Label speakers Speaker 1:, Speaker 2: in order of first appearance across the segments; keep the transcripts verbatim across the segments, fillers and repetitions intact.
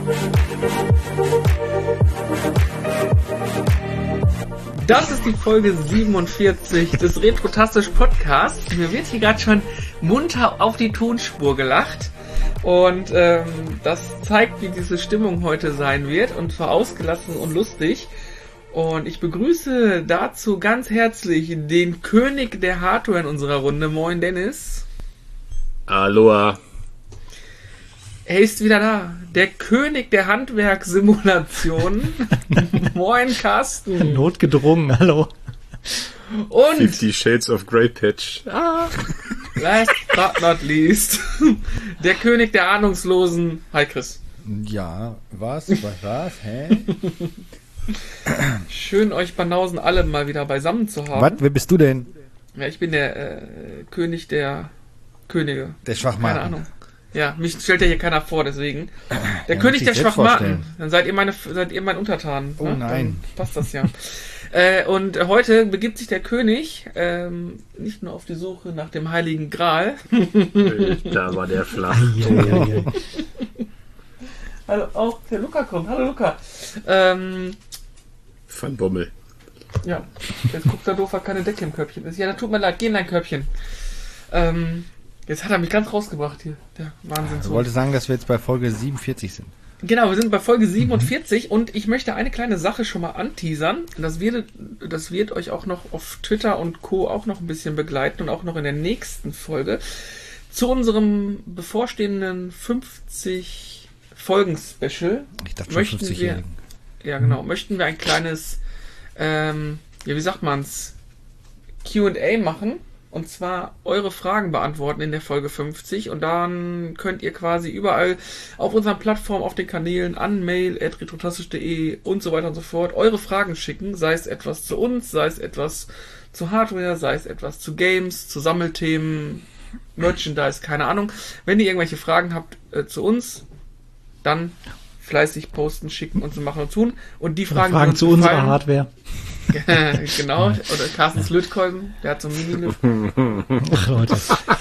Speaker 1: Das ist die Folge siebenundvierzig des Retrotastisch Podcasts. Mir wird hier gerade schon munter auf die Tonspur gelacht. Und ähm, das zeigt, wie diese Stimmung heute sein wird. Und zwar ausgelassen und lustig. Und ich begrüße dazu ganz herzlich den König der Hardware in unserer Runde. Moin Dennis.
Speaker 2: Aloha.
Speaker 1: Er ist wieder da. Der König der Handwerkssimulationen. Moin Carsten.
Speaker 3: Notgedrungen, hallo.
Speaker 1: Und
Speaker 2: Fifty Shades of Grey Patch.
Speaker 1: Ah, last but not least, der König der Ahnungslosen. Hi Chris.
Speaker 4: Ja, was? Was? Was? Hä?
Speaker 1: Schön, euch Banausen alle mal wieder beisammen zu haben.
Speaker 4: Was? Wer bist du denn?
Speaker 1: Ja, ich bin der äh, König der Könige.
Speaker 4: Der Schwachmaten.
Speaker 1: Keine Ahnung. Ja, mich stellt ja hier keiner vor, deswegen. Der
Speaker 4: Ja,
Speaker 1: König
Speaker 4: muss
Speaker 1: der
Speaker 4: ich selbst
Speaker 1: Schwachmaten.
Speaker 4: vorstellen.
Speaker 1: Dann seid ihr meine, seid ihr mein Untertan.
Speaker 4: Oh
Speaker 1: ne?
Speaker 4: nein.
Speaker 1: Dann passt das ja. äh, und heute begibt sich der König ähm, nicht nur auf die Suche nach dem Heiligen Gral.
Speaker 2: Da war der flach.
Speaker 1: Hallo, auch der Luca kommt. Hallo Luca. Ähm,
Speaker 2: Van Bommel.
Speaker 1: ja, jetzt guckt der doof, weil keine Decke im Körbchen ist. Ja, da tut mir leid, geh in dein Körbchen. Ähm, jetzt hat er mich ganz rausgebracht hier. Der Wahnsinn.
Speaker 4: Ich wollte sagen, dass wir jetzt bei Folge siebenundvierzig sind.
Speaker 1: Genau, wir sind bei Folge siebenundvierzig und ich möchte eine kleine Sache schon mal anteasern. Das wird, das wird euch auch noch auf Twitter und Co. auch noch ein bisschen begleiten und auch noch in der nächsten Folge. Zu unserem bevorstehenden fünfzig Folgen-Special
Speaker 4: Ich dachte schon
Speaker 1: möchten wir,
Speaker 4: fünfzigjährigen.
Speaker 1: ja genau, möchten wir ein kleines, ähm, ja wie sagt man's, Q and A machen. Und zwar eure Fragen beantworten in der Folge fünfzig. Und dann könnt ihr quasi überall auf unseren Plattformen, auf den Kanälen, an mail at retrotastisch punkt de und so weiter und so fort eure Fragen schicken. Sei es etwas zu uns, sei es etwas zu Hardware, sei es etwas zu Games, zu Sammelthemen, Merchandise, keine Ahnung. Wenn ihr irgendwelche Fragen habt äh, zu uns, dann fleißig posten, schicken und so machen und tun. Und die Fragen,
Speaker 3: Fragen
Speaker 1: die uns
Speaker 3: zu unserer
Speaker 1: gefallen-
Speaker 3: Hardware.
Speaker 1: Genau, oder Carstens Lötkolben, der hat so einen Mini-Löt.
Speaker 3: Ach Leute.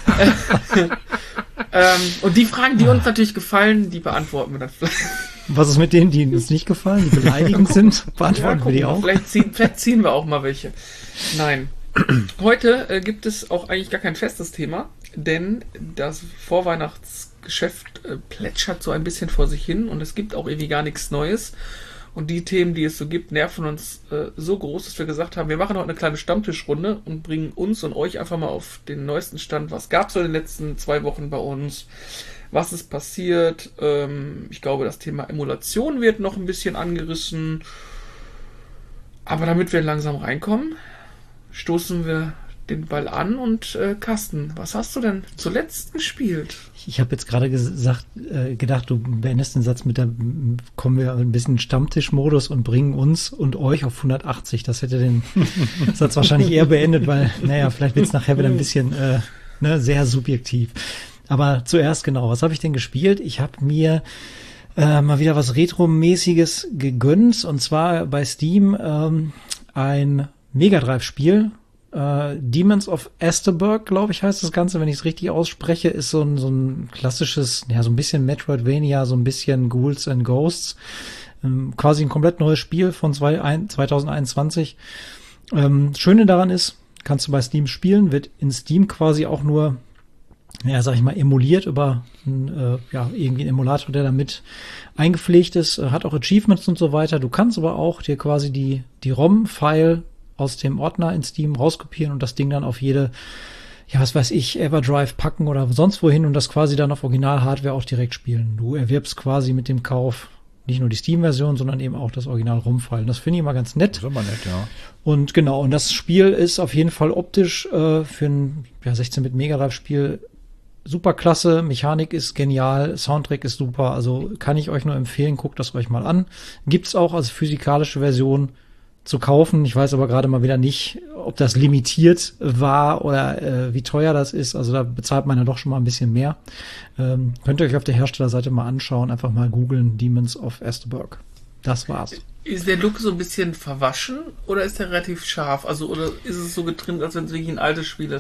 Speaker 1: ähm, und die Fragen, die uns natürlich gefallen, die beantworten wir dann vielleicht.
Speaker 3: Was ist mit denen, die uns nicht gefallen, die beleidigend sind? Beantworten wir die
Speaker 1: gucken wir.
Speaker 3: auch?
Speaker 1: Vielleicht ziehen, vielleicht ziehen wir auch mal welche. Nein. Heute äh, gibt es auch eigentlich gar kein festes Thema, denn das Vorweihnachtsgeschäft äh, plätschert so ein bisschen vor sich hin und es gibt auch irgendwie gar nichts Neues. Und die Themen, die es so gibt, nerven uns äh, so groß, dass wir gesagt haben, wir machen heute eine kleine Stammtischrunde und bringen uns und euch einfach mal auf den neuesten Stand. Was gab es so in den letzten zwei Wochen bei uns? Was ist passiert? Ähm, ich glaube, das Thema Emulation wird noch ein bisschen angerissen. Aber damit wir langsam reinkommen, stoßen wir den Ball an und äh, Carsten, was hast du denn zuletzt gespielt?
Speaker 3: Ich habe jetzt gerade gesagt, äh, gedacht, du beendest den Satz mit der, kommen wir ein bisschen Stammtischmodus und bringen uns und euch auf hundertachtzig. Das hätte den Satz wahrscheinlich eher beendet, weil, naja, vielleicht wird es nachher wieder ein bisschen äh, ne, sehr subjektiv. Aber zuerst genau, was habe ich denn gespielt? Ich habe mir äh, mal wieder was Retro-mäßiges gegönnt und zwar bei Steam ähm, ein Mega Drive-Spiel. Uh, Demons of Asterberg, glaube ich, heißt das Ganze, wenn ich es richtig ausspreche, ist so ein, so ein klassisches, ja, so ein bisschen Metroidvania, so ein bisschen Ghouls and Ghosts. Ähm, quasi ein komplett neues Spiel von zwanzig einundzwanzig. Ähm, Schöne daran ist, kannst du bei Steam spielen, wird in Steam quasi auch nur, ja, sag ich mal, emuliert über ein, äh, ja, irgendwie ein Emulator, der damit eingepflegt ist, hat auch Achievements und so weiter. Du kannst aber auch dir quasi die, die ROM-File aus dem Ordner in Steam rauskopieren und das Ding dann auf jede, ja, was weiß ich, Everdrive packen oder sonst wohin und das quasi dann auf Original-Hardware auch direkt spielen. Du erwirbst quasi mit dem Kauf nicht nur die Steam-Version, sondern eben auch das Original-ROM-File. Das finde ich immer ganz nett.
Speaker 4: Das ist immer nett, ja.
Speaker 3: Und genau, und das Spiel ist auf jeden Fall optisch äh, für ein ja, sechzehn-Bit Mega Drive-Spiel super klasse. Mechanik ist genial, Soundtrack ist super. Also kann ich euch nur empfehlen, guckt das euch mal an. Gibt's auch als physikalische Version zu kaufen. Ich weiß aber gerade mal wieder nicht, ob das limitiert war oder äh, wie teuer das ist. Also da bezahlt man ja doch schon mal ein bisschen mehr. Ähm, könnt ihr euch auf der Herstellerseite mal anschauen. Einfach mal googeln, Demons of Asterberg. Das war's.
Speaker 1: Ist der Look so ein bisschen verwaschen oder ist der relativ scharf? Also oder ist es so getrimmt, als wenn es wirklich ein altes Spiel ist?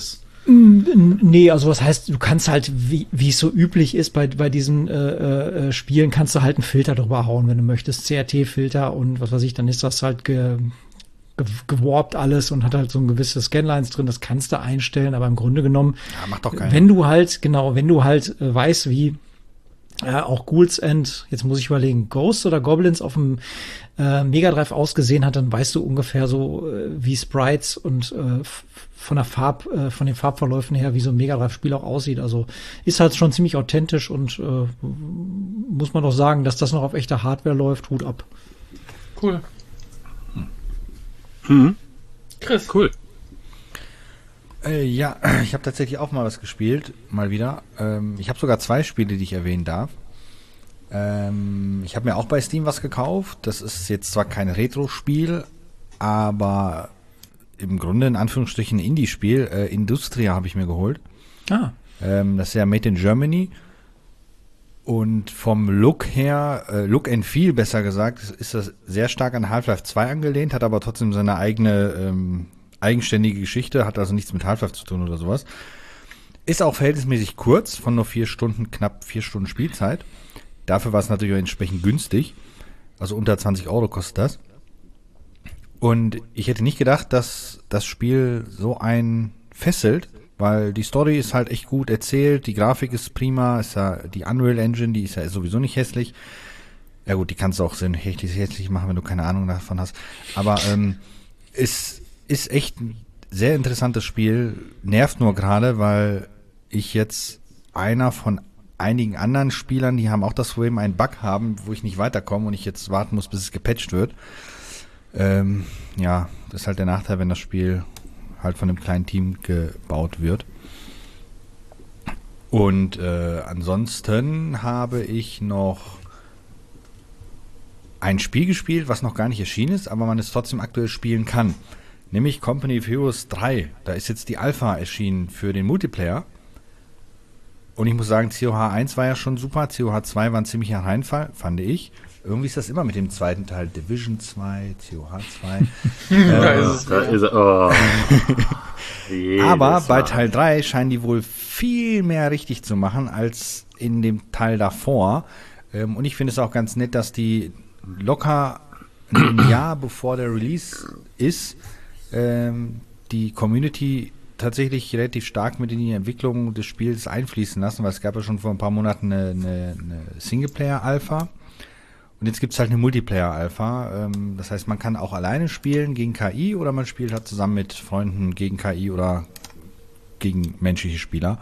Speaker 3: Nee, also was heißt, du kannst halt, wie wie es so üblich ist bei bei diesen äh, äh, Spielen, kannst du halt einen Filter drüber hauen, wenn du möchtest, C R T-Filter und was weiß ich, dann ist das halt ge, ge, gewarpt alles und hat halt so ein gewisses Scanlines drin, das kannst du einstellen, aber im Grunde genommen,
Speaker 4: Ja, macht doch keiner.
Speaker 3: wenn du halt, genau, wenn du halt äh, weißt, wie äh, auch Ghouls End, jetzt muss ich überlegen, Ghosts oder Goblins auf dem äh, Mega Drive ausgesehen hat, dann weißt du ungefähr so, äh, wie Sprites und äh, f- von der Farb, äh, von den Farbverläufen her, wie so ein Mega Drive-Spiel auch aussieht. Also ist halt schon ziemlich authentisch und äh, muss man doch sagen, dass das noch auf echter Hardware läuft, Hut ab.
Speaker 1: Cool.
Speaker 2: Hm.
Speaker 1: Chris.
Speaker 2: Cool.
Speaker 4: Äh, ja, ich habe tatsächlich auch mal was gespielt, mal wieder. Ähm, ich habe sogar zwei Spiele, die ich erwähnen darf. Ähm, ich habe mir auch bei Steam was gekauft. Das ist jetzt zwar kein Retro-Spiel, aber im Grunde in Anführungsstrichen ein Indie-Spiel. Äh, Industria habe ich mir geholt.
Speaker 3: Ah,
Speaker 4: Ähm, das ist ja Made in Germany. Und vom Look her, äh, Look and Feel besser gesagt, ist- ist das sehr stark an Half-Life zwei angelehnt, hat aber trotzdem seine eigene ähm, eigenständige Geschichte, hat also nichts mit Half-Life zu tun oder sowas. Ist auch verhältnismäßig kurz, von nur vier Stunden, knapp vier Stunden Spielzeit. Dafür war es natürlich auch entsprechend günstig. Also unter zwanzig Euro kostet das. Und ich hätte nicht gedacht, dass das Spiel so einen fesselt, weil die Story ist halt echt gut erzählt, die Grafik ist prima, ist ja die Unreal Engine, die ist ja sowieso nicht hässlich. Ja gut, die kannst du auch sehr hässlich, hässlich machen, wenn du keine Ahnung davon hast. Aber ähm, es ist echt ein sehr interessantes Spiel, nervt nur gerade, weil ich jetzt einer von einigen anderen Spielern, die haben auch das Problem, einen Bug haben, wo ich nicht weiterkomme und ich jetzt warten muss, bis es gepatcht wird. Ähm, ja, das ist halt der Nachteil, wenn das Spiel halt von einem kleinen Team gebaut wird. Und äh, ansonsten habe ich noch ein Spiel gespielt, was noch gar nicht erschienen ist, aber man es trotzdem aktuell spielen kann. Nämlich Company of Heroes drei. Da ist jetzt die Alpha erschienen für den Multiplayer. Und ich muss sagen, C O H eins war ja schon super, C O H zwei war ein ziemlicher Reinfall, fand ich. Irgendwie ist das immer mit dem zweiten Teil. Division zwei, C O H zwei.
Speaker 1: Da
Speaker 4: äh,
Speaker 1: ist es.
Speaker 2: Da ist er. Oh. Jedes
Speaker 4: aber bei
Speaker 2: Mal.
Speaker 4: Teil drei scheinen die wohl viel mehr richtig zu machen als in dem Teil davor. Ähm, und ich finde es auch ganz nett, dass die locker ein Jahr bevor der Release ist, ähm, die Community tatsächlich relativ stark mit in die Entwicklung des Spiels einfließen lassen, weil es gab ja schon vor ein paar Monaten eine, eine, eine Singleplayer-Alpha. Und jetzt gibt es halt eine Multiplayer-Alpha. Ähm, das heißt, man kann auch alleine spielen gegen K I oder man spielt halt zusammen mit Freunden gegen K I oder gegen menschliche Spieler.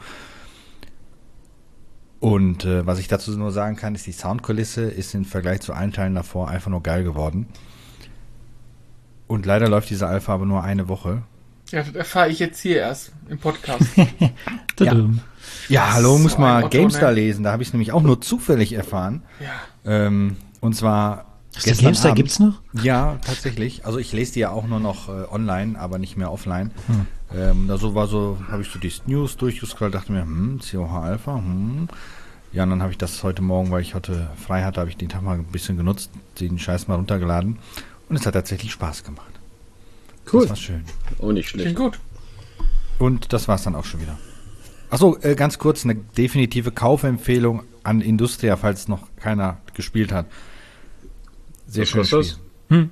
Speaker 4: Und äh, was ich dazu nur sagen kann, ist, die Soundkulisse ist im Vergleich zu allen Teilen davor einfach nur geil geworden. Und leider läuft diese Alpha aber nur eine Woche.
Speaker 1: Ja, das erfahre ich jetzt hier erst im Podcast.
Speaker 3: Tadam.
Speaker 4: Ja, hallo, muss
Speaker 1: So ein
Speaker 4: mal
Speaker 1: Otto,
Speaker 4: GameStar
Speaker 1: ne?
Speaker 4: lesen. Da habe ich es nämlich auch nur zufällig erfahren.
Speaker 1: Ja.
Speaker 4: Ähm, und zwar
Speaker 3: Was, der GameStar
Speaker 4: Abend.
Speaker 3: gibt's noch?
Speaker 4: Ja, tatsächlich. Also ich lese die ja auch nur noch äh, online, aber nicht mehr offline. Hm. Ähm, da so war so, habe ich so die News durchgescrollt, dachte mir, hm, C O H Alpha, hm. Ja, und dann habe ich das heute Morgen, weil ich heute frei hatte, habe ich den Tag mal ein bisschen genutzt, den Scheiß mal runtergeladen. Und es hat tatsächlich Spaß gemacht.
Speaker 2: Cool.
Speaker 4: Das war schön.
Speaker 2: Oh, nicht schlecht.
Speaker 1: Klingt gut.
Speaker 4: Und das war's dann auch schon wieder. Achso, äh, ganz kurz, eine definitive Kaufempfehlung an Industria, falls noch keiner gespielt hat. Sehr
Speaker 2: Was
Speaker 4: schönes
Speaker 2: kostet
Speaker 4: Spiel.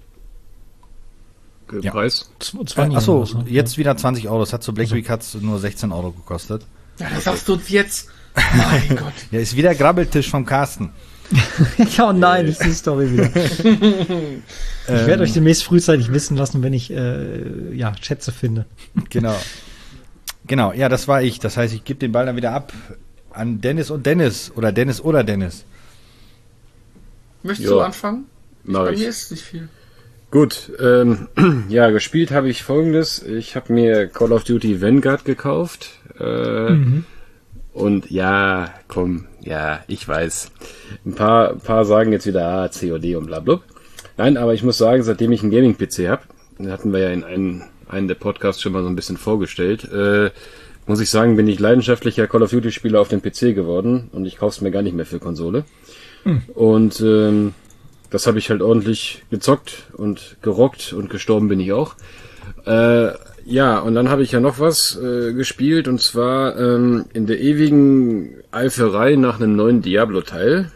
Speaker 2: das?
Speaker 4: Ja.
Speaker 2: Preis?
Speaker 3: Zwei
Speaker 4: Äh, Achso,
Speaker 3: oder so.
Speaker 4: jetzt wieder zwanzig Euro. Das hat so Black Week hat's nur sechzehn Euro gekostet.
Speaker 1: Ja, das sagst du uns jetzt. Mein Gott.
Speaker 4: Ja, ist wieder Grabbeltisch vom Carsten.
Speaker 3: Ja, oh nein, ist die Story wieder. Ich werde euch demnächst frühzeitig wissen lassen, wenn ich äh, ja, Schätze finde.
Speaker 4: Genau. Genau, ja, das war ich. Das heißt, ich gebe den Ball dann wieder ab an Dennis und Dennis. Oder Dennis oder Dennis.
Speaker 1: Möchtest
Speaker 2: Ja.
Speaker 1: du anfangen?
Speaker 2: Mach
Speaker 1: Bei
Speaker 2: ich.
Speaker 1: mir ist nicht viel.
Speaker 2: Gut, ähm, ja, gespielt habe ich Folgendes. Ich habe mir Call of Duty Vanguard gekauft. Äh,
Speaker 3: Mhm.
Speaker 2: Und ja, komm, ja, ich weiß. Ein paar, paar sagen jetzt wieder, ah, C O D und bla bla. Nein, aber ich muss sagen, seitdem ich einen Gaming-P C habe, den hatten wir ja in einem, einen der Podcasts schon mal so ein bisschen vorgestellt, äh, muss ich sagen, bin ich leidenschaftlicher Call of Duty-Spieler auf dem P C geworden und ich kaufe es mir gar nicht mehr für Konsole.
Speaker 3: Hm.
Speaker 2: Und ähm, das habe ich halt ordentlich gezockt und gerockt und gestorben bin ich auch. Äh, Ja, und dann habe ich ja noch was äh, gespielt, und zwar ähm, in der ewigen Eiferei nach einem neuen Diablo-Teil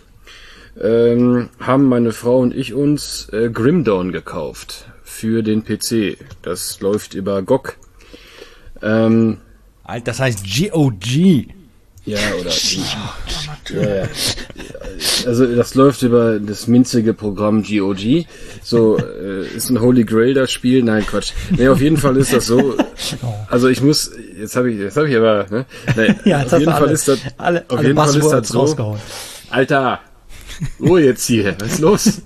Speaker 2: ähm, haben meine Frau und ich uns äh, Grim Dawn gekauft für den P C. Das läuft über G O G. Ähm,
Speaker 4: Alter, das heißt G O G.
Speaker 2: Ja, oder... ja, ja. Also das läuft über das minzige Programm G O G. So, äh, ist ein Holy Grail das Spiel? Nein, Quatsch. Nee, auf jeden Fall ist das so. Also ich muss, jetzt habe ich, jetzt habe ich aber, ne? Nee,
Speaker 3: ja,
Speaker 2: auf jeden Fall
Speaker 3: alle,
Speaker 2: ist das,
Speaker 3: alle,
Speaker 2: auf
Speaker 3: alle
Speaker 2: jeden Fall ist das so.
Speaker 3: Rausgehauen.
Speaker 2: Alter, Ruhe jetzt hier, was ist los?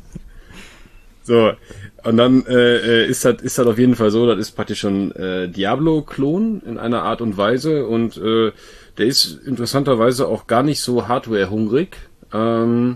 Speaker 2: So, und dann äh, ist das ist das auf jeden Fall so, das ist praktisch schon äh, Diablo-Klon in einer Art und Weise, und äh, der ist interessanterweise auch gar nicht so hardware-hungrig. Ähm,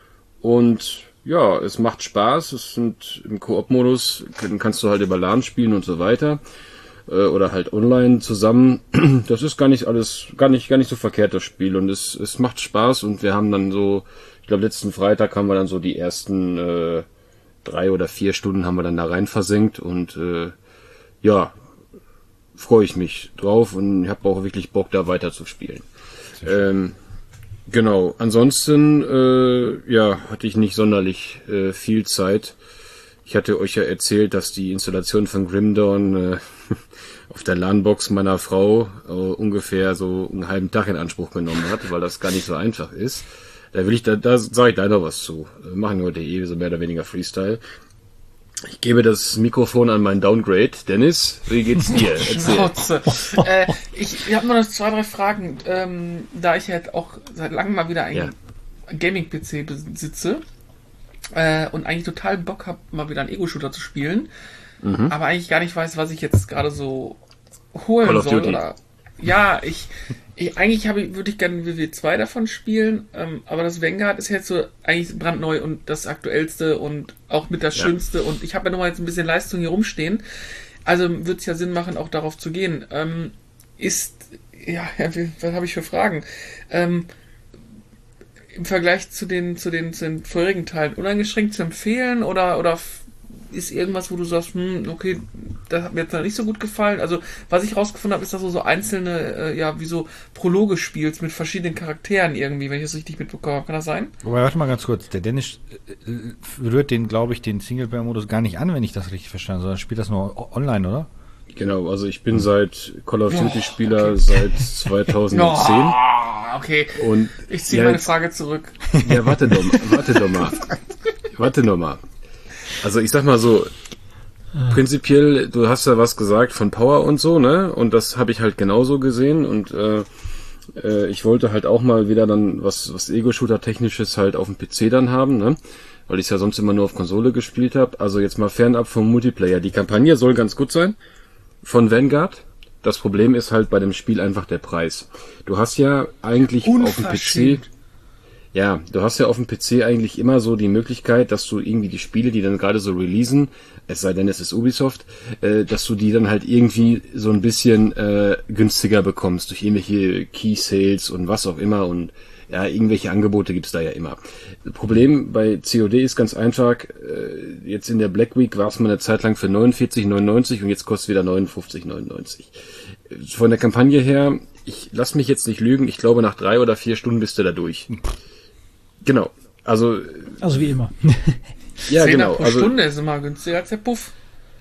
Speaker 2: und ja, es macht Spaß. Es sind im Koop-Modus, kannst du halt über LAN spielen und so weiter. Äh, oder halt online zusammen. Das ist gar nicht alles, gar nicht, gar nicht so verkehrt, das Spiel. Und es, es macht Spaß, und wir haben dann so, ich glaube letzten Freitag haben wir dann so die ersten äh, drei oder vier Stunden haben wir dann da rein versenkt, und äh, ja, freue ich mich drauf und habe auch wirklich Bock, da weiter zu spielen. Ähm, genau, ansonsten äh, ja, hatte ich nicht sonderlich äh, viel Zeit. Ich hatte euch ja erzählt, dass die Installation von Grim Dawn äh, auf der LAN-Box meiner Frau äh, ungefähr so einen halben Tag in Anspruch genommen hat, weil das gar nicht so einfach ist. Da will ich, da, da sage ich da noch was zu. Wir machen heute eh so mehr oder weniger Freestyle. Ich gebe das Mikrofon an meinen Downgrade. Dennis, wie geht's dir?
Speaker 1: Schnauze. äh, ich ich habe nur noch zwei, drei Fragen. Ähm, da ich halt auch seit langem mal wieder einen
Speaker 2: Ja.
Speaker 1: Gaming-P C besitze äh, und eigentlich total Bock habe, mal wieder einen Ego-Shooter zu spielen,
Speaker 2: Mhm.
Speaker 1: aber eigentlich gar nicht weiß, was ich jetzt gerade so holen
Speaker 2: Call of
Speaker 1: soll.
Speaker 2: Duty.
Speaker 1: Oder ja, ich, ich eigentlich habe ich, würde ich gerne W W zwei davon spielen, ähm, aber das Vanguard ist jetzt so eigentlich brandneu und das aktuellste und auch mit das
Speaker 2: Ja.
Speaker 1: Schönste, und ich habe ja noch mal jetzt ein bisschen Leistung hier rumstehen, also wird es ja Sinn machen, auch darauf zu gehen. Ähm, ist, ja, ja, wie- was habe ich für Fragen? Ähm, im Vergleich zu den, zu den, zu den vorherigen Teilen uneingeschränkt zu empfehlen, oder, oder f- ist irgendwas, wo du sagst, hm, okay, das hat mir jetzt noch nicht so gut gefallen. Also, was ich rausgefunden habe, ist, dass du so einzelne, äh, ja, wie so Prologe spielst mit verschiedenen Charakteren irgendwie, wenn ich das richtig mitbekommen habe. Kann das sein?
Speaker 4: Wobei, warte mal ganz kurz. Der Dennis äh, rührt den, glaube ich, den Singleplayer-Modus gar nicht an, wenn ich das richtig verstanden habe, sondern spielt das nur o- online, oder?
Speaker 2: Genau, also ich bin seit Call of Duty
Speaker 1: Oh,
Speaker 2: Spieler
Speaker 1: okay.
Speaker 2: seit zweitausendzehn.
Speaker 1: Oh, okay.
Speaker 2: Und
Speaker 1: Ich ziehe
Speaker 2: ja,
Speaker 1: meine
Speaker 2: jetzt-
Speaker 1: Frage zurück.
Speaker 2: Ja, warte doch mal, warte doch mal. Warte noch mal. Also ich sag mal so, prinzipiell, du hast ja was gesagt von Power und so, ne? Und das habe ich halt genauso gesehen, und äh, äh, ich wollte halt auch mal wieder dann was was Ego-Shooter-technisches halt auf dem P C dann haben, ne? Weil ich ja sonst immer nur auf Konsole gespielt habe. Also jetzt mal fernab vom Multiplayer. Die Kampagne soll ganz gut sein von Vanguard. Das Problem ist halt bei dem Spiel einfach der Preis. Du hast ja eigentlich auf dem P C...
Speaker 1: Unverschämt.
Speaker 2: Ja, du hast ja auf dem P C eigentlich immer so die Möglichkeit, dass du irgendwie die Spiele, die dann gerade so releasen, es sei denn, es ist Ubisoft, äh, dass du die dann halt irgendwie so ein bisschen äh, günstiger bekommst durch irgendwelche Key Sales und was auch immer, und ja, irgendwelche Angebote gibt's da ja immer. Das Problem bei C O D ist ganz einfach, äh, jetzt in der Black Week war es mal eine Zeit lang für neunundvierzig neunundneunzig und jetzt kostet es wieder neunundfünfzig neunundneunzig. Von der Kampagne her, ich lass mich jetzt nicht lügen, ich glaube nach drei oder vier Stunden bist du da durch. Genau. Also,
Speaker 3: Also wie immer.
Speaker 2: ja,
Speaker 1: Zehner
Speaker 2: genau.
Speaker 1: pro
Speaker 2: Also,
Speaker 1: Stunde ist immer günstiger als der Puff.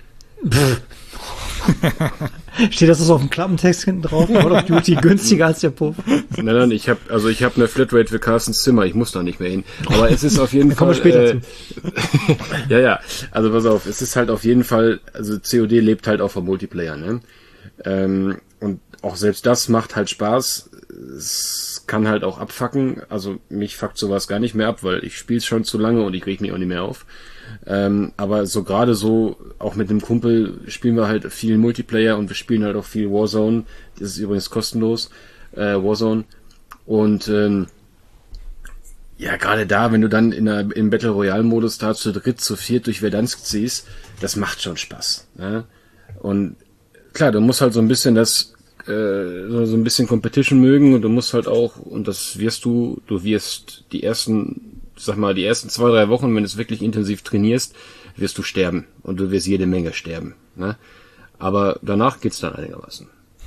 Speaker 3: Steht das so auf dem Klappentext hinten drauf? Call of Duty günstiger als der Puff.
Speaker 2: nein, nein, ich habe also ich habe eine Flatrate für Carstens Zimmer, ich muss da nicht mehr hin. Aber es ist auf jeden
Speaker 3: Da
Speaker 2: Fall.
Speaker 3: kommen wir später
Speaker 2: äh, ja, ja. Also pass auf, es ist halt auf jeden Fall, also C O D lebt halt auch vom Multiplayer, ne? Ähm, und auch selbst das macht halt Spaß. Es kann halt auch abfacken. Also mich fuckt sowas gar nicht mehr ab, weil ich spiele es schon zu lange und ich reg mich auch nicht mehr auf. Ähm, aber so gerade so, auch mit dem Kumpel spielen wir halt viel Multiplayer und wir spielen halt auch viel Warzone. Das ist übrigens kostenlos, äh, Warzone. Und ähm, ja, gerade da, wenn du dann in der, im Battle Royale Modus da zu dritt, zu viert durch Verdansk ziehst, das macht schon Spaß. Ne? Und klar, du musst halt so ein bisschen das, äh, so so ein bisschen Competition mögen, und du musst halt auch, und das wirst du, du wirst die ersten, sag mal, die ersten zwei, drei Wochen, wenn du es wirklich intensiv trainierst, wirst du sterben. Und du wirst jede Menge sterben. Ne? Aber danach geht's dann einigermaßen.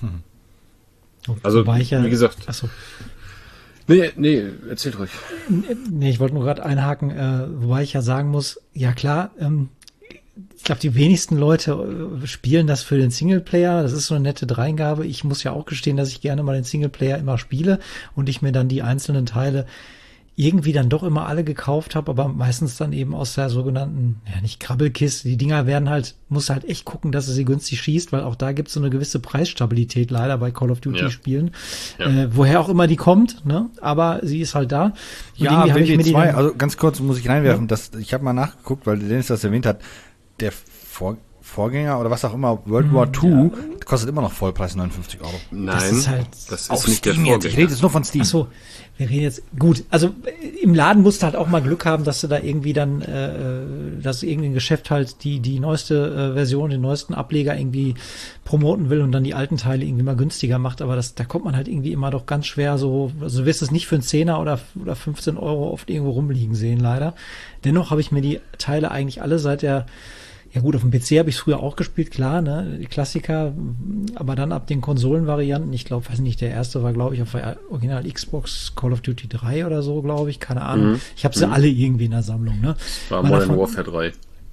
Speaker 3: Hm.
Speaker 2: Also,
Speaker 3: Wobei ich ja,
Speaker 2: wie gesagt.
Speaker 3: Achso.
Speaker 2: Nee, nee, erzählt ruhig.
Speaker 3: Nee, ich wollte nur gerade einhaken, äh, wobei ich ja sagen muss, ja klar, ähm, ich glaube, die wenigsten Leute äh, spielen das für den Singleplayer. Das ist so eine nette Dreingabe. Ich muss ja auch gestehen, dass ich gerne mal den Singleplayer immer spiele und ich mir dann die einzelnen Teile irgendwie dann doch immer alle gekauft habe, aber meistens dann eben aus der sogenannten, ja nicht Krabbelkiste. Die Dinger werden halt, muss halt echt gucken, dass du sie günstig schießt, weil auch da gibt es so eine gewisse Preisstabilität leider bei Call of Duty Spielen. Ja. Äh, woher auch immer die kommt, ne? Aber sie ist halt da. Und
Speaker 4: ja, W W zwei, also ganz kurz muss ich reinwerfen, ja. das, ich habe mal nachgeguckt, weil Dennis das erwähnt hat, der Vor Vorgänger oder was auch immer, World War Two, ja. kostet immer noch Vollpreis neunundfünfzig Euro.
Speaker 2: Nein,
Speaker 3: das ist, halt
Speaker 2: das ist nicht Steam der Vorgänger.
Speaker 4: Ich rede jetzt nur von Steam.
Speaker 3: Ach so, wir reden jetzt, gut, also im Laden musst du halt auch mal Glück haben, dass du da irgendwie dann, äh, dass irgendein Geschäft halt die die neueste äh, Version, den neuesten Ableger irgendwie promoten will und dann die alten Teile irgendwie mal günstiger macht, aber das, da kommt man halt irgendwie immer doch ganz schwer so, also du wirst es nicht für einen Zehner oder, oder fünfzehn Euro oft irgendwo rumliegen sehen, leider. Dennoch habe ich mir die Teile eigentlich alle seit der Ja gut, auf dem P C habe ich es früher auch gespielt, klar, ne, die Klassiker, aber dann ab den Konsolenvarianten, ich glaube, weiß nicht, der erste war, glaube ich, auf der Original Xbox Call of Duty drei oder so, glaube ich, keine Ahnung. Mhm. Ich habe sie mhm. alle irgendwie in der Sammlung, ne.
Speaker 2: War Modern Warfare drei.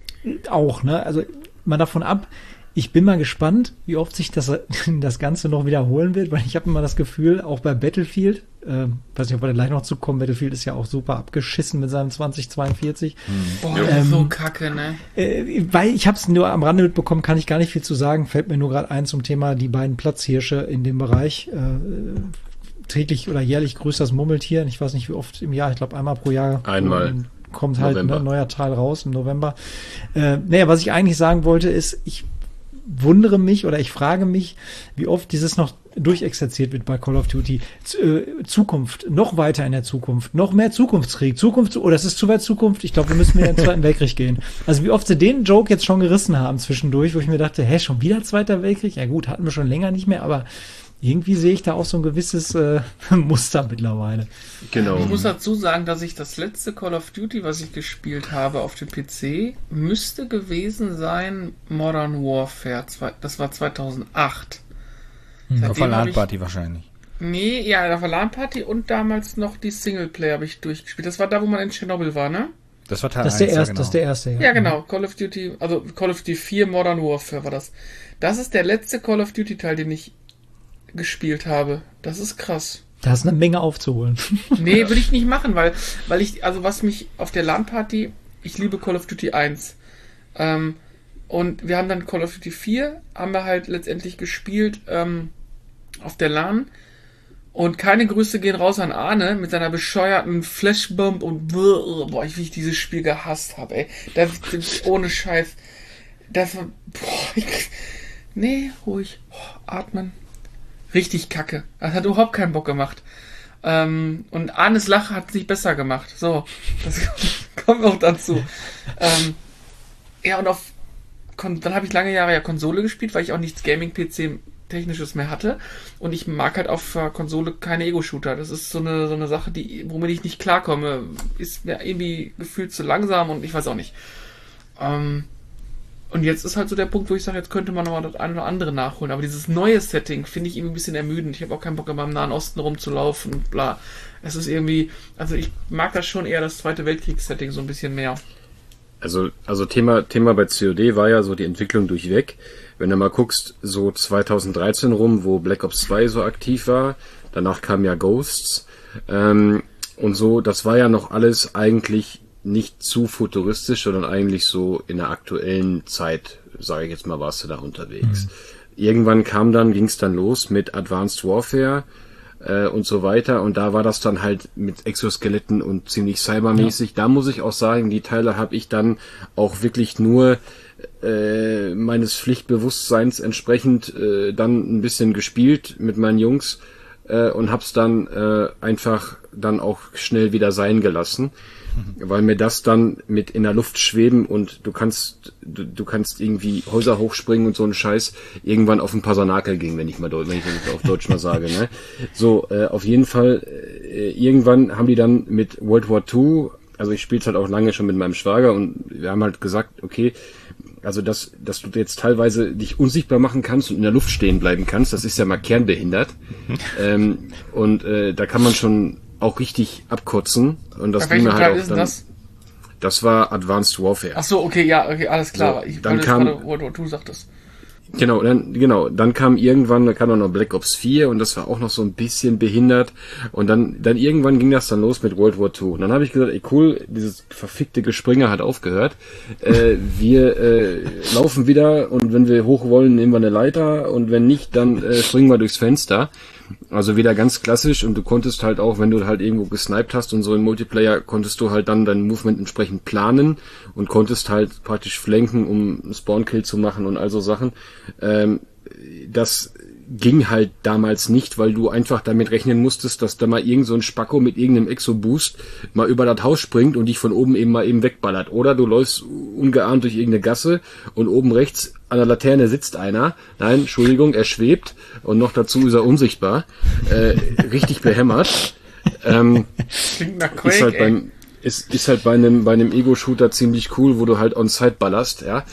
Speaker 3: Auch, ne, also mal davon ab, ich bin mal gespannt, wie oft sich das, das Ganze noch wiederholen wird, weil ich habe immer das Gefühl, auch bei Battlefield, äh, weiß nicht, ob wir da gleich noch zukommen, Battlefield ist ja auch super abgeschissen mit seinem zwanzig zweiundvierzig.
Speaker 1: Boah, das ist so kacke, ne?
Speaker 3: Äh, weil ich habe es nur am Rande mitbekommen, kann ich gar nicht viel zu sagen, fällt mir nur gerade ein zum Thema die beiden Platzhirsche in dem Bereich. Äh, täglich oder jährlich grüßt das Murmeltier, ich weiß nicht wie oft im Jahr, ich glaube einmal pro Jahr.
Speaker 2: Einmal.
Speaker 3: Kommt halt ein ne, neuer Teil raus im November. Äh, naja, was ich eigentlich sagen wollte, ist, ich wundere mich oder ich frage mich, wie oft dieses noch durchexerziert wird bei Call of Duty. Z- äh, Zukunft, noch weiter in der Zukunft, noch mehr Zukunftskrieg, Zukunft, oh, das ist zu weit Zukunft, ich glaube, wir müssen wieder in den Zweiten Weltkrieg gehen. Also wie oft sie den Joke jetzt schon gerissen haben zwischendurch, wo ich mir dachte, hä, schon wieder Zweiter Weltkrieg? Ja gut, hatten wir schon länger nicht mehr, aber irgendwie sehe ich da auch so ein gewisses äh, Muster mittlerweile.
Speaker 2: Genau.
Speaker 1: Ich muss dazu sagen, dass ich das letzte Call of Duty, was ich gespielt habe auf dem P C, müsste gewesen sein Modern Warfare. Das war zweitausendacht.
Speaker 4: Hm, auf der LAN-Party wahrscheinlich.
Speaker 1: Nee, ja, auf der LAN-Party und damals noch die Singleplayer habe ich durchgespielt. Das war da, wo man in Tschernobyl war, ne?
Speaker 4: Das war Teil
Speaker 3: das ist der
Speaker 4: eins,
Speaker 3: erste,
Speaker 4: ja, genau.
Speaker 3: Das ist der erste, ja.
Speaker 1: Ja, genau. Call of Duty, also Call of Duty vier Modern Warfare war das. Das ist der letzte Call of Duty Teil, den ich gespielt habe. Das ist krass.
Speaker 3: Da ist eine Menge aufzuholen.
Speaker 1: Nee, will ich nicht machen, weil, weil ich, also was mich auf der LAN-Party, ich liebe Call of Duty eins. Ähm, und wir haben dann Call of Duty vier, haben wir halt letztendlich gespielt ähm, auf der LAN. Und keine Grüße gehen raus an Arne mit seiner bescheuerten Flashbomb und boah, wie ich dieses Spiel gehasst habe, ey. Das, das, ohne Scheiß. Das war, boah, ich, nee, ruhig, boah, atmen. Richtig kacke. Das hat überhaupt keinen Bock gemacht. Ähm, und Arnes Lache hat es nicht besser gemacht. So, das kommt auch dazu. Ähm, ja, und auf dann habe ich lange Jahre ja Konsole gespielt, weil ich auch nichts Gaming-P C-Technisches mehr hatte. Und ich mag halt auf der Konsole keine Ego-Shooter. Das ist so eine, so eine Sache, die, womit ich nicht klarkomme. Ist mir irgendwie gefühlt zu langsam und ich weiß auch nicht. Ähm, Und jetzt ist halt so der Punkt, wo ich sage, jetzt könnte man nochmal das eine oder andere nachholen. Aber dieses neue Setting finde ich irgendwie ein bisschen ermüdend. Ich habe auch keinen Bock, immer im Nahen Osten rumzulaufen und bla. Es ist irgendwie, also ich mag das schon eher, das Zweite Weltkriegs-Setting so ein bisschen mehr.
Speaker 2: Also, also Thema, Thema bei C O D war ja so die Entwicklung durchweg. Wenn du mal guckst, so zweitausenddreizehn rum, wo Black Ops zwei so aktiv war, danach kam ja Ghosts, ähm, und so, das war ja noch alles eigentlich nicht zu futuristisch, sondern eigentlich so in der aktuellen Zeit, sage ich jetzt mal, warst du da unterwegs. Mhm. Irgendwann kam dann, ging es dann los mit Advanced Warfare äh, und so weiter, und da war das dann halt mit Exoskeletten und ziemlich cybermäßig. Ja. Da muss ich auch sagen, die Teile habe ich dann auch wirklich nur äh, meines Pflichtbewusstseins entsprechend äh, dann ein bisschen gespielt mit meinen Jungs äh, und hab's dann äh, einfach dann auch schnell wieder sein gelassen. Weil mir das dann mit in der Luft schweben und du kannst du, du kannst irgendwie Häuser hochspringen und so einen Scheiß irgendwann auf den Pasanakel ging, wenn ich mal wenn ich das auf Deutsch mal sage, ne? So, äh, auf jeden Fall äh, irgendwann haben die dann mit World War Two, also ich spiele halt auch lange schon mit meinem Schwager und wir haben halt gesagt, okay, also dass, dass du jetzt teilweise dich unsichtbar machen kannst und in der Luft stehen bleiben kannst, das ist ja mal kernbehindert. ähm, und äh, da kann man schon auch richtig abkotzen. Und das ging mir halt auch dann. Das? das war Advanced Warfare.
Speaker 1: Ach so, okay, ja, okay, alles klar.
Speaker 2: So,
Speaker 1: ich
Speaker 2: dann kam,
Speaker 1: gerade, wo du, du sagtest.
Speaker 2: Genau, dann, genau, dann kam irgendwann, da kam dann noch Black Ops vier und das war auch noch so ein bisschen behindert und dann, dann irgendwann ging das dann los mit World War Two und dann habe ich gesagt, ey cool, dieses verfickte Gespringe hat aufgehört, äh, wir äh, laufen wieder und wenn wir hoch wollen, nehmen wir eine Leiter und wenn nicht, dann äh, springen wir durchs Fenster. Also wieder ganz klassisch und du konntest halt auch, wenn du halt irgendwo gesniped hast und so im Multiplayer, konntest du halt dann dein Movement entsprechend planen und konntest halt praktisch flanken, um einen Spawn-Kill zu machen und all so Sachen. Ähm, das ging halt damals nicht, weil du einfach damit rechnen musstest, dass da mal irgend so ein Spacko mit irgendeinem Exo-Boost mal über das Haus springt und dich von oben eben mal eben wegballert. Oder du läufst ungeahnt durch irgendeine Gasse und oben rechts an der Laterne sitzt einer. Nein, Entschuldigung, er schwebt und noch dazu ist er unsichtbar. Äh, richtig behämmert. Ähm,
Speaker 1: Klingt nach Quake,
Speaker 2: ist halt beim, ist, ist halt bei einem, bei einem Ego-Shooter ziemlich cool, wo du halt on-site ballerst, ja.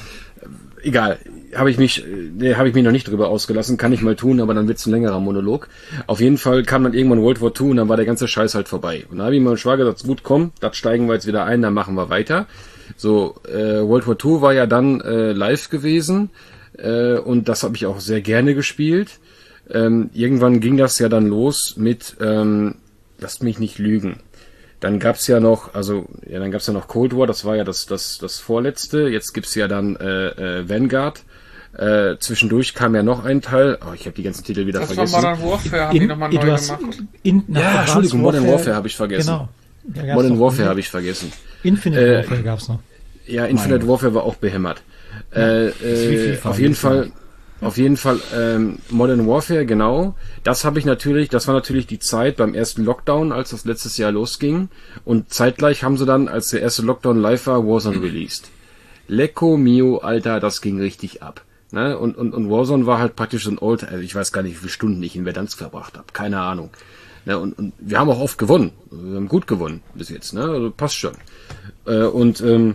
Speaker 2: Egal. Habe ich mich, nee, habe ich mich noch nicht drüber ausgelassen, kann ich mal tun, aber dann wird's ein längerer Monolog. Auf jeden Fall kam dann irgendwann World War Two und dann war der ganze Scheiß halt vorbei. Und da habe ich meinem Schwager gesagt, gut, komm, das steigen wir jetzt wieder ein, dann machen wir weiter. So, äh, World War Two war ja dann äh, live gewesen äh, und das habe ich auch sehr gerne gespielt. Ähm, irgendwann ging das ja dann los mit, ähm, lasst mich nicht lügen. Dann gab's ja noch, also ja, dann gab's ja noch Cold War, das war ja das das das vorletzte. Jetzt gibt's ja dann äh, äh, Vanguard. Äh, zwischendurch kam ja noch ein Teil. Oh, ich habe die ganzen Titel wieder
Speaker 1: das
Speaker 2: vergessen.
Speaker 1: Das war Modern Warfare, haben die nochmal neu gemacht.
Speaker 3: In,
Speaker 2: ja, Entschuldigung, Modern Warfare, Warfare habe ich vergessen.
Speaker 3: Genau. Ja,
Speaker 2: Modern Warfare habe ich vergessen.
Speaker 3: Infinite
Speaker 2: äh,
Speaker 3: Warfare gab's noch.
Speaker 2: Ja, Infinite Warfare war auch behämmert. Ja. Äh, äh, auf jeden Fall, auf jeden Fall ähm, Modern Warfare, genau. Das habe ich natürlich, das war natürlich die Zeit beim ersten Lockdown, als das letztes Jahr losging. Und zeitgleich haben sie dann, als der erste Lockdown live war, Warzone released. Lecco mio, Alter, das ging richtig ab. Ne? Und, und, und Warzone war halt praktisch so ein Old, also ich weiß gar nicht, wie viele Stunden ich in Verdansk verbracht habe, keine Ahnung. Ne? Und, und wir haben auch oft gewonnen, wir haben gut gewonnen bis jetzt, ne? Also passt schon. Äh, und ähm,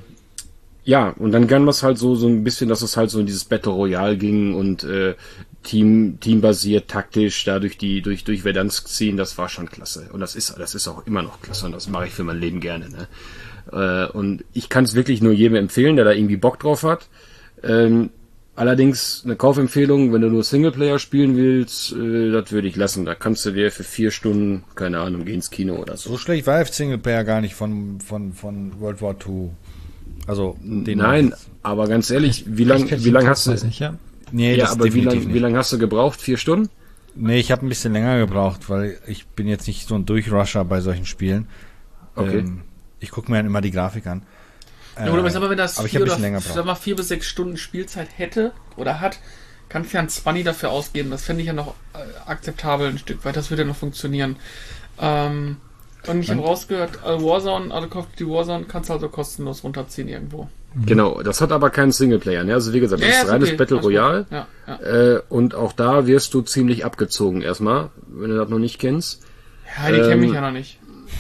Speaker 2: ja, und dann gern was halt so so ein bisschen, dass es halt so in dieses Battle Royale ging und äh, Team teambasiert, taktisch, da durch die durch durch Verdansk ziehen, das war schon klasse. Und das ist das ist auch immer noch klasse und das mache ich für mein Leben gerne. Ne? Äh, und ich kann es wirklich nur jedem empfehlen, der da irgendwie Bock drauf hat. Ähm, Allerdings eine Kaufempfehlung, wenn du nur Singleplayer spielen willst, äh, das würde ich lassen. Da kannst du dir für vier Stunden, keine Ahnung, geh ins Kino oder so.
Speaker 4: So schlecht war Singleplayer gar nicht von von von World War Two. Also den
Speaker 2: nein, aber ganz ehrlich, wie lang wie lang hast du?
Speaker 3: Nicht, ja,
Speaker 4: nee,
Speaker 2: ja aber wie lang wie lang hast du gebraucht? Vier Stunden?
Speaker 4: Nee, ich habe ein bisschen länger gebraucht, weil ich bin jetzt nicht so ein Durchrusher bei solchen Spielen.
Speaker 2: Okay.
Speaker 4: Ähm, ich gucke mir dann immer die Grafik an.
Speaker 1: Ja, oder sag mal, wenn das
Speaker 4: aber
Speaker 1: vier, oder, sag mal, vier bis sechs Stunden Spielzeit hätte oder hat, kannst du ja ein zwanzig dafür ausgeben. Das fände ich ja noch äh, akzeptabel ein Stück weit. Das würde ja noch funktionieren. Ähm, und ich habe rausgehört, äh, Warzone, also Call of Duty Warzone kannst du also kostenlos runterziehen irgendwo.
Speaker 2: Genau, das hat aber keinen Singleplayer. Ne? Also wie gesagt, das ja, ist reines okay. Battle Royale.
Speaker 1: Ja, ja.
Speaker 2: Äh, und auch da wirst du ziemlich abgezogen erstmal, wenn du das noch nicht kennst.
Speaker 1: Ja, die ähm, kenne ich ja noch nicht.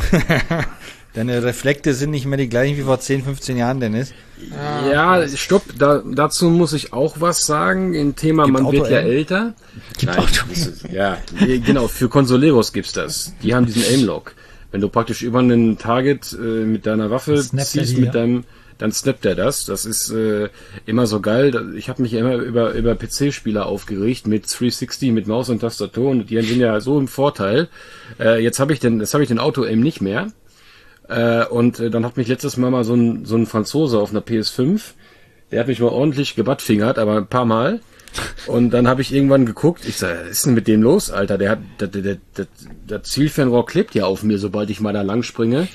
Speaker 4: Deine Reflekte sind nicht mehr die gleichen wie vor zehn, fünfzehn Jahren, Dennis.
Speaker 2: Ja, ja stopp, da, dazu muss ich auch was sagen. Im Thema, gibt man Auto wird ja älter.
Speaker 3: Gibt
Speaker 2: Nein, ist, ja, genau, für Consoleros gibt's das. Die haben diesen Aimlock. Wenn du praktisch über einen Target äh, mit deiner Waffe ziehst, mit deinem, dann snappt er das. Das ist äh, immer so geil. Ich habe mich immer über über P C-Spieler aufgeregt mit dreihundertsechzig, mit Maus und Tastatur und die sind ja so im Vorteil. Äh, jetzt habe ich den, das habe ich den Auto-Aim nicht mehr. Äh, und äh, dann hat mich letztes Mal mal so ein, so ein Franzose auf einer P S fünf, der hat mich mal ordentlich gebuttfingert, aber ein paar Mal. Und dann habe ich irgendwann geguckt, ich sag, was ist denn mit dem los, Alter? Der hat, der, der, der, der, der Zielfernrohr klebt ja auf mir, sobald ich mal da lang springe.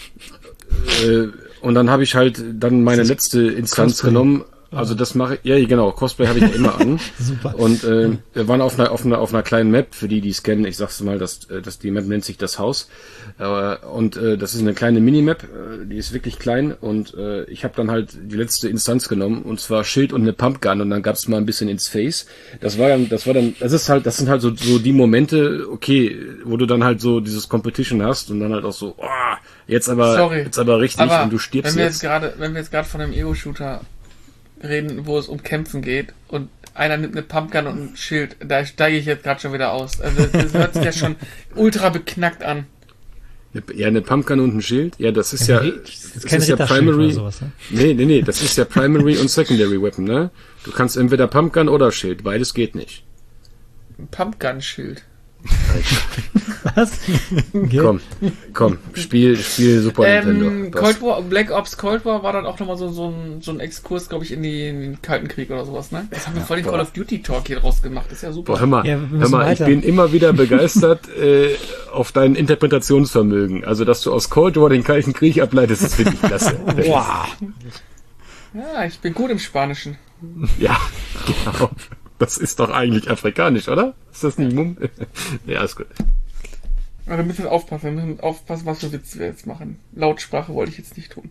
Speaker 2: Äh, und dann habe ich halt dann meine letzte Instanz Cosplay genommen. Also das mache ich, ja genau, Cosplay habe ich ja immer an.
Speaker 3: Super.
Speaker 2: Und äh, wir waren auf einer, auf einer auf einer kleinen Map, für die die es kennen, ich sag's mal, dass, dass die Map nennt sich das Haus. Äh, und äh, das ist eine kleine Minimap, äh, die ist wirklich klein und äh, ich habe dann halt die letzte Instanz genommen und zwar Schild und eine Pumpgun und dann gab's mal ein bisschen ins Face. Das war dann, das war dann, das ist halt, das sind halt so so die Momente, okay, wo du dann halt so dieses Competition hast und dann halt auch so, oh, jetzt aber
Speaker 1: Sorry,
Speaker 2: jetzt aber richtig
Speaker 1: aber
Speaker 2: und du stirbst
Speaker 1: wenn wir
Speaker 2: jetzt.
Speaker 1: jetzt gerade, wenn wir jetzt gerade von einem Ego-Shooter reden, wo es um Kämpfen geht und einer nimmt eine Pumpgun und ein Schild. Da steige ich jetzt gerade schon wieder aus. Also das hört sich ja schon ultra beknackt an.
Speaker 2: Ja, eine Pumpgun und ein Schild? Ja, das ist ja,
Speaker 3: ja
Speaker 2: das
Speaker 3: ist, kein
Speaker 2: ist ja Primary.
Speaker 3: Oder sowas, ne?
Speaker 2: Nee, nee, nee, das ist ja Primary und Secondary Weapon, ne? Du kannst entweder Pumpgun oder Schild, beides geht nicht.
Speaker 1: Ein Pumpgun-Schild.
Speaker 3: Was? Okay.
Speaker 2: Komm, komm, Spiel, Spiel Super
Speaker 1: Ähm,
Speaker 2: Nintendo.
Speaker 1: Cold War, Black Ops Cold War war dann auch nochmal so, so, ein, so ein Exkurs, glaube ich, in, die, in den Kalten Krieg oder sowas, ne? Das haben wir voll den
Speaker 2: boah.
Speaker 1: Call of Duty Talk hier draus gemacht, ist ja super.
Speaker 2: Boah, hör mal,
Speaker 3: Ja, wir
Speaker 2: hör
Speaker 3: müssen
Speaker 2: mal, ich
Speaker 3: weiter.
Speaker 2: bin immer wieder begeistert äh, auf dein Interpretationsvermögen. Also, dass du aus Cold War den Kalten Krieg ableitest, das finde ich klasse.
Speaker 3: Boah.
Speaker 1: Ja, ich bin gut im Spanischen.
Speaker 2: Ja, genau. Das ist doch eigentlich afrikanisch, oder? Ist das nicht Mumm? Ja, ist gut.
Speaker 1: Aber wir müssen aufpassen, wir müssen aufpassen, was für Witze wir jetzt machen. Lautsprache wollte ich jetzt nicht tun.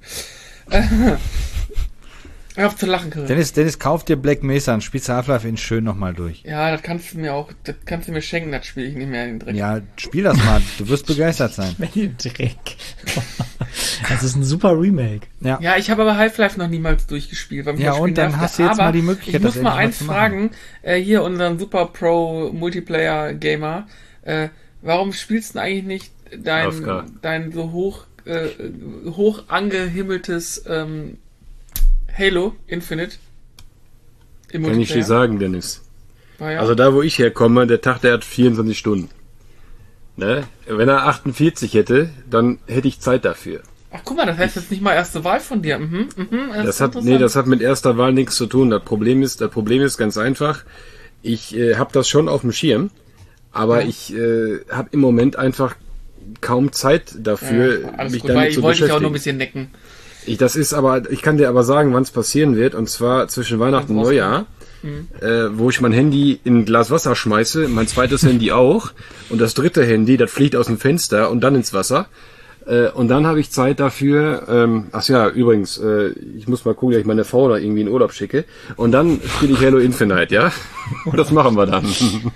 Speaker 1: Hör auf zu lachen, Chris.
Speaker 4: Dennis, Dennis, kauf dir Black Mesa und spielst Half-Life in schön nochmal durch.
Speaker 1: Ja, das kannst du mir auch, das kannst du mir schenken, das spiele ich nicht mehr in den Dreck.
Speaker 4: Ja, spiel das mal. Du wirst begeistert sein.
Speaker 3: Dreck. Das ist ein super Remake.
Speaker 4: Ja.
Speaker 1: Ja, ich habe aber Half-Life noch niemals durchgespielt. Weil mich
Speaker 4: Ja,
Speaker 1: das Spiel
Speaker 4: und dann
Speaker 1: nervte.
Speaker 4: hast du jetzt
Speaker 1: aber
Speaker 4: mal die Möglichkeit,
Speaker 1: ich muss
Speaker 4: das
Speaker 1: mal
Speaker 4: endlich mal
Speaker 1: eins
Speaker 4: zu machen.
Speaker 1: fragen, äh, hier unseren Super Pro Multiplayer Gamer, äh, warum spielst du denn eigentlich nicht dein,
Speaker 2: A F K.
Speaker 1: dein so hoch, äh, hoch angehimmeltes ähm, Halo Infinite im
Speaker 2: Kann ich dir sagen, Dennis.
Speaker 1: War ja,
Speaker 2: Also da, wo ich herkomme, der Tag, der hat vierundzwanzig Stunden. Ne? Wenn er achtundvierzig hätte, dann hätte ich Zeit dafür.
Speaker 1: ach guck mal, das heißt jetzt nicht mal erste Wahl von dir. Mhm, mhm, das
Speaker 2: Das
Speaker 1: ist
Speaker 2: hat,
Speaker 1: interessant.
Speaker 2: nee, das hat mit erster Wahl nichts zu tun. Das Problem ist, das Problem ist ganz einfach. Ich äh, habe das schon auf dem Schirm, aber
Speaker 1: Ja.
Speaker 2: ich äh, habe im Moment einfach kaum Zeit dafür,
Speaker 1: ja, alles
Speaker 2: mich
Speaker 1: gut,
Speaker 2: damit
Speaker 1: weil ich
Speaker 2: zu
Speaker 1: wollte dich auch
Speaker 2: beschäftigen.
Speaker 1: nur ein bisschen necken.
Speaker 2: Ich, das ist aber, ich kann dir aber sagen, wann es passieren wird, und zwar zwischen Weihnachten und
Speaker 1: Wenn's
Speaker 2: Neujahr,
Speaker 1: Mhm.
Speaker 2: äh, wo ich mein Handy in ein Glas Wasser schmeiße, mein zweites Handy auch, und das dritte Handy, das fliegt aus dem Fenster und dann ins Wasser. Äh, und dann habe ich Zeit dafür, ähm, ach ja, übrigens, äh, ich muss mal gucken, dass ich meine Frau da irgendwie in Urlaub schicke, und dann spiele ich Halo Infinite, ja? Das machen wir dann.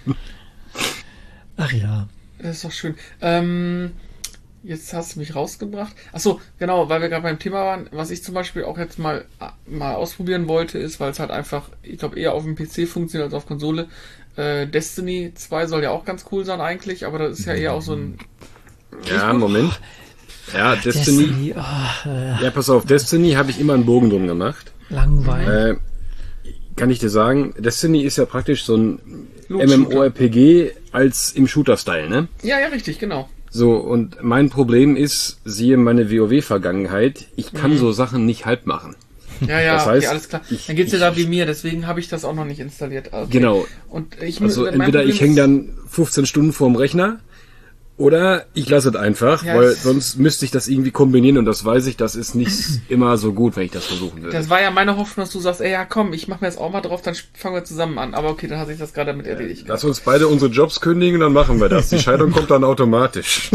Speaker 3: Ach ja.
Speaker 1: Das ist doch schön. Ähm, jetzt hast du mich rausgebracht. Achso, genau, weil wir gerade beim Thema waren. Was ich zum Beispiel auch jetzt mal, mal ausprobieren wollte, ist, weil es halt einfach, ich glaube, eher auf dem P C funktioniert als auf Konsole. Äh, Destiny zwei soll ja auch ganz cool sein eigentlich, aber das ist ja eher auch so ein...
Speaker 2: Ja, Moment. Ja, Destiny.
Speaker 3: Destiny, oh, äh,
Speaker 2: Ja, pass auf, Destiny habe ich immer einen Bogen drum gemacht.
Speaker 3: langweilig.
Speaker 2: Äh, kann ich dir sagen, Destiny ist ja praktisch so ein
Speaker 1: Loot-Shooter.
Speaker 2: MMORPG als im Shooter-Style, ne?
Speaker 1: Ja, ja, richtig, genau.
Speaker 2: So, und mein Problem ist, siehe meine WoW-Vergangenheit, ich kann
Speaker 1: Mhm.
Speaker 2: so Sachen nicht halb machen.
Speaker 1: Ja, ja,
Speaker 2: Das
Speaker 1: okay,
Speaker 2: heißt,
Speaker 1: alles klar.
Speaker 2: ich-
Speaker 1: Dann geht's dir
Speaker 2: ich-
Speaker 1: da wie mir, deswegen habe ich das auch noch nicht installiert. Okay.
Speaker 2: Genau.
Speaker 1: Und ich
Speaker 2: Also
Speaker 1: mein
Speaker 2: entweder
Speaker 1: Problem
Speaker 2: ich hänge
Speaker 1: ist-
Speaker 2: dann fünfzehn Stunden vorm Rechner, oder ich lasse es einfach,
Speaker 1: Ja,
Speaker 2: weil
Speaker 1: es-
Speaker 2: sonst müsste ich das irgendwie kombinieren, und das weiß ich, das ist nicht immer so gut, wenn ich das versuchen würde.
Speaker 1: Das war ja meine Hoffnung, dass du sagst, ey, ja komm, ich mach mir jetzt auch mal drauf, dann fangen wir zusammen an. Aber okay, dann hat sich das gerade damit erledigt.
Speaker 2: Lass uns beide unsere Jobs kündigen, dann machen wir das. Die Scheidung kommt dann automatisch.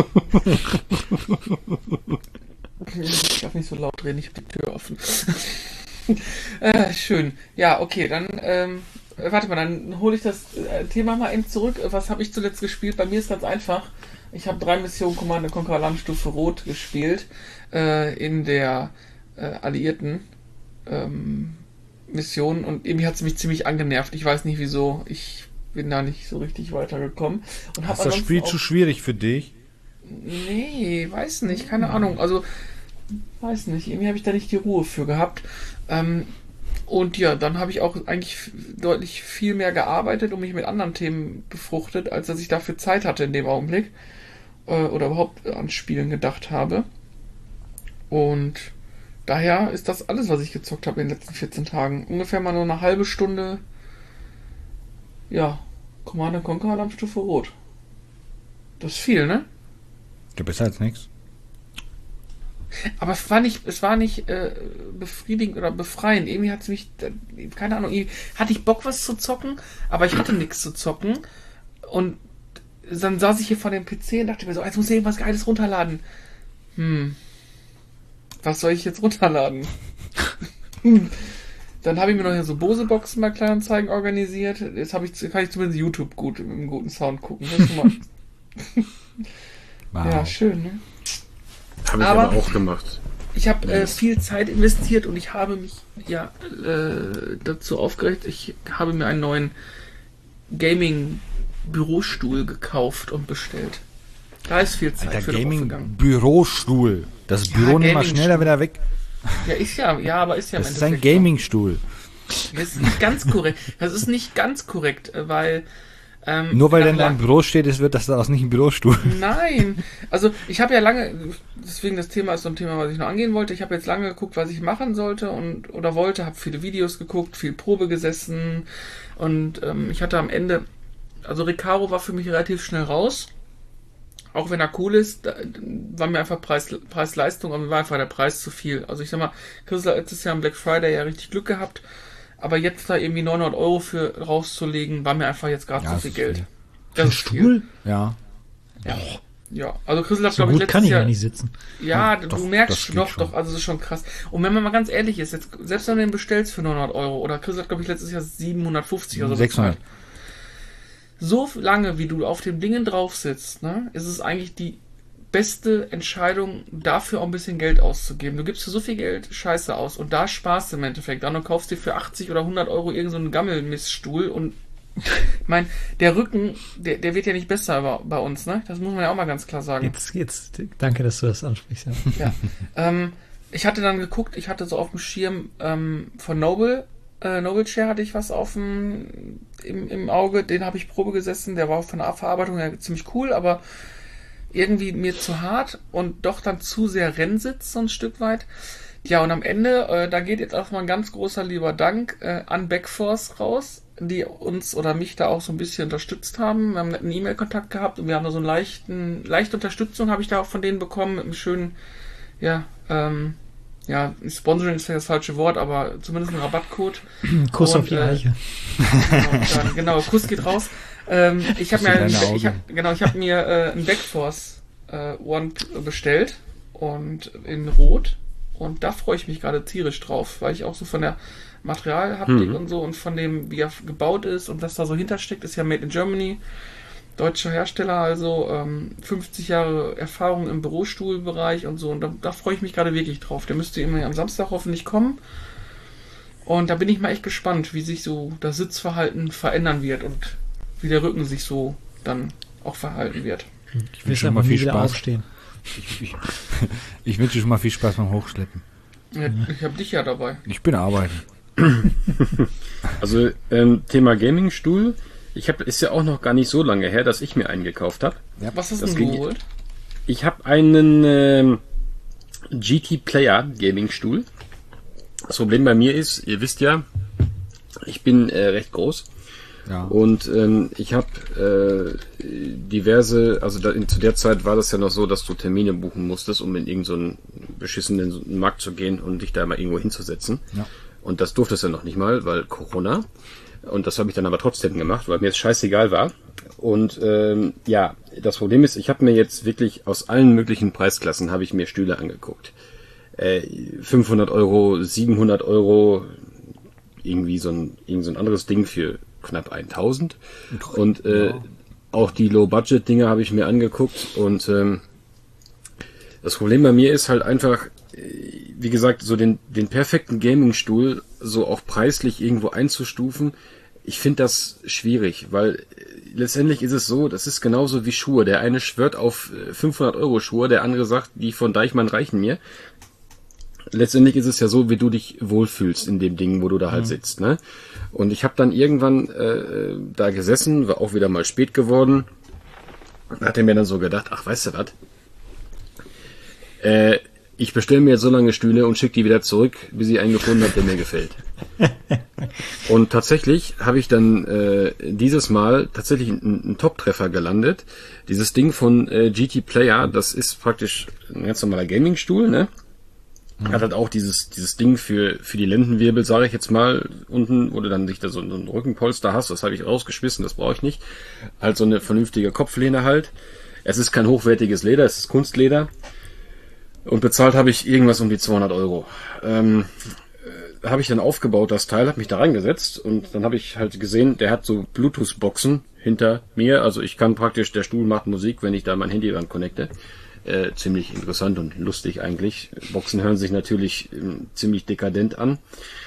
Speaker 1: Ich darf nicht so laut reden, ich habe die Tür offen. äh, schön. Ja, okay, dann, ähm, warte mal, dann hole ich das äh, Thema mal eben zurück. Was habe ich zuletzt gespielt? Bei mir ist ganz einfach. Ich habe drei Missionen Command and Conquer Alarmstufe Rot gespielt, äh, in der äh, Alliierten ähm, Mission, und irgendwie hat es mich ziemlich angenervt. Ich weiß nicht wieso. Ich bin da nicht so richtig weitergekommen. Und hab
Speaker 4: Ist das
Speaker 1: ansonsten
Speaker 4: Spiel
Speaker 1: auch-
Speaker 4: zu schwierig für dich?
Speaker 1: Nee, weiß nicht, keine Ahnung. Also, weiß nicht, irgendwie habe ich da nicht die Ruhe für gehabt. Ähm, und ja, dann habe ich auch eigentlich f- deutlich viel mehr gearbeitet und mich mit anderen Themen befruchtet, als dass ich dafür Zeit hatte in dem Augenblick. Äh, oder überhaupt an Spielen gedacht habe. Und daher ist das alles, was ich gezockt habe in den letzten vierzehn Tagen. Ungefähr mal nur eine halbe Stunde, ja, Command and Conquer Alarmstufe Rot. Das ist viel, ne?
Speaker 4: Ja, besser als nichts.
Speaker 1: Aber es war nicht, es war nicht äh, befriedigend oder befreiend. Irgendwie hat es mich, äh, keine Ahnung, irgendwie hatte ich Bock, was zu zocken, aber ich hatte nichts zu zocken. Und dann saß ich hier vor dem P C und dachte mir so, jetzt muss ich irgendwas Geiles runterladen. Hm. Was soll ich jetzt runterladen? Dann habe ich mir noch hier so Bose-Boxen bei Kleinanzeigen organisiert. Jetzt habe ich, kann ich zumindest YouTube gut, mit einem guten Sound gucken. Das ist schon mal,
Speaker 4: Wow.
Speaker 1: ja, schön, ne?
Speaker 2: Habe ich
Speaker 1: Aber-
Speaker 2: aber auch gemacht.
Speaker 1: Ich habe äh, viel Zeit investiert und ich habe mich ja äh, dazu aufgeregt. Ich habe mir einen neuen Gaming-Bürostuhl gekauft und bestellt. Da ist viel Zeit
Speaker 4: Der
Speaker 1: für gegangen.
Speaker 4: Gaming-Bürostuhl. Das
Speaker 1: Ja,
Speaker 4: Büro nimmt mal
Speaker 1: Gaming-Stuhl.
Speaker 4: schneller wieder weg.
Speaker 1: Ja, ist ja, ja, aber ist ja im
Speaker 4: Das ist ein
Speaker 1: Endeffekt so.
Speaker 4: Gaming-Stuhl.
Speaker 1: Das ist nicht ganz korrekt. Das ist nicht ganz korrekt, weil ähm,
Speaker 4: Nur weil
Speaker 1: nach
Speaker 4: der in deinem
Speaker 1: lang-
Speaker 4: Büro steht, ist, wird das daraus nicht ein Bürostuhl.
Speaker 1: Nein, also ich habe ja lange, deswegen das Thema ist so ein Thema, was ich noch angehen wollte. Ich habe jetzt lange geguckt, was ich machen sollte und oder wollte, habe viele Videos geguckt, viel Probe gesessen und ähm, ich hatte am Ende, also Recaro war für mich relativ schnell raus. Auch wenn er cool ist, da, war mir einfach Preis, Preis-Leistung, aber mir war einfach der Preis zu viel. Also ich sag mal, Chris hat letztes Jahr am Black Friday ja richtig Glück gehabt, aber jetzt da irgendwie neunhundert Euro für rauszulegen, war mir einfach jetzt gerade
Speaker 4: Ja,
Speaker 1: zu
Speaker 4: das
Speaker 1: viel
Speaker 4: ist
Speaker 1: Geld.
Speaker 4: viel.
Speaker 1: Das
Speaker 3: Ein
Speaker 1: ist viel.
Speaker 3: Stuhl?
Speaker 4: Ja.
Speaker 1: Ja. Ja, also Chris hat,
Speaker 3: So
Speaker 1: glaube ich,
Speaker 3: gut
Speaker 1: letztes
Speaker 3: kann ich
Speaker 1: Jahr...
Speaker 3: ja nicht sitzen.
Speaker 1: Ja,
Speaker 4: Ja,
Speaker 1: du
Speaker 4: doch, das
Speaker 1: merkst
Speaker 4: geht
Speaker 1: doch,
Speaker 4: schon.
Speaker 1: doch, also es ist schon krass. Und wenn man mal ganz ehrlich ist, jetzt, selbst wenn du den bestellst für neunhundert Euro, oder Chris hat, glaube ich, letztes Jahr siebenhundertfünfzig oder so
Speaker 4: sechshundert.
Speaker 1: bezahlt. So lange, wie du auf dem Dingen drauf sitzt, ne, ist es eigentlich die beste Entscheidung, dafür auch ein bisschen Geld auszugeben. Du gibst für so viel Geld Scheiße aus und da sparst du im Endeffekt dran und kaufst dir für achtzig oder hundert Euro irgendeinen so Gammelmiststuhl und ich meine, der Rücken, der, der wird ja nicht besser bei, bei uns, ne? Das muss man ja auch mal ganz klar sagen.
Speaker 3: Jetzt, jetzt, danke, dass du das ansprichst. Ja.
Speaker 1: Ja. ähm, ich hatte dann geguckt, ich hatte so auf dem Schirm ähm, von Noble, äh, Noble Chair hatte ich was auf dem im, im Auge, den habe ich Probe gesessen, der war von der Verarbeitung her ziemlich cool, aber irgendwie mir zu hart und doch dann zu sehr Rennsitz so ein Stück weit. Ja, und am Ende, äh, da geht jetzt auch mal ein ganz großer lieber Dank äh, an Backforce raus, die uns oder mich da auch so ein bisschen unterstützt haben. Wir haben einen E-Mail-Kontakt gehabt und wir haben da so einen leichten, leichte Unterstützung habe ich da auch von denen bekommen, mit einem schönen, ja, ähm, ja, Sponsoring ist ja das falsche Wort, aber zumindest ein Rabattcode.
Speaker 3: Kuss
Speaker 1: Und,
Speaker 3: auf die
Speaker 1: äh,
Speaker 3: Eiche.
Speaker 1: Genau, dann, genau, Kuss geht raus. Ähm, ich habe
Speaker 4: Kuss
Speaker 1: mir,
Speaker 4: in deine
Speaker 1: ich hab,
Speaker 4: Augen.
Speaker 1: genau, ich habe mir äh, ein Backforce äh, One bestellt und in Rot und da freue ich mich gerade tierisch drauf, weil ich auch so von der Materialhaptik
Speaker 2: Mhm.
Speaker 1: und so und von dem, wie er gebaut ist und was da so hintersteckt, ist ja Made in Germany, deutscher Hersteller, also ähm, fünfzig Jahre Erfahrung im Bürostuhlbereich und so und da, da freue ich mich gerade wirklich drauf. Der müsste immer am Samstag hoffentlich kommen. Und da bin ich mal echt gespannt, wie sich so das Sitzverhalten verändern wird und wie der Rücken sich so dann auch verhalten wird.
Speaker 3: Ich will
Speaker 4: schon
Speaker 3: schon
Speaker 4: mal
Speaker 3: mal
Speaker 4: viel
Speaker 3: viel wieder
Speaker 4: Spaß.
Speaker 3: aufstehen.
Speaker 4: Ich, ich, ich wünsche schon mal viel Spaß beim Hochschleppen.
Speaker 1: Ja, ich habe dich ja dabei.
Speaker 4: Ich bin arbeiten.
Speaker 2: Also ähm, Thema Gaming-Stuhl. Ich habe, ist ja auch noch gar nicht so lange her, dass ich mir einen gekauft habe.
Speaker 1: Was hast
Speaker 2: Das
Speaker 1: denn
Speaker 2: ging-
Speaker 1: du geholt?
Speaker 2: Ich habe einen ähm, G T Player Gaming-Stuhl. Das Problem bei mir ist, ihr wisst ja, ich bin äh, recht groß.
Speaker 4: Ja.
Speaker 2: Und ähm, ich habe äh, diverse, also da, in, zu der Zeit war das ja noch so, dass du Termine buchen musstest, um in irgendeinen so beschissenen Markt zu gehen und dich da mal irgendwo hinzusetzen.
Speaker 4: Ja.
Speaker 2: Und das durftest du ja noch nicht mal, weil Corona. Und das habe ich dann aber trotzdem gemacht, weil mir es scheißegal war. Und ähm, ja, das Problem ist, ich habe mir jetzt wirklich aus allen möglichen Preisklassen habe ich mir Stühle angeguckt. Äh, fünfhundert Euro, siebenhundert Euro, irgendwie so ein, irgend so ein anderes Ding für knapp tausend. Und äh, auch die Low-Budget-Dinge habe ich mir angeguckt. Und ähm, das Problem bei mir ist halt einfach, äh, wie gesagt, so den, den perfekten Gaming-Stuhl so auch preislich irgendwo einzustufen. Ich finde das schwierig, weil äh, letztendlich ist es so, das ist genauso wie Schuhe. Der eine schwört auf äh, fünfhundert Euro Schuhe, der andere sagt, die von Deichmann reichen mir. Letztendlich ist es ja so, wie du dich wohlfühlst in dem Ding, wo du da halt sitzt, ne? Und ich habe dann irgendwann äh, da gesessen, war auch wieder mal spät geworden. Hatte mir dann so gedacht, ach, weißt du was? Äh, ich bestelle mir jetzt so lange Stühle und schicke die wieder zurück, bis ich einen gefunden habe, der mir gefällt. Und tatsächlich habe ich dann äh, dieses Mal tatsächlich einen, einen Top-Treffer gelandet. Dieses Ding von äh, G T Player, das ist praktisch ein ganz normaler Gaming-Stuhl, ne? Hat halt auch dieses dieses Ding für für die Lendenwirbel, sage ich jetzt mal, unten, wo du dann dich da so, so ein Rückenpolster hast. Das habe ich rausgeschmissen, das brauche ich nicht. Halt so eine vernünftige Kopflehne halt. Es ist kein hochwertiges Leder, es ist Kunstleder. Und bezahlt habe ich irgendwas um die zweihundert Euro. Ähm, äh, habe ich dann aufgebaut, das Teil, habe mich da reingesetzt und dann habe ich halt gesehen, der hat so Bluetooth-Boxen hinter mir. Also ich kann praktisch, der Stuhl macht Musik, wenn ich da mein Handy dran connecte. Äh, ziemlich interessant und lustig eigentlich. Boxen hören sich natürlich äh, ziemlich dekadent an.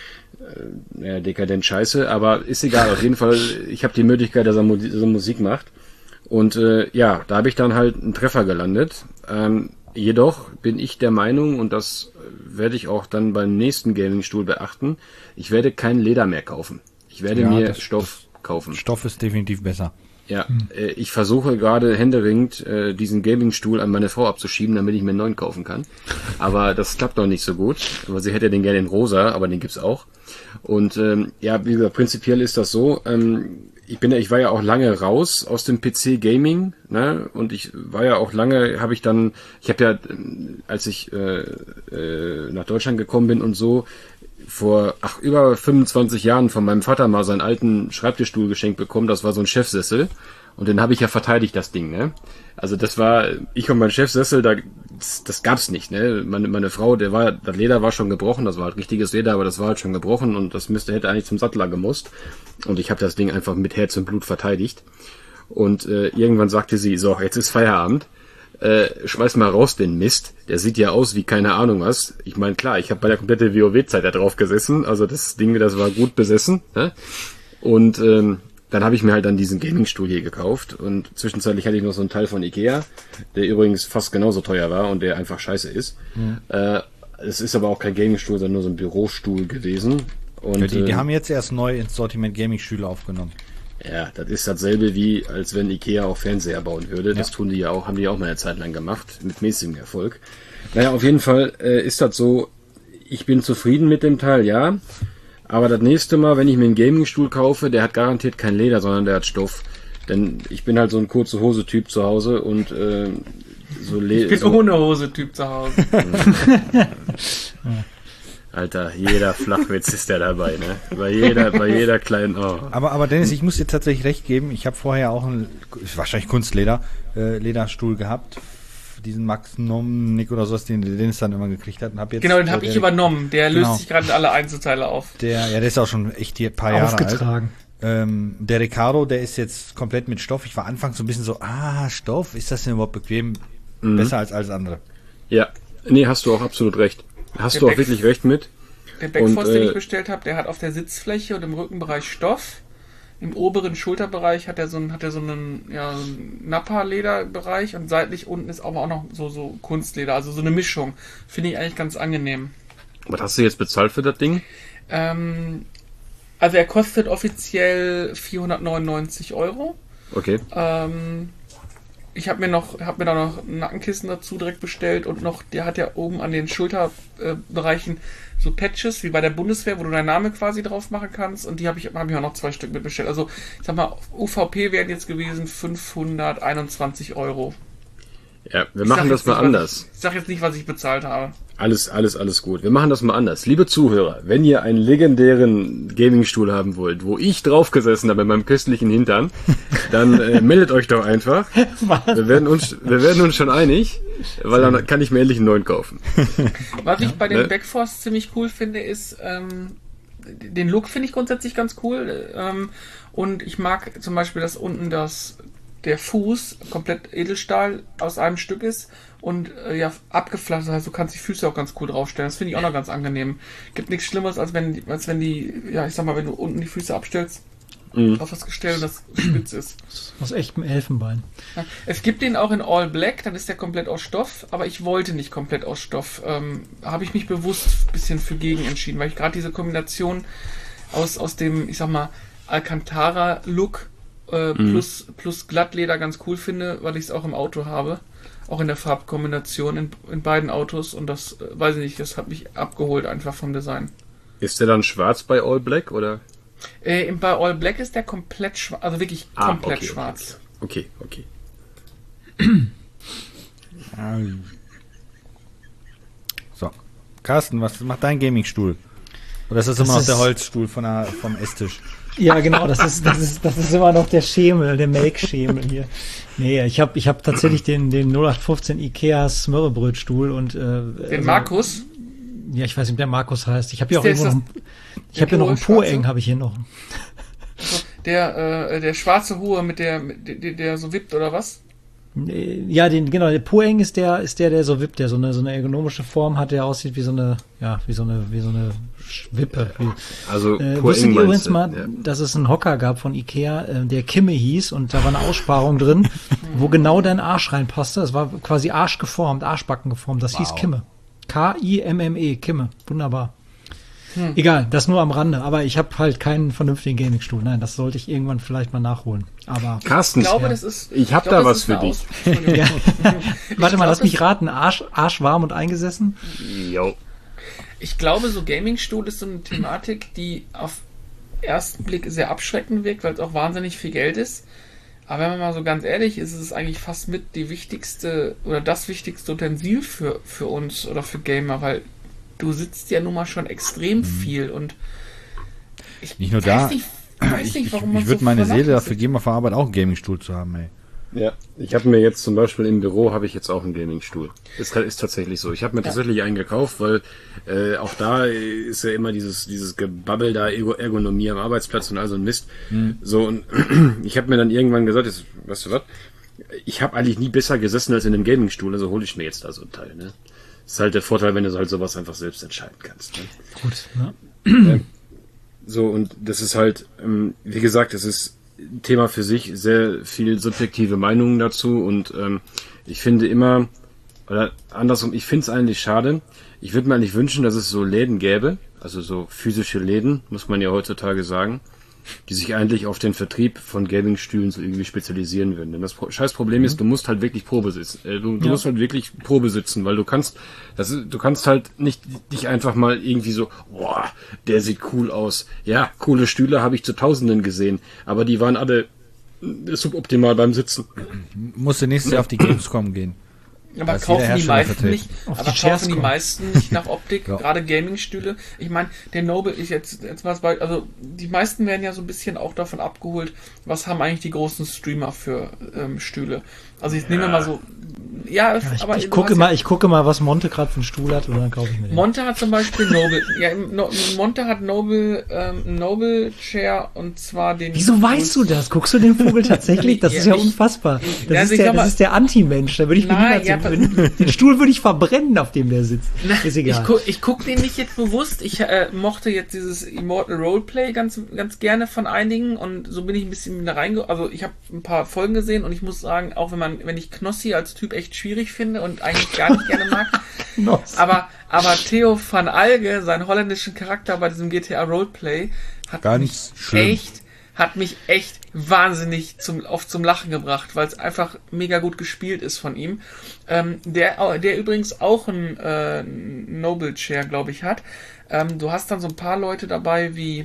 Speaker 2: Äh, ja, dekadent scheiße, aber ist egal. Auf jeden Fall, ich habe die Möglichkeit, dass er Mu- dass er Musik macht. Und äh, ja, da habe ich dann halt einen Treffer gelandet. Ähm, jedoch bin ich der Meinung, und das werde ich auch dann beim nächsten Gaming-Stuhl beachten, ich werde kein Leder mehr kaufen. Ich werde
Speaker 4: Ja,
Speaker 2: mir
Speaker 4: das-
Speaker 2: Stoff kaufen.
Speaker 4: Stoff ist definitiv besser.
Speaker 2: Ja, äh, ich versuche gerade händeringend äh, diesen Gaming-Stuhl an meine Frau abzuschieben, damit ich mir einen neuen kaufen kann. Aber das klappt noch nicht so gut. Aber sie hätte den gerne in rosa, aber den gibt's auch. Und ähm, ja, wie gesagt, prinzipiell ist das so. Ähm, ich bin ja, ich war ja auch lange raus aus dem P C-Gaming, ne? Und ich war ja auch lange, habe ich dann, ich habe ja, ähm, als ich äh, äh, nach Deutschland gekommen bin und so, vor ach über fünfundzwanzig Jahren von meinem Vater mal seinen alten Schreibtischstuhl geschenkt bekommen. Das war so ein Chefsessel und den habe ich ja verteidigt, das Ding, ne? Also das war ich und mein Chefsessel, da das, das gab's nicht, ne? Meine meine Frau, der war das Leder war schon gebrochen, das war halt richtiges Leder, aber das war halt schon gebrochen und das müsste hätte eigentlich zum Sattler gemusst und ich habe das Ding einfach mit Herz und Blut verteidigt und äh, irgendwann sagte sie, so jetzt ist Feierabend. Äh, schmeiß mal raus den Mist. Der sieht ja aus wie keine Ahnung was. Ich meine, klar, ich habe bei der kompletten WoW-Zeit da drauf gesessen. Also das Ding, das war gut besessen. Ne? Und ähm, dann habe ich mir halt dann diesen Gaming-Stuhl hier gekauft. Und zwischenzeitlich hatte ich noch so einen Teil von Ikea, der übrigens fast genauso teuer war und der einfach scheiße ist. Mhm. Äh, es ist aber auch kein Gaming-Stuhl, sondern nur so ein Bürostuhl gewesen. Und,
Speaker 4: Ja, die, die
Speaker 2: äh,
Speaker 4: haben jetzt erst neu ins Sortiment Gaming-Stühle aufgenommen.
Speaker 2: Ja, das ist dasselbe wie, als wenn Ikea auch Fernseher bauen würde. Das
Speaker 4: Ja.
Speaker 2: tun die ja auch, haben die auch mal eine Zeit lang gemacht, mit mäßigem Erfolg. Naja, auf jeden Fall äh, ist das so, ich bin zufrieden mit dem Teil, ja. Aber das nächste Mal, wenn ich mir einen Gaming-Stuhl kaufe, der hat garantiert kein Leder, sondern der hat Stoff. Denn ich bin halt so ein kurze Hose-Typ zu Hause und äh, so
Speaker 1: Ich bin
Speaker 2: so,
Speaker 1: ohne Hose-Typ zu Hause.
Speaker 2: Alter, jeder Flachwitz ist der dabei, ne? Bei jeder, bei jeder kleinen, oh.
Speaker 4: Aber, aber Dennis, ich muss dir tatsächlich recht geben. Ich habe vorher auch einen, wahrscheinlich Kunstleder, äh, Lederstuhl gehabt. Diesen Max Nomnik oder sowas, den den Dennis dann immer gekriegt hat. Und hab jetzt,
Speaker 1: Genau, den
Speaker 4: äh,
Speaker 1: habe ich
Speaker 4: der,
Speaker 1: übernommen. Der
Speaker 4: Genau.
Speaker 1: löst sich gerade in alle Einzelteile auf.
Speaker 4: Der, ja, der ist auch schon echt hier ein paar Jahre alt.
Speaker 3: Aufgetragen.
Speaker 4: Ähm, der Ricardo, der ist jetzt komplett mit Stoff. Ich war anfangs so ein bisschen so, ah, Stoff, ist das denn überhaupt bequem?
Speaker 2: Mhm.
Speaker 4: Besser als alles andere.
Speaker 2: Ja, nee, hast du auch absolut recht. Hast
Speaker 1: Der
Speaker 2: du auch
Speaker 1: Back-
Speaker 2: wirklich recht mit.
Speaker 1: Der Backforce,
Speaker 2: Und,
Speaker 1: den
Speaker 2: äh,
Speaker 1: ich bestellt habe, der hat auf der Sitzfläche und im Rückenbereich Stoff. Im oberen Schulterbereich hat er so einen, hat er so einen, ja, so einen Nappa-Lederbereich und seitlich unten ist aber auch noch so, so Kunstleder, also so eine Mischung. Finde ich eigentlich ganz angenehm.
Speaker 2: Was hast du jetzt bezahlt für das Ding?
Speaker 1: Ähm, also er kostet offiziell vierhundertneunundneunzig Euro.
Speaker 2: Okay.
Speaker 1: Ähm, ich habe mir noch, habe mir da noch ein Nackenkissen dazu direkt bestellt und noch, der hat ja oben an den Schulterbereichen so Patches wie bei der Bundeswehr, wo du deinen Namen quasi drauf machen kannst und die habe ich, habe ich auch noch zwei Stück mit bestellt. Also ich sag mal, U V P wären jetzt gewesen fünfhunderteinundzwanzig Euro.
Speaker 2: Ja, wir
Speaker 1: Ich
Speaker 2: machen
Speaker 1: sag
Speaker 2: das
Speaker 1: jetzt
Speaker 2: mal
Speaker 1: nicht, was
Speaker 2: anders.
Speaker 1: Ich, ich sag jetzt nicht, was ich bezahlt habe.
Speaker 2: Alles, alles, alles gut. Wir machen das mal anders. Liebe Zuhörer, wenn ihr einen legendären Gaming-Stuhl haben wollt, wo ich drauf gesessen habe in meinem köstlichen Hintern, dann äh, meldet euch doch einfach. Wir werden uns, wir werden uns schon einig, weil dann kann ich mir endlich einen neuen kaufen.
Speaker 1: Was ich bei dem
Speaker 2: Ne?
Speaker 1: Backforce ziemlich cool finde, ist, ähm, den Look finde ich grundsätzlich ganz cool. Ähm, und ich mag zum Beispiel, dass unten das, der Fuß komplett Edelstahl aus einem Stück ist und äh, ja, abgeflacht. Das heißt, du kannst die Füße auch ganz cool draufstellen. Das finde ich auch noch ganz angenehm. Gibt nichts Schlimmeres, als wenn, als wenn die, ja, ich sag mal, wenn du unten die Füße abstellst
Speaker 2: Mhm.
Speaker 1: auf das Gestell und das spitz ist.
Speaker 3: Aus echtem Elfenbein.
Speaker 1: Ja, es gibt den auch in All Black, dann ist der komplett aus Stoff, aber ich wollte nicht komplett aus Stoff. Ähm, habe ich mich bewusst ein bisschen für gegen entschieden, weil ich gerade diese Kombination aus, aus dem, ich sag mal, Alcantara-Look äh,
Speaker 2: Mhm.
Speaker 1: plus, plus Glattleder ganz cool finde, weil ich es auch im Auto habe. Auch in der Farbkombination in, in beiden Autos und das, äh, weiß ich nicht, das hat mich abgeholt einfach vom Design.
Speaker 2: Ist der dann schwarz bei All Black oder?
Speaker 1: Äh, im- bei All Black ist der komplett schwarz, also wirklich
Speaker 2: Ah,
Speaker 1: komplett
Speaker 2: okay, okay,
Speaker 1: schwarz.
Speaker 2: Okay, okay.
Speaker 4: So. Carsten, was macht dein Gaming-Stuhl? Oder ist das,
Speaker 3: Das
Speaker 4: immer noch
Speaker 3: ist-
Speaker 4: der Holzstuhl von der, vom Esstisch?
Speaker 3: Ja, genau, das ist, das ist, das ist immer noch der Schemel, der Make-Schemel hier. Nee, ich habe ich hab tatsächlich den, den null acht fünfzehn Ikea Smörrebrötstuhl und, äh,
Speaker 1: Den
Speaker 3: also-
Speaker 1: Markus,
Speaker 3: Ja, ich weiß nicht, wie der Markus heißt. Ich habe hier auch
Speaker 1: Ist der-
Speaker 3: irgendwo noch,
Speaker 1: ist
Speaker 3: einen- ich
Speaker 1: der
Speaker 3: habe hier noch einen
Speaker 1: hohe Schwarze?
Speaker 3: Po-Eng, habe ich hier noch.
Speaker 1: der, äh, der schwarze Hohe mit der, mit der, der so wippt oder was?
Speaker 3: Ja, den, genau, der Poeng ist der, ist der, der so wippt, der so eine, so eine ergonomische Form hat, der aussieht wie so eine, ja, wie so eine, wie so eine Wippe. Wie,
Speaker 2: Also,
Speaker 3: äh,
Speaker 2: Poeng
Speaker 3: wusstet ihr übrigens
Speaker 2: meinst du?
Speaker 3: mal,
Speaker 2: Ja.
Speaker 3: dass es einen Hocker gab von Ikea, äh, der Kimme hieß und da war eine Aussparung drin, wo genau dein Arsch reinpasste. Das war quasi Arsch geformt, Arschbacken geformt. Das hieß
Speaker 4: Wow.
Speaker 3: Kimme. K I M M E, Kimme. Wunderbar. Egal, das nur am Rande. Aber ich habe halt keinen vernünftigen Gaming-Stuhl. Nein, das sollte ich irgendwann vielleicht mal nachholen. Aber
Speaker 2: Carsten,
Speaker 1: Ich glaube,
Speaker 3: Ja.
Speaker 1: das ist.
Speaker 2: Ich hab
Speaker 1: glaube,
Speaker 2: da
Speaker 1: das
Speaker 2: was
Speaker 1: ist
Speaker 2: für
Speaker 1: eine
Speaker 2: dich.
Speaker 1: Aus- Entschuldigung.
Speaker 3: ja.
Speaker 1: Ich
Speaker 3: Warte mal,
Speaker 1: glaub,
Speaker 3: lass mich
Speaker 1: das-
Speaker 3: raten. Arsch, arschwarm und eingesessen?
Speaker 2: Jo.
Speaker 1: Ich glaube, so Gaming-Stuhl ist so eine Thematik, die auf ersten Blick sehr abschreckend wirkt, weil es auch wahnsinnig viel Geld ist. Aber wenn man mal so ganz ehrlich ist, ist es eigentlich fast mit die wichtigste oder das wichtigste Utensil für, für uns oder für Gamer, weil du sitzt ja nun mal schon extrem viel und ich
Speaker 4: Nicht nur
Speaker 1: weiß
Speaker 4: da,
Speaker 1: nicht, weiß
Speaker 4: Ich,
Speaker 1: nicht
Speaker 4: ich,
Speaker 1: warum man
Speaker 4: ich würde
Speaker 1: so
Speaker 4: meine Seele
Speaker 1: vernachlässigt.
Speaker 4: dafür geben, auf der Arbeit auch einen Gaming-Stuhl zu haben, ey.
Speaker 2: Ja, ich habe mir jetzt zum Beispiel im Büro habe ich jetzt auch einen Gaming-Stuhl. Ist, ist tatsächlich so. Ich habe mir tatsächlich einen gekauft, weil äh, auch da ist ja immer dieses dieses Gebabbel da Ergo- Ergonomie am Arbeitsplatz und all so ein Mist. So und ich habe mir dann irgendwann gesagt, jetzt, weißt du was? Ich habe eigentlich nie besser gesessen als in einem Gaming-Stuhl, also hole ich mir jetzt da so ein Teil. Ne? Das ist halt der Vorteil, wenn du halt sowas einfach selbst entscheiden kannst. Ne?
Speaker 3: Gut, ne?
Speaker 2: So, und das ist halt, ähm, wie gesagt, es ist ein Thema für sich, sehr viel subjektive Meinungen dazu und ähm, ich finde immer, oder andersrum, ich finde es eigentlich schade, ich würde mir eigentlich wünschen, dass es so Läden gäbe, also so physische Läden, muss man ja heutzutage sagen, die sich eigentlich auf den Vertrieb von Gaming-Stühlen so irgendwie spezialisieren würden. Denn das Pro- scheiß Problem ist, du musst halt wirklich Probe sitzen. Äh, du du
Speaker 3: Ja.
Speaker 2: musst halt wirklich Probe sitzen, weil du kannst, das ist, du kannst halt nicht dich einfach mal irgendwie so, boah, der sieht cool aus. Ja, coole Stühle habe ich zu Tausenden gesehen, aber die waren alle äh, suboptimal beim Sitzen.
Speaker 4: Musste nächstes Jahr auf die Gamescom gehen.
Speaker 1: Aber
Speaker 4: Da ist
Speaker 1: kaufen
Speaker 4: jeder
Speaker 1: die
Speaker 4: Hersteller
Speaker 1: meisten
Speaker 4: vertreten.
Speaker 1: nicht,
Speaker 3: Auf
Speaker 1: aber
Speaker 3: die
Speaker 1: kaufen
Speaker 3: Chairs
Speaker 1: die
Speaker 3: kommen.
Speaker 1: meisten nicht nach Optik,
Speaker 4: Ja.
Speaker 1: gerade Gaming-Stühle. Ich meine, der Noble ist jetzt, jetzt mal bei, also die meisten werden ja so ein bisschen auch davon abgeholt, was haben eigentlich die großen Streamer für ähm, Stühle. Also ich nehme mal so, ja,
Speaker 3: Ja, ich,
Speaker 1: aber
Speaker 3: ich
Speaker 1: du
Speaker 3: gucke
Speaker 1: hast
Speaker 3: mal,
Speaker 1: ja,
Speaker 3: ich gucke mal, was Monte gerade für einen Stuhl hat und dann kaufe ich mir den.
Speaker 1: Monte hat zum Beispiel Noble, ja, no, Monte hat Noble, ähm, Noble Chair und zwar den.
Speaker 3: Wieso weißt du das? Guckst du den Vogel tatsächlich? Das
Speaker 1: Ja,
Speaker 3: ist ja
Speaker 1: ich-
Speaker 3: unfassbar.
Speaker 1: ich-
Speaker 3: Das,
Speaker 1: also
Speaker 3: ist,
Speaker 1: ich
Speaker 3: der,
Speaker 1: sag mal-
Speaker 3: das ist der Anti-Mensch. Da würde ich mir
Speaker 1: Nein,
Speaker 3: niemals
Speaker 1: ja,
Speaker 3: den, den Stuhl würde ich verbrennen, auf dem der sitzt. Ist egal.
Speaker 1: Ich guck, ich guck den nicht jetzt bewusst. Ich äh, mochte jetzt dieses Immortal Roleplay ganz, ganz gerne von einigen und so bin ich ein bisschen da reinge... Also ich habe ein paar Folgen gesehen und ich muss sagen, auch wenn man, wenn ich Knossi als Typ echt schwierig finde und eigentlich gar nicht gerne mag, aber, aber Theo van Alge, seinen holländischen Charakter bei diesem G T A Roleplay, hat
Speaker 4: Ganz
Speaker 1: mich
Speaker 4: schlimm.
Speaker 1: echt, hat mich echt wahnsinnig zum, oft zum Lachen gebracht, weil es einfach mega gut gespielt ist von ihm. Ähm, der, der übrigens auch ein äh, Noble Chair, glaube ich, hat. Ähm, du hast dann so ein paar Leute dabei wie,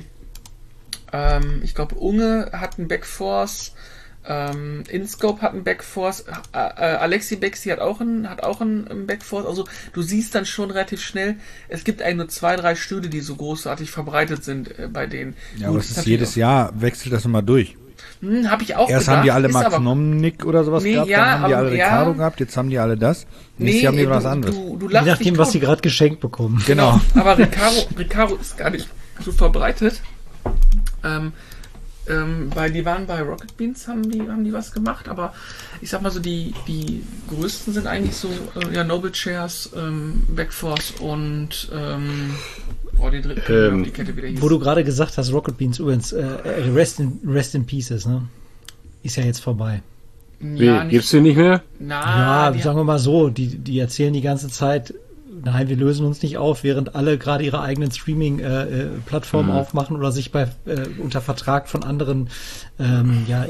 Speaker 1: ähm, ich glaube, Unge hat einen Backforce, ähm, InScope hat einen Backforce, äh, äh, Alexi Bexi hat auch einen, hat auch einen, einen Backforce. Also du siehst dann schon relativ schnell, es gibt eigentlich nur zwei, drei Stühle, die so großartig verbreitet sind äh, bei denen.
Speaker 4: Ja,
Speaker 1: Gut,
Speaker 4: aber es ist
Speaker 1: natürlich
Speaker 4: jedes Jahr, wechselt das immer durch.
Speaker 1: Hm, hab ich auch
Speaker 4: Erst
Speaker 1: gedacht,
Speaker 4: haben die alle
Speaker 1: ist
Speaker 4: Max
Speaker 1: aber-
Speaker 4: Nomnik oder sowas
Speaker 1: Nee,
Speaker 4: gehabt,
Speaker 1: ja,
Speaker 4: dann haben die
Speaker 1: aber-
Speaker 4: alle
Speaker 1: ja.
Speaker 4: Ricardo gehabt, jetzt haben die alle das. Nächstes Jahr haben die
Speaker 1: du,
Speaker 4: was anderes.
Speaker 1: Du, du
Speaker 3: Je
Speaker 1: lachst
Speaker 3: nachdem,
Speaker 1: dich
Speaker 3: was
Speaker 1: tot.
Speaker 3: sie gerade geschenkt bekommen.
Speaker 4: Genau.
Speaker 1: Aber Recaro, Recaro ist gar nicht so verbreitet. Ähm, ähm, weil die waren bei Rocket Beans, haben die, haben die was gemacht, aber ich sag mal so, die, die größten sind eigentlich so, äh, ja, Noble Chairs, ähm, Backforce und, ähm, oh, die dritte,
Speaker 2: Ähm,
Speaker 1: die Kette wieder hieß.
Speaker 3: Wo du gerade gesagt hast, Rocket Beans übrigens, äh, Rest in, Rest in Pieces, ne? Ist ja jetzt vorbei.
Speaker 2: Wie,
Speaker 1: ja,
Speaker 2: gibt's die nicht mehr?
Speaker 1: Na,
Speaker 3: ja,
Speaker 1: die,
Speaker 3: sagen wir mal so, die, die erzählen die ganze Zeit, nein, wir lösen uns nicht auf, während alle gerade ihre eigenen Streaming-Plattformen
Speaker 2: Mhm.
Speaker 3: aufmachen oder sich bei äh, unter Vertrag von anderen ähm, ja,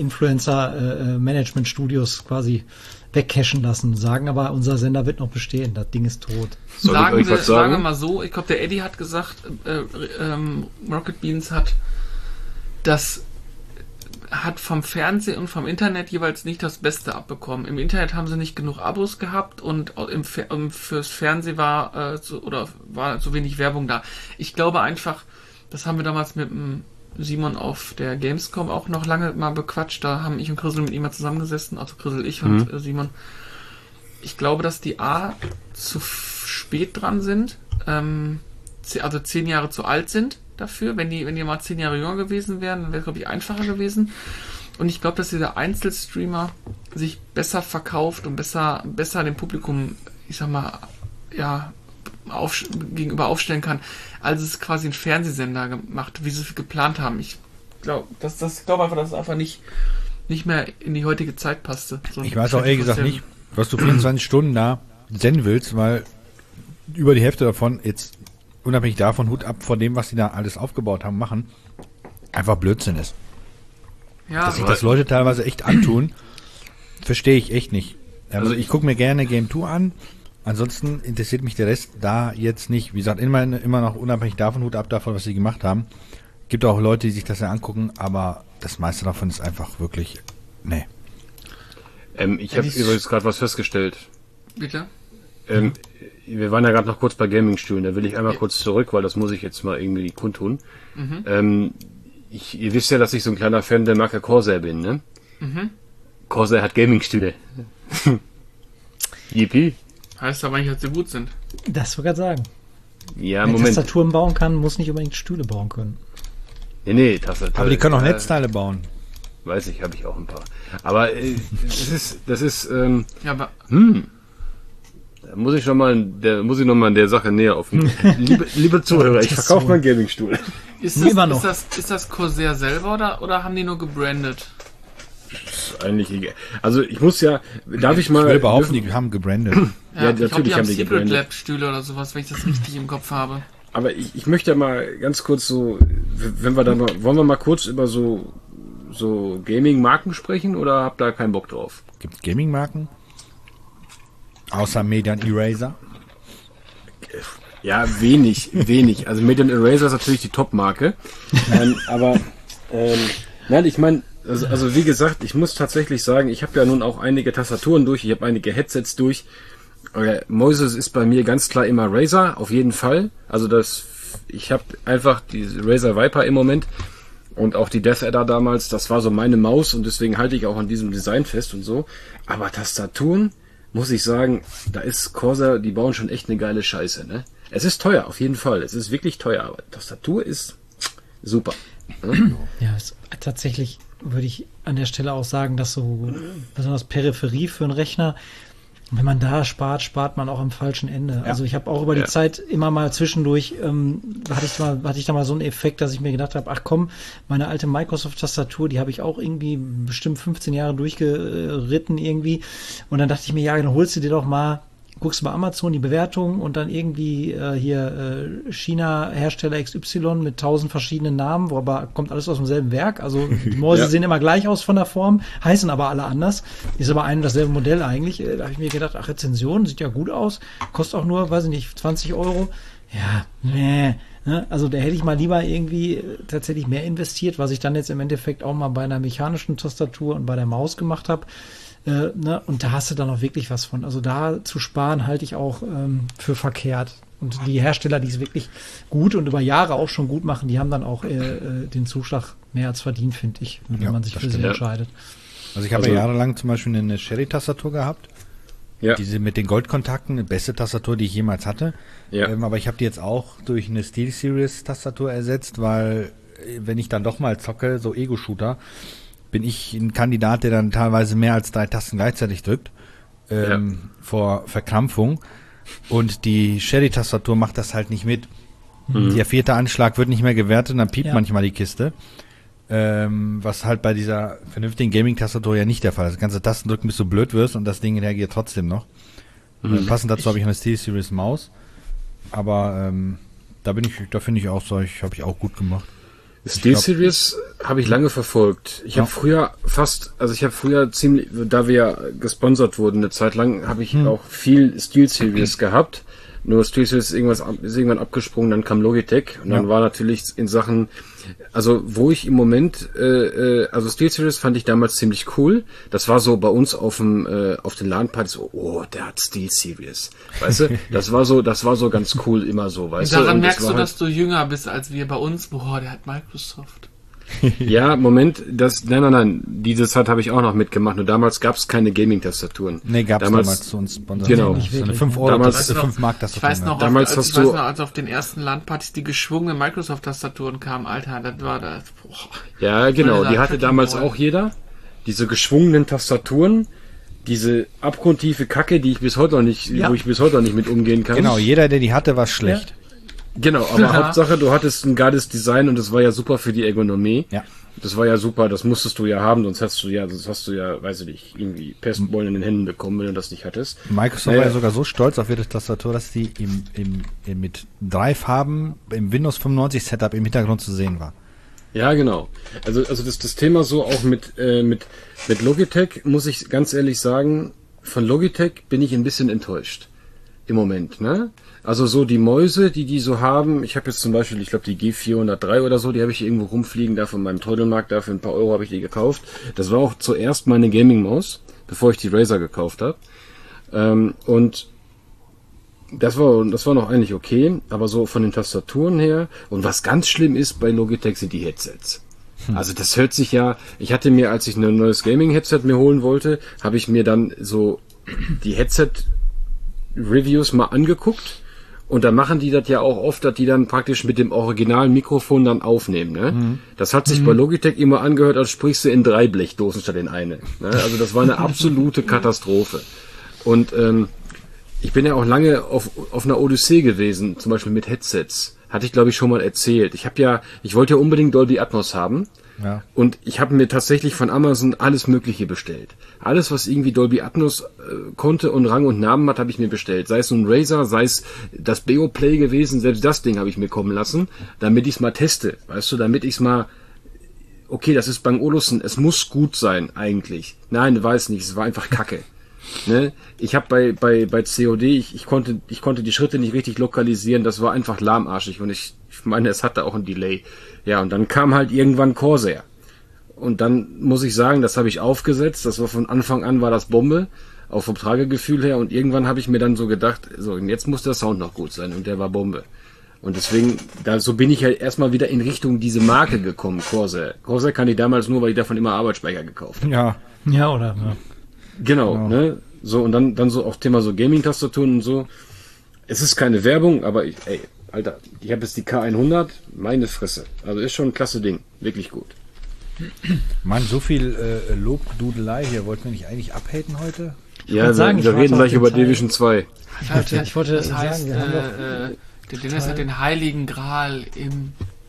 Speaker 3: Influencer-Management-Studios quasi wegcashen lassen, sagen aber, unser Sender wird noch bestehen, das Ding ist tot.
Speaker 2: Soll
Speaker 1: sagen,
Speaker 2: ich euch
Speaker 1: wir,
Speaker 2: was
Speaker 1: sagen wir
Speaker 2: sagen?
Speaker 1: mal so, ich glaube, der Eddie hat gesagt, äh, ähm, Rocket Beans hat das hat vom Fernsehen und vom Internet jeweils nicht das Beste abbekommen. Im Internet haben sie nicht genug Abos gehabt und im, Fer- im, fürs Fernsehen war äh, so, oder war so wenig Werbung da. Ich glaube einfach, das haben wir damals mit dem Simon auf der Gamescom auch noch lange mal bequatscht. Da haben ich und Chrisel mit ihm mal zusammengesessen, also Chrisel, ich und
Speaker 2: Mhm.
Speaker 1: äh, Simon. Ich glaube, dass die A zu f- spät dran sind, ähm, ze- also zehn Jahre zu alt sind dafür. Wenn die, wenn die mal zehn Jahre jünger gewesen wären, dann wäre es, glaube ich, einfacher gewesen. Und ich glaube, dass dieser Einzelstreamer sich besser verkauft und besser, besser dem Publikum, ich sag mal, ja, auf, gegenüber aufstellen kann, als es quasi ein Fernsehsender gemacht, wie sie es geplant haben. Ich glaube, das, das glaube einfach, dass es einfach nicht, nicht mehr in die heutige Zeit passte. So
Speaker 4: ich weiß auch ehrlich gesagt nicht, was du vierundzwanzig Stunden da senden willst, weil über die Hälfte davon, jetzt unabhängig davon, Hut ab vor dem, was die da alles aufgebaut haben, machen, einfach Blödsinn ist.
Speaker 1: Ja,
Speaker 4: dass sich das Leute teilweise echt antun, verstehe ich echt nicht. Also ich gucke mir gerne Game zwei an, ansonsten interessiert mich der Rest da jetzt nicht. Wie gesagt, immer, immer noch unabhängig davon, Hut ab davon, was sie gemacht haben. Gibt auch Leute, die sich das ja angucken, aber das meiste davon ist einfach wirklich, nee.
Speaker 2: Ähm, ich habe übrigens gerade was festgestellt.
Speaker 1: Bitte?
Speaker 2: Ähm, wir waren ja gerade noch kurz bei Gaming-Stühlen, da will ich einmal ja. kurz zurück, weil das muss ich jetzt mal irgendwie kundtun. Mhm. Ähm, ich, ihr wisst ja, dass ich so ein kleiner Fan der Marke Corsair bin, ne? Mhm. Corsair hat Gaming-Stühle. Yippie.
Speaker 1: Heißt aber nicht, dass sie gut sind.
Speaker 3: Das wollte ich gerade sagen.
Speaker 2: Ja,
Speaker 3: Wer
Speaker 2: Moment.
Speaker 3: Tastaturen bauen kann, muss nicht unbedingt Stühle bauen können.
Speaker 2: Nee, nee, Tastatur.
Speaker 4: Aber die können auch äh, Netzteile bauen.
Speaker 2: Weiß ich, habe ich auch ein paar. Aber äh, das ist, das ist, ähm,
Speaker 1: ja, aber
Speaker 2: hm, da muss ich noch mal, der muss ich noch mal in der Sache näher auf. liebe, liebe Zuhörer, ich verkaufe meinen Gaming-Stuhl.
Speaker 1: Ist das, ist das, ist das Corsair selber oder, oder haben die nur gebrandet?
Speaker 2: Ist eigentlich egal. Also ich muss ja, darf ich mal...
Speaker 4: Ich will behaupten, die haben gebrandet.
Speaker 1: Ja, ja, natürlich glaub, die haben, haben die Secret gebrandet. Lab Stühle oder sowas, wenn ich das richtig im Kopf habe.
Speaker 2: Aber ich, ich möchte ja mal ganz kurz so, wenn wir da mal, wollen wir mal kurz über so, so Gaming-Marken sprechen oder habt ihr da keinen Bock drauf?
Speaker 4: Gibt es Gaming-Marken? Außer Median Eraser?
Speaker 2: Ja, wenig, wenig. Also Median Eraser ist natürlich die Top-Marke. ähm, aber, ähm, nein, ich meine, also, also wie gesagt, ich muss tatsächlich sagen, ich habe ja nun auch einige Tastaturen durch, ich habe einige Headsets durch. Okay, Mäuse ist bei mir ganz klar immer Razer, auf jeden Fall. Also das, ich habe einfach die Razer Viper im Moment und auch die Death Adder damals, das war so meine Maus und deswegen halte ich auch an diesem Design fest und so. Aber Tastaturen, muss ich sagen, da ist Corsair, die bauen schon echt eine geile Scheiße, ne? Es ist teuer, auf jeden Fall. Es ist wirklich teuer, aber Tastatur ist super. Ne?
Speaker 3: Ja, es, tatsächlich würde ich an der Stelle auch sagen, dass so besonders Peripherie für einen Rechner, wenn man da spart, spart man auch am falschen Ende. Ja. Also ich habe auch über die ja. Zeit immer mal zwischendurch, ähm, hatte ich mal, hatte ich da mal so einen Effekt, dass ich mir gedacht habe, ach komm, meine alte Microsoft-Tastatur, die habe ich auch irgendwie bestimmt fünfzehn Jahre durchgeritten irgendwie. Und dann dachte ich mir, ja, dann holst du dir doch mal, guckst du bei Amazon die Bewertung und dann irgendwie äh, hier äh, China-Hersteller X Y mit tausend verschiedenen Namen, wo aber kommt alles aus demselben Werk. Also die Mäuse ja. sehen immer gleich aus von der Form, heißen aber alle anders. Ist aber ein und dasselbe Modell eigentlich. Äh, da habe ich mir gedacht, ach, Rezension, sieht ja gut aus, kostet auch nur, weiß ich nicht, zwanzig Euro. Ja, nee. Ne? Also da hätte ich mal lieber irgendwie äh, tatsächlich mehr investiert, was ich dann jetzt im Endeffekt auch mal bei einer mechanischen Tastatur und bei der Maus gemacht habe. Äh, ne? Und da hast du dann auch wirklich was von. Also da zu sparen halte ich auch ähm, für verkehrt. Und die Hersteller, die es wirklich gut und über Jahre auch schon gut machen, die haben dann auch äh, äh, den Zuschlag mehr als verdient, finde ich, wenn
Speaker 4: ja,
Speaker 3: man sich für sie
Speaker 2: ja.
Speaker 3: entscheidet.
Speaker 4: Also ich habe also, ja jahrelang zum Beispiel eine Sherry-Tastatur gehabt. Ja. Diese mit den Goldkontakten, die beste Tastatur, die ich jemals hatte. Ja. Ähm, aber ich habe die jetzt auch durch eine SteelSeries-Tastatur ersetzt, weil wenn ich dann doch mal zocke, so Ego-Shooter, bin ich ein Kandidat, der dann teilweise mehr als drei Tasten gleichzeitig drückt, ähm, ja. vor Verkrampfung. Und die Sherry-Tastatur macht das halt nicht mit. Mhm. Der vierte Anschlag wird nicht mehr gewertet und dann piept ja. manchmal die Kiste. Ähm, was halt bei dieser vernünftigen Gaming-Tastatur ja nicht der Fall ist. Das ganze Tastendrücken, bis du blöd wirst und das Ding reagiert trotzdem noch. Mhm. Äh, passend dazu habe ich eine SteelSeries Maus. Aber ähm, da bin ich, da finde ich auch so, ich habe ich auch gut gemacht.
Speaker 2: SteelSeries habe ich lange verfolgt. Ich ja. habe früher fast, also ich habe früher ziemlich, da wir ja gesponsert wurden, eine Zeit lang habe ich hm. auch viel SteelSeries gehabt. Nur SteelSeries ist, irgendwas, ist irgendwann abgesprungen, dann kam Logitech und dann ja. war natürlich in Sachen, also wo ich im Moment, äh, äh, also SteelSeries fand ich damals ziemlich cool. Das war so bei uns auf dem äh, auf den LAN-Partys, so, oh, der hat SteelSeries, weißt du? Das war so, das war so ganz cool immer so, weißt
Speaker 1: und daran
Speaker 2: du? Daran
Speaker 1: merkst
Speaker 2: das
Speaker 1: du,
Speaker 2: halt,
Speaker 1: dass du jünger bist als wir bei uns. Boah, der hat Microsoft.
Speaker 2: Ja, Moment, das, nein, nein, nein, diese Zeit habe ich auch noch mitgemacht, nur damals gab es keine Gaming-Tastaturen.
Speaker 4: Nee, gab es damals, damals zu uns Sponsor.
Speaker 2: Genau.
Speaker 4: So eine fünf Euro,
Speaker 2: damals,
Speaker 4: fünf Mark Tastatur.
Speaker 1: Ich weiß noch,
Speaker 2: damals
Speaker 1: auf, als,
Speaker 2: hast
Speaker 1: ich
Speaker 2: du,
Speaker 1: weiß noch, als auf den ersten LAN-Partys die geschwungenen Microsoft-Tastaturen kamen, Alter, das war das, boah.
Speaker 2: Ja, genau, die hatte damals auch jeder. diese geschwungenen Tastaturen, diese abgrundtiefe Kacke, die ich bis heute noch nicht,
Speaker 3: Ja.
Speaker 2: wo ich bis heute noch nicht mit umgehen kann.
Speaker 4: Genau, jeder, der die hatte, war schlecht.
Speaker 2: Genau, aber Hauptsache, du hattest ein geiles Design und das war ja super für die Ergonomie.
Speaker 4: Ja.
Speaker 2: Das war ja super, das musstest du ja haben, sonst hast du ja, sonst hast du ja, weiß ich nicht, irgendwie Pestbeulen in den Händen bekommen, wenn du das nicht hattest.
Speaker 4: Microsoft
Speaker 2: Naja.
Speaker 4: war ja sogar so stolz auf ihre Tastatur, dass die im, im, im, mit drei Farben im Windows fünfundneunzig Setup im Hintergrund zu sehen war.
Speaker 2: Ja, genau. Also, also das, das Thema so auch mit, äh, mit, mit Logitech, muss ich ganz ehrlich sagen, von Logitech bin ich ein bisschen enttäuscht. Im Moment, ne? Also so die Mäuse, die die so haben, ich habe jetzt zum Beispiel, ich glaube die G vierhundertdrei oder so, die habe ich irgendwo rumfliegen, da von meinem Trödelmarkt, da für ein paar Euro habe ich die gekauft. Das war auch zuerst meine Gaming-Maus, bevor ich die Razer gekauft habe. Ähm, und das war, das war noch eigentlich okay, aber so von den Tastaturen her, und was ganz schlimm ist bei Logitech sind die Headsets. Also das hört sich ja, ich hatte mir, als ich ein neues Gaming-Headset mir holen wollte, habe ich mir dann so die Headset-Reviews mal angeguckt. Und da machen die das ja auch oft, dass die dann praktisch mit dem originalen Mikrofon dann aufnehmen. Ne? Mhm. Das hat sich mhm. bei Logitech immer angehört, als sprichst du in drei Blechdosen statt in eine. Ne? Also das war eine absolute Katastrophe. Und ähm, ich bin ja auch lange auf, auf einer Odyssee gewesen, zum Beispiel mit Headsets. Hatte ich, glaube ich, schon mal erzählt. Ich habe ja, ich wollte ja unbedingt Dolby Atmos haben. Ja. Und ich habe mir tatsächlich von Amazon alles Mögliche bestellt. Alles, was irgendwie Dolby Atmos äh, konnte und Rang und Namen hat, habe ich mir bestellt. Sei es so ein Razer, sei es das Beoplay gewesen, selbst das Ding habe ich mir kommen lassen, damit ich es mal teste. Weißt du, damit ich es mal, okay, das ist Bang Olufsen, es muss gut sein eigentlich. Nein, weiß nicht, es war einfach Kacke. Ne? Ich habe bei bei bei C O D, ich, ich konnte ich konnte die Schritte nicht richtig lokalisieren, das war einfach lahmarschig und ich, ich meine, es hatte auch ein Delay. Ja, und dann kam halt irgendwann Corsair. Und dann muss ich sagen, das habe ich aufgesetzt, das war von Anfang an war das Bombe, auch vom Tragegefühl her, und irgendwann habe ich mir dann so gedacht, so, und jetzt muss der Sound noch gut sein, und der war Bombe. Und deswegen, da, so bin ich halt erstmal wieder in Richtung diese Marke gekommen, Corsair. Corsair kann ich damals nur, weil ich davon immer Arbeitsspeicher gekauft habe.
Speaker 3: Ja. Ja, oder? Ja.
Speaker 2: Genau,
Speaker 3: Genau,
Speaker 2: ne? So, und dann, dann so auch Thema so Gaming-Tastaturen und so. Es ist keine Werbung, aber ich, ey, Alter, ich habe jetzt die K hundert, meine Fresse. Also ist schon ein klasse Ding, wirklich gut.
Speaker 4: Mann, so viel äh, Lobdudelei hier. Wollten wir nicht eigentlich abhaten heute?
Speaker 2: Ja, wir,
Speaker 3: sagen,
Speaker 2: wir
Speaker 3: ich
Speaker 2: reden
Speaker 3: warte
Speaker 2: gleich
Speaker 3: auf
Speaker 2: über
Speaker 3: den Teil.
Speaker 2: Division zwei.
Speaker 3: Ich wollte, ich wollte
Speaker 1: Das heißt,
Speaker 3: sagen, wir haben doch
Speaker 1: äh, äh, der Dennis hat den Heiligen Gral im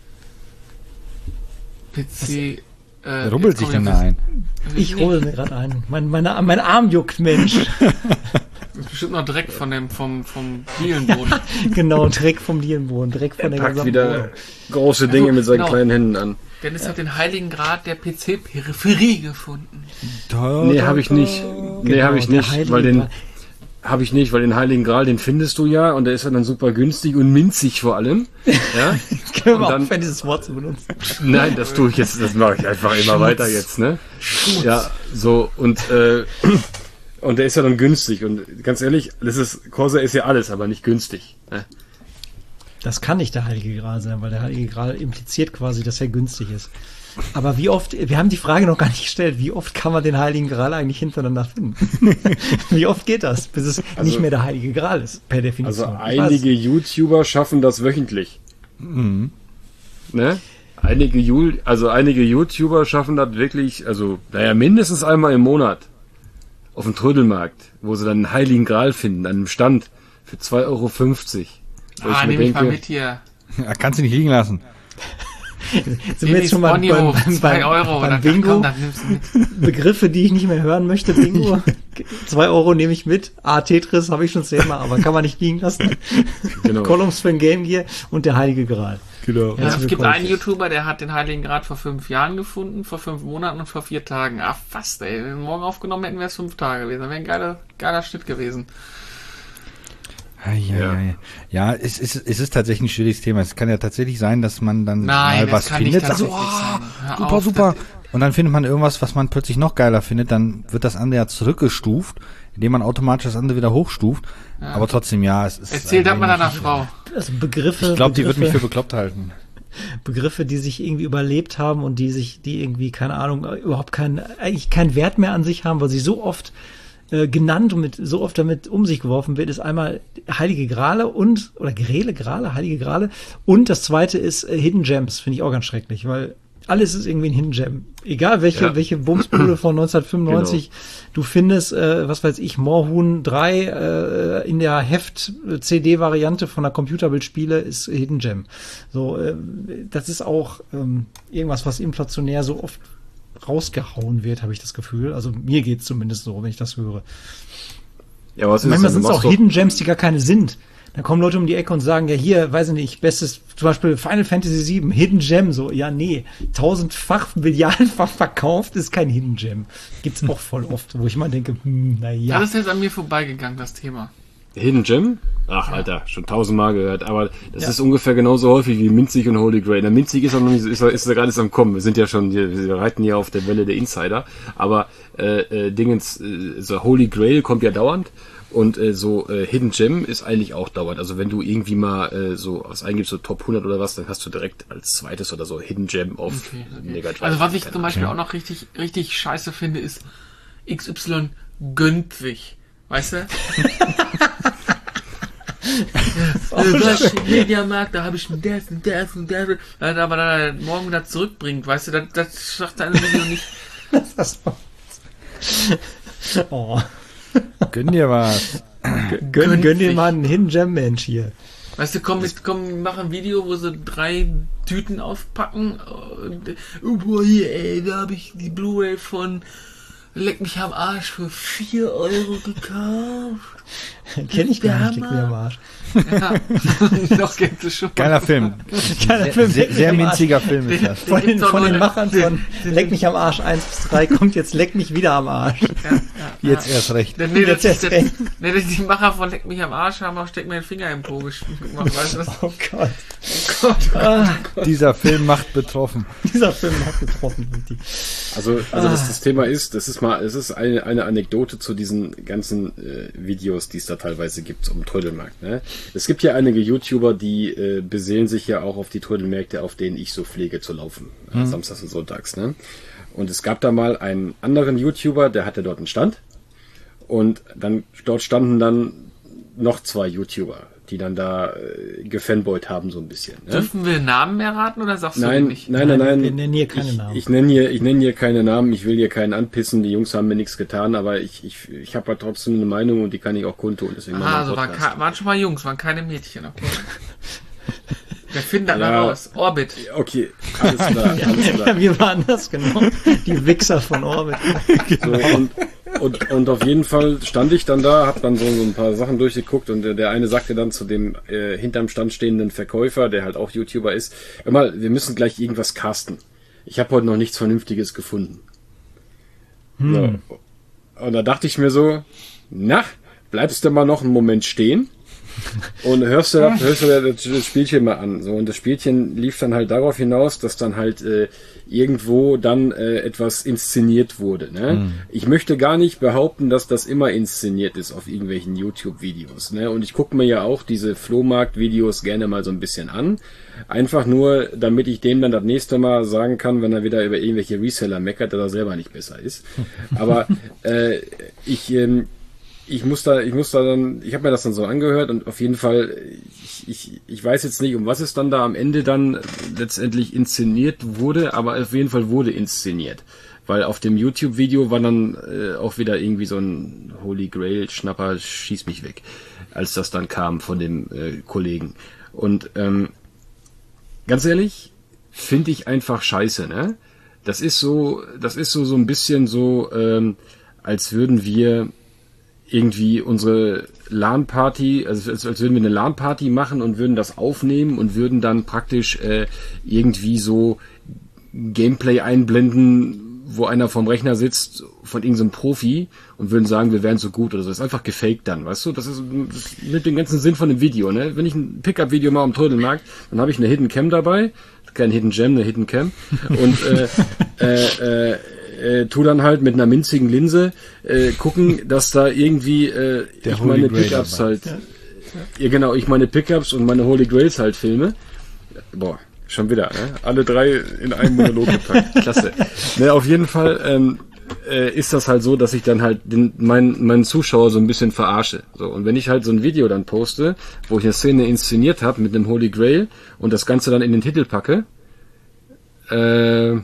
Speaker 1: P C.
Speaker 4: Äh, rubbelt sich denn da ein?
Speaker 3: Ich hole mir gerade ein. Mein, meine, mein Arm juckt, Mensch.
Speaker 1: Das ist bestimmt noch Dreck von dem, vom, vom Dielenboden.
Speaker 3: Genau, Dreck vom Dielenboden, Dreck von
Speaker 2: Er
Speaker 3: der
Speaker 2: packt
Speaker 3: gesamten
Speaker 2: wieder
Speaker 3: Wohnung.
Speaker 2: große Dinge
Speaker 1: Also,
Speaker 2: mit seinen
Speaker 1: genau.
Speaker 2: kleinen Händen an.
Speaker 1: Dennis hat den Heiligen Grad der P C-Peripherie gefunden.
Speaker 2: Nee, habe ich nicht. Nee,
Speaker 3: Genau,
Speaker 2: habe ich
Speaker 3: der
Speaker 2: nicht,
Speaker 3: Heilige
Speaker 2: weil den
Speaker 3: Gral.
Speaker 2: habe ich nicht, weil den Heiligen Gral, den findest du ja, und der ist ja dann super günstig und minzig vor allem. Ja?
Speaker 3: Können wir
Speaker 2: Und dann-
Speaker 3: aufhören, dieses Wort zu benutzen?
Speaker 2: Nein, das tue ich jetzt, das mache ich einfach immer weiter jetzt, ne? Ja, so, und, äh, und der ist ja dann günstig, und ganz ehrlich, das ist, Corsair ist ja alles, aber nicht günstig. Ne?
Speaker 3: Das kann nicht der Heilige Gral sein, weil der Heilige Gral impliziert quasi, dass er günstig ist. Aber wie oft, wir haben die Frage noch gar nicht gestellt, wie oft kann man den Heiligen Gral eigentlich hintereinander finden? Wie oft geht das, bis es
Speaker 2: Also-
Speaker 3: nicht mehr der Heilige Gral ist, per
Speaker 2: Also
Speaker 3: Definition?
Speaker 2: einige YouTuber schaffen das wöchentlich.
Speaker 4: Mhm.
Speaker 2: Ne? Einige, Ju- also einige YouTuber schaffen das wirklich, also, naja, mindestens einmal im Monat. Auf dem Trödelmarkt, wo sie dann einen Heiligen Gral finden, an einem Stand für zwei Euro fünfzig. Wo
Speaker 1: Ah,
Speaker 2: ich mir
Speaker 1: nehme ich mal
Speaker 2: denke,
Speaker 1: mit hier.
Speaker 4: Ja, kannst du nicht liegen lassen.
Speaker 3: Sind wir jetzt schon mal beim,
Speaker 1: Bonniho,
Speaker 3: beim,
Speaker 1: zwei Euro.
Speaker 3: beim
Speaker 1: oder
Speaker 3: Bingo?
Speaker 1: Komm, dann nimmst du mit.
Speaker 3: Begriffe, die ich nicht mehr hören möchte, Bingo. Zwei Euro nehme ich mit. Ah, Tetris habe ich schon zehnmal, aber kann man nicht liegen lassen.
Speaker 2: Genau.
Speaker 3: Columns für ein Game Gear und der Heilige Gral.
Speaker 4: Genau.
Speaker 1: Ja,
Speaker 3: Herzlich
Speaker 1: es gibt
Speaker 3: willkommen.
Speaker 1: einen YouTuber, der hat den Heiligen Grad vor fünf Jahren gefunden, vor fünf Monaten und vor vier Tagen. Ah, fast, ey. Wenn wir morgen aufgenommen hätten, wäre es fünf Tage gewesen. Das wäre ein geiler, geiler Schnitt gewesen.
Speaker 4: Ja, ja,
Speaker 2: Ja.
Speaker 4: ja. ja es, ist, es ist tatsächlich ein schwieriges Thema. Es kann ja tatsächlich sein, dass man dann
Speaker 1: Nein,
Speaker 4: mal
Speaker 1: das
Speaker 4: was
Speaker 1: kann
Speaker 4: findet.
Speaker 1: nicht
Speaker 4: sagt so,
Speaker 1: tatsächlich
Speaker 4: ah,
Speaker 1: sein. Hör
Speaker 4: super,
Speaker 1: auf,
Speaker 4: super.
Speaker 1: das-
Speaker 4: Und dann findet man irgendwas, was man plötzlich noch geiler findet. Dann wird das andere ja zurückgestuft, indem man automatisch das andere wieder hochstuft. Aber trotzdem, ja, es ist...
Speaker 1: Erzähl das mal deiner
Speaker 4: eigentlich-
Speaker 1: Frau.
Speaker 3: Also Begriffe,
Speaker 4: Ich glaube, die wird mich für
Speaker 3: Begriffe,
Speaker 4: bekloppt halten.
Speaker 3: Begriffe, die sich irgendwie überlebt haben und die sich, die irgendwie, keine Ahnung, überhaupt keinen, eigentlich keinen Wert mehr an sich haben, weil sie so oft äh, genannt und mit, so oft damit um sich geworfen wird, ist einmal Heilige Grale und, oder Grele, Grale, Heilige Grale. Und das zweite ist äh, Hidden Gems, finde ich auch ganz schrecklich, weil alles ist irgendwie ein Hidden Gem. Egal welche,
Speaker 2: Ja.
Speaker 3: welche Bumsbude von neunzehnhundertfünfundneunzig,
Speaker 2: Genau.
Speaker 3: du findest, äh, was weiß ich, Moorhuhn drei äh, in der Heft-C D-Variante von der Computerbildspiele ist Hidden Gem. So, äh, das ist auch ähm, irgendwas, was inflationär so oft rausgehauen wird, habe ich das Gefühl. Also mir geht's zumindest so, wenn ich das höre.
Speaker 2: Ja, was ist
Speaker 3: Manchmal
Speaker 2: denn?
Speaker 3: sind
Speaker 2: Du
Speaker 3: es
Speaker 2: machst
Speaker 3: auch
Speaker 2: doch-
Speaker 3: Hidden Gems, die gar keine sind. Da kommen Leute um die Ecke und sagen, ja hier, weiß ich nicht, bestes, zum Beispiel Final Fantasy sieben, Hidden Gem, so, ja nee, tausendfach, milliardenfach verkauft ist kein Hidden Gem. Gibt's auch voll oft, wo ich mal denke, hm, naja.
Speaker 1: Das ist jetzt an mir vorbeigegangen, das Thema.
Speaker 2: Hidden Gem? Ach, Alter, schon tausendmal gehört, aber das
Speaker 3: Ja.
Speaker 2: ist ungefähr genauso häufig wie Minzig und Holy Grail. Na, Minzig ist auch noch nicht, so- ist, ist ja gerade erst am Kommen. Wir sind ja schon, hier, wir reiten hier auf der Welle der Insider, aber äh, äh, Dingens, äh, so Holy Grail kommt ja dauernd und äh, so äh, Hidden Gem ist eigentlich auch dauernd. Also wenn du irgendwie mal äh, so was eingibst, so Top hundert oder was, dann hast du direkt als zweites oder so Hidden Gem auf
Speaker 1: Okay, okay.
Speaker 2: Mega Drive.
Speaker 1: Also was ich zum Beispiel auch noch richtig, richtig scheiße finde, ist X Y gönnt sich. Weißt du? Das Mediamarkt, da habe ich das und das und das, dann aber dann morgen wieder zurückbringt, weißt du, das, das sagt dein Video nicht.
Speaker 3: Das war- oh.
Speaker 4: Gönn dir was.
Speaker 3: Gönn, gönn dir
Speaker 1: sich.
Speaker 3: mal einen Hidden Gem Mensch hier.
Speaker 1: Weißt du, komm, mit, komm, mach ein Video, wo sie drei Tüten aufpacken und, oh, boah, hier, ey, da habe ich die Blu-ray von Leck mich am Arsch für vier Euro gekauft.
Speaker 3: Kenn ich gar nicht,
Speaker 1: Der
Speaker 3: leck mir am Arsch.
Speaker 1: Ja, doch kennst du schon.
Speaker 4: Geiler Film.
Speaker 3: Geiler
Speaker 4: Sehr,
Speaker 3: Film,
Speaker 4: sehr,
Speaker 3: Leck mich
Speaker 4: sehr
Speaker 3: am Arsch.
Speaker 4: minziger Film ist das.
Speaker 3: Von den,
Speaker 1: gibt's auch
Speaker 3: von
Speaker 1: noch
Speaker 3: den
Speaker 1: eine-
Speaker 3: Machern von Leck mich am Arsch eins bis drei kommt jetzt Leck mich wieder am Arsch.
Speaker 1: Ja, ja,
Speaker 4: Jetzt
Speaker 1: ja.
Speaker 4: erst recht.
Speaker 1: Nee, nee, das
Speaker 3: Jetzt
Speaker 1: ist
Speaker 3: erst
Speaker 1: der,
Speaker 3: recht.
Speaker 1: nee, das die Macher von Leck mich am Arsch haben auch Steck mir den Finger im Po gemacht, weißt du das?
Speaker 3: Oh Gott.
Speaker 1: Oh Gott.
Speaker 3: Ah,
Speaker 4: Dieser Film macht betroffen.
Speaker 3: dieser Film hat getroffen. Richtig.
Speaker 2: Also, also das, das Thema ist, das ist mal, es ist eine, eine Anekdote zu diesen ganzen äh, Videos, die es da teilweise gibt um Trödelmarkt. Ne? Es gibt ja einige YouTuber, die äh, beseelen sich ja auch auf die Trödelmärkte, auf denen ich so pflege zu laufen, äh, samstags und sonntags. Ne? Und es gab da mal einen anderen YouTuber, der hatte dort einen Stand und dann dort standen dann noch zwei YouTuber, die dann da äh, gefanboyt haben so ein bisschen. Ne?
Speaker 1: Dürfen wir Namen erraten oder sagst du
Speaker 2: Nein,
Speaker 1: nicht?
Speaker 2: nein, nein, nein.
Speaker 3: Wir nennen hier keine
Speaker 2: ich,
Speaker 3: Namen.
Speaker 2: Ich nenne hier, ich nenne hier keine Namen. Ich will hier keinen anpissen. Die Jungs haben mir nichts getan, aber ich, ich, ich habe halt trotzdem eine Meinung und die kann ich auch kundtun. Deswegen machen wir
Speaker 1: Ah,
Speaker 2: einen
Speaker 1: also waren,
Speaker 2: Podcast.
Speaker 1: ka- waren schon mal Jungs, waren keine Mädchen, okay. Wir finden das
Speaker 2: Ja.
Speaker 1: mal raus. Orbit.
Speaker 2: Okay, alles klar, alles klar.
Speaker 3: Ja, wir waren das, genau. Die Wichser von Orbit.
Speaker 2: So, und, und, und auf jeden Fall stand ich dann da, hab dann so, so ein paar Sachen durchgeguckt und der, der eine sagte dann zu dem äh, hinterm Stand stehenden Verkäufer, der halt auch YouTuber ist, hör mal, wir müssen gleich irgendwas casten. Ich habe heute noch nichts Vernünftiges gefunden. So. Und da dachte ich mir so, na, bleibst du mal noch einen Moment stehen und hörst du, das, hörst du das, das Spielchen mal an. So, und das Spielchen lief dann halt darauf hinaus, dass dann halt äh, irgendwo dann äh, etwas inszeniert wurde. Ne? Ich möchte gar nicht behaupten, dass das immer inszeniert ist auf irgendwelchen YouTube-Videos. Ne? Und ich gucke mir ja auch diese Flohmarkt-Videos gerne mal so ein bisschen an. Einfach nur, damit ich dem dann das nächste Mal sagen kann, wenn er wieder über irgendwelche Reseller meckert, dass er selber nicht besser ist. Aber äh, ich... Ähm, Ich muss da, ich muss da dann, ich habe mir das dann so angehört und auf jeden Fall, ich, ich, ich weiß jetzt nicht, um was es dann da am Ende dann letztendlich inszeniert wurde, aber auf jeden Fall wurde inszeniert. Weil auf dem YouTube-Video war dann äh, auch wieder irgendwie so ein Holy Grail-Schnapper, schieß mich weg, als das dann kam von dem äh, Kollegen. Und ähm, ganz ehrlich, finde ich einfach scheiße, ne? Das ist so, das ist so, so ein bisschen so, ähm, als würden wir irgendwie unsere LAN-Party, also als, als würden wir eine LAN-Party machen und würden das aufnehmen und würden dann praktisch äh, irgendwie so Gameplay einblenden, wo einer vorm Rechner sitzt von irgendeinem Profi und würden sagen, wir wären so gut oder so. Das ist einfach gefaked dann, weißt du? Das ist, das mit dem ganzen Sinn von dem Video, ne? Wenn ich ein Pickup-Video mache am Trödelmarkt, dann habe ich eine Hidden Cam dabei, kein Hidden Gem, eine Hidden Cam und äh, äh, äh, äh, tu dann halt mit einer minzigen Linse äh, gucken, dass da irgendwie äh,
Speaker 4: Der
Speaker 2: ich
Speaker 4: Holy
Speaker 2: meine
Speaker 4: Grail
Speaker 2: Pickups
Speaker 4: dabei.
Speaker 2: halt, ja. ja genau, ich meine Pickups und meine Holy Grails halt filme. Boah, schon wieder, ne? Alle drei in einen Monolog gepackt. Klasse. Ne, auf jeden Fall ähm, äh, ist das halt so, dass ich dann halt den, meinen, meinen Zuschauer so ein bisschen verarsche. So, und wenn ich halt so ein Video dann poste, wo ich eine Szene inszeniert habe mit einem Holy Grail und das Ganze dann in den Titel packe, Äh,